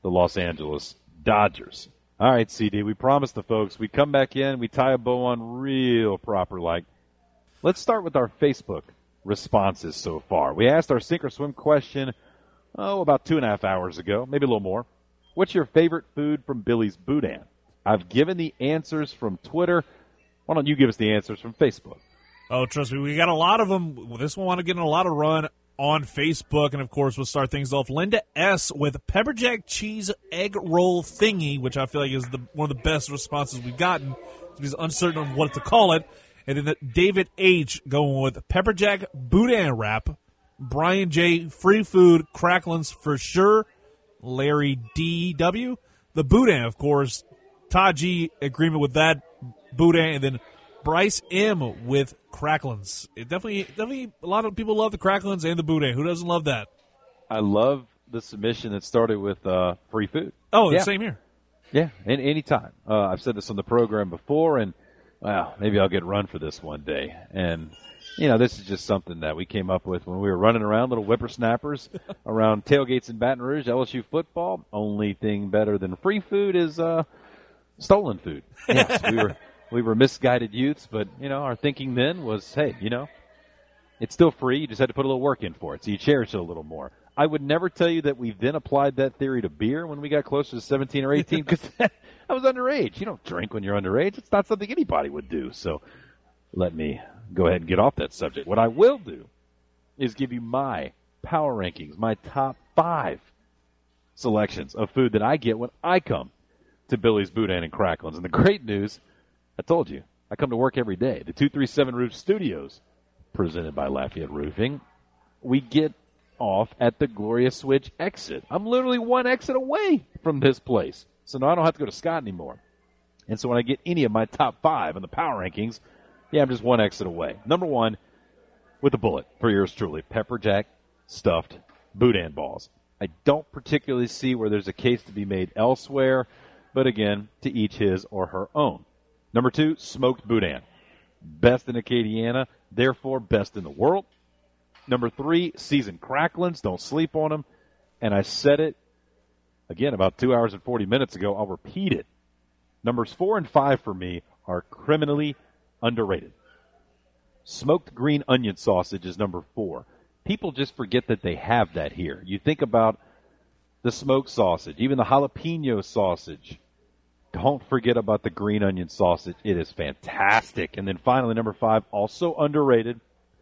the Los Angeles Dodgers. All right, CD, we promised the folks we come back in, we tie a bow on real proper like. Let's start with our Facebook responses so far. We asked our sink or swim question, about 2.5 hours ago, maybe a little more. What's your favorite food from Billy's Boudin? I've given the answers from Twitter. Why don't you give us the answers from Facebook? Oh, trust me, we got a lot of them. This one wanted to get a lot of run on Facebook, and of course, we'll start things off. Linda S. with pepper jack cheese egg roll thingy, which I feel like is one of the best responses we've gotten. He's uncertain on what to call it. And then David H. going with pepper jack boudin wrap. Brian J. free food cracklins for sure. Larry D.W. the boudin, of course. Taji agreement with that boudin, and then Bryce M. with cracklins. It definitely a lot of people love the cracklins and the boudin. Who doesn't love that? I love the submission that started with free food. Oh, yeah. Same here. Yeah, anytime. I've said this on the program before, and wow, maybe I'll get run for this one day. And, this is just something that we came up with when we were running around, little whippersnappers, around tailgates in Baton Rouge, LSU football. Only thing better than free food is stolen food. Yes, we were misguided youths, but, our thinking then was, hey, it's still free. You just had to put a little work in for it, so you cherish it a little more. I would never tell you that we then applied that theory to beer when we got closer to 17 or 18 because I was underage. You don't drink when you're underage. It's not something anybody would do. So let me go ahead and get off that subject. What I will do is give you my power rankings, my top 5 selections of food that I get when I come to Billy's Boudin and Cracklins. And the great news, I told you, I come to work every day. The 237 Roof Studios, presented by Lafayette Roofing, we get off at the Gloria Switch exit. I'm literally one exit away from this place. So now I don't have to go to Scott anymore. And so when I get any of my top 5 in the power rankings, I'm just one exit away. Number 1, with a bullet, for yours truly, pepper jack stuffed boudin balls. I don't particularly see where there's a case to be made elsewhere, but again, to each his or her own. Number 2, smoked boudin. Best in Acadiana, therefore best in the world. Number 3, seasoned cracklins. Don't sleep on them. And I said it, again, about 2 hours and 40 minutes ago. I'll repeat it. Numbers 4 and 5 for me are criminally underrated. Smoked green onion sausage is number 4. People just forget that they have that here. You think about the smoked sausage, even the jalapeno sausage. Don't forget about the green onion sausage. It is fantastic. And then finally, number 5, also underrated,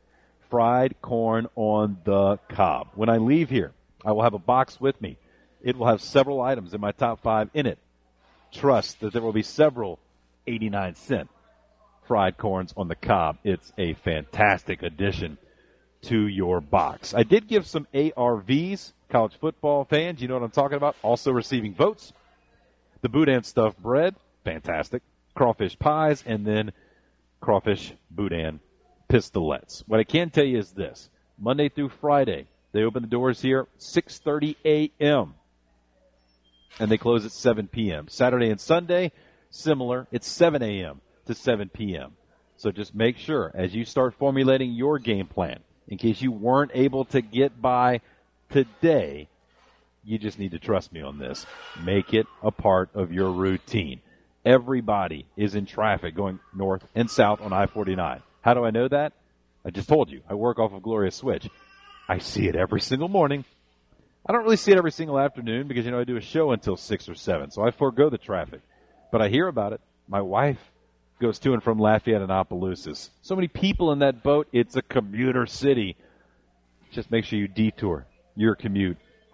fried corn on the cob. When I leave here, I will have a box with me. It will have several items in my top 5 in it. Trust that there will be several 89-cent fried corns on the cob. It's a fantastic addition to your box. I did give some ARVs, college football fans. You know what I'm talking about. Also receiving votes. The boudin stuffed bread, fantastic. Crawfish pies, and then crawfish boudin pistolets. What I can tell you is this. Monday through Friday, they open the doors here 6:30 a.m. and they close at 7 p.m. Saturday and Sunday, similar. It's 7 a.m. to 7 p.m. So just make sure as you start formulating your game plan, in case you weren't able to get by today, you just need to trust me on this. Make it a part of your routine. Everybody is in traffic going north and south on I-49. How do I know that? I just told you. I work off of Gloria Switch. I see it every single morning. I don't really see it every single afternoon because, I do a show until 6 or 7, so I forego the traffic. But I hear about it. My wife goes to and from Lafayette and Opelousas. So many people in that boat. It's a commuter city. Just make sure you detour your commute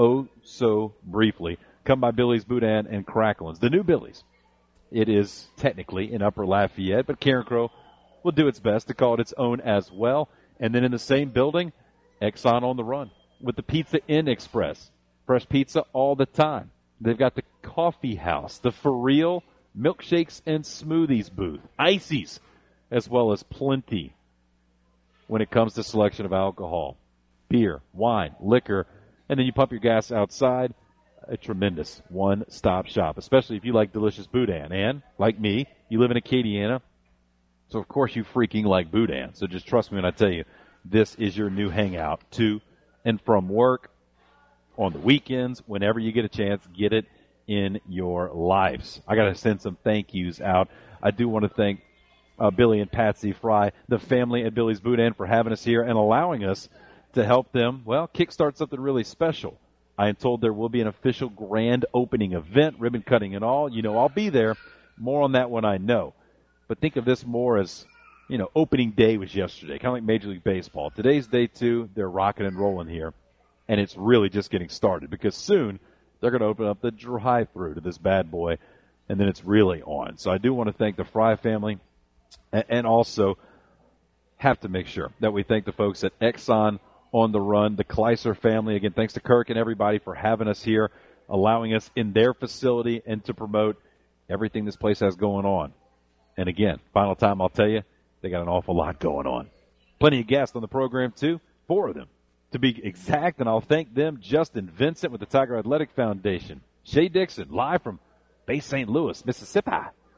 so briefly. Come by Billy's Boudin and Cracklins. The new Billy's. It is technically in Upper Lafayette, but Karen Crow will do its best to call it its own as well. And then in the same building, Exxon on the Run with the Pizza Inn Express. Fresh pizza all the time. They've got the Coffee House, the For Real milkshakes and smoothies booth, ices, as well as plenty when it comes to selection of alcohol, beer, wine, liquor, and then you pump your gas outside. A tremendous one-stop shop, especially if you like delicious boudin. And, like me, you live in Acadiana, so of course you freaking like boudin. So just trust me when I tell you, this is your new hangout to and from work, on the weekends, whenever you get a chance, get it in your lives. I got to send some thank yous out. I do want to thank Billy and Patsy Fry, the family at Billy's Boudin, for having us here and allowing us to help them, well, kickstart something really special. I am told there will be an official grand opening event, ribbon cutting and all. You know, I'll be there. More on that when I know. But think of this more as, you know, opening day was yesterday, kind of like Major League Baseball. Today's day 2. They're rocking and rolling here, and it's really just getting started because soon they're going to open up the drive-through to this bad boy, and then it's really on. So I do want to thank the Fry family and also have to make sure that we thank the folks at Exxon on the Run, the Kleiser family. Again, thanks to Kirk and everybody for having us here, allowing us in their facility and to promote everything this place has going on. And again, final time I'll tell you, they got an awful lot going on. Plenty of guests on the program, too. 4 of them, to be exact, and I'll thank them. Justin Vincent with the Tiger Athletic Foundation. Shay Dixon, live from Bay St. Louis, Mississippi.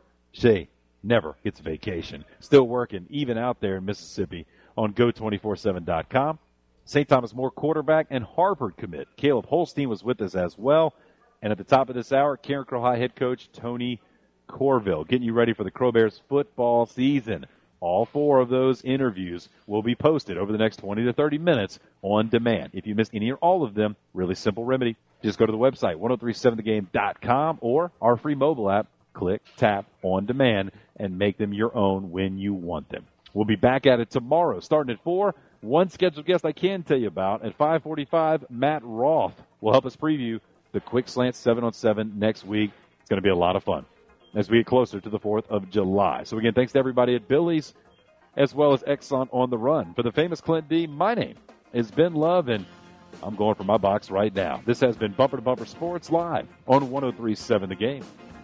Shay never gets a vacation. Still working, even out there in Mississippi, on Go247.com. St. Thomas More quarterback and Harvard commit Caleb Holstein was with us as well. And at the top of this hour, Karen Crow High head coach Tony Corville, getting you ready for the Crow Bears football season. All 4 of those interviews will be posted over the next 20 to 30 minutes on demand. If you missed any or all of them, really simple remedy. Just go to the website, 1037thegame.com, or our free mobile app. Click, tap, on demand, and make them your own when you want them. We'll be back at it tomorrow, starting at 4. One scheduled guest I can tell you about at 5:45, Matt Roth will help us preview the Quick Slant 7-on-7 next week. It's going to be a lot of fun as we get closer to the 4th of July. So, again, thanks to everybody at Billy's as well as Exxon on the Run. For the famous Clint D, my name is Ben Love, and I'm going for my box right now. This has been Bumper to Bumper Sports Live on 103.7 The Game.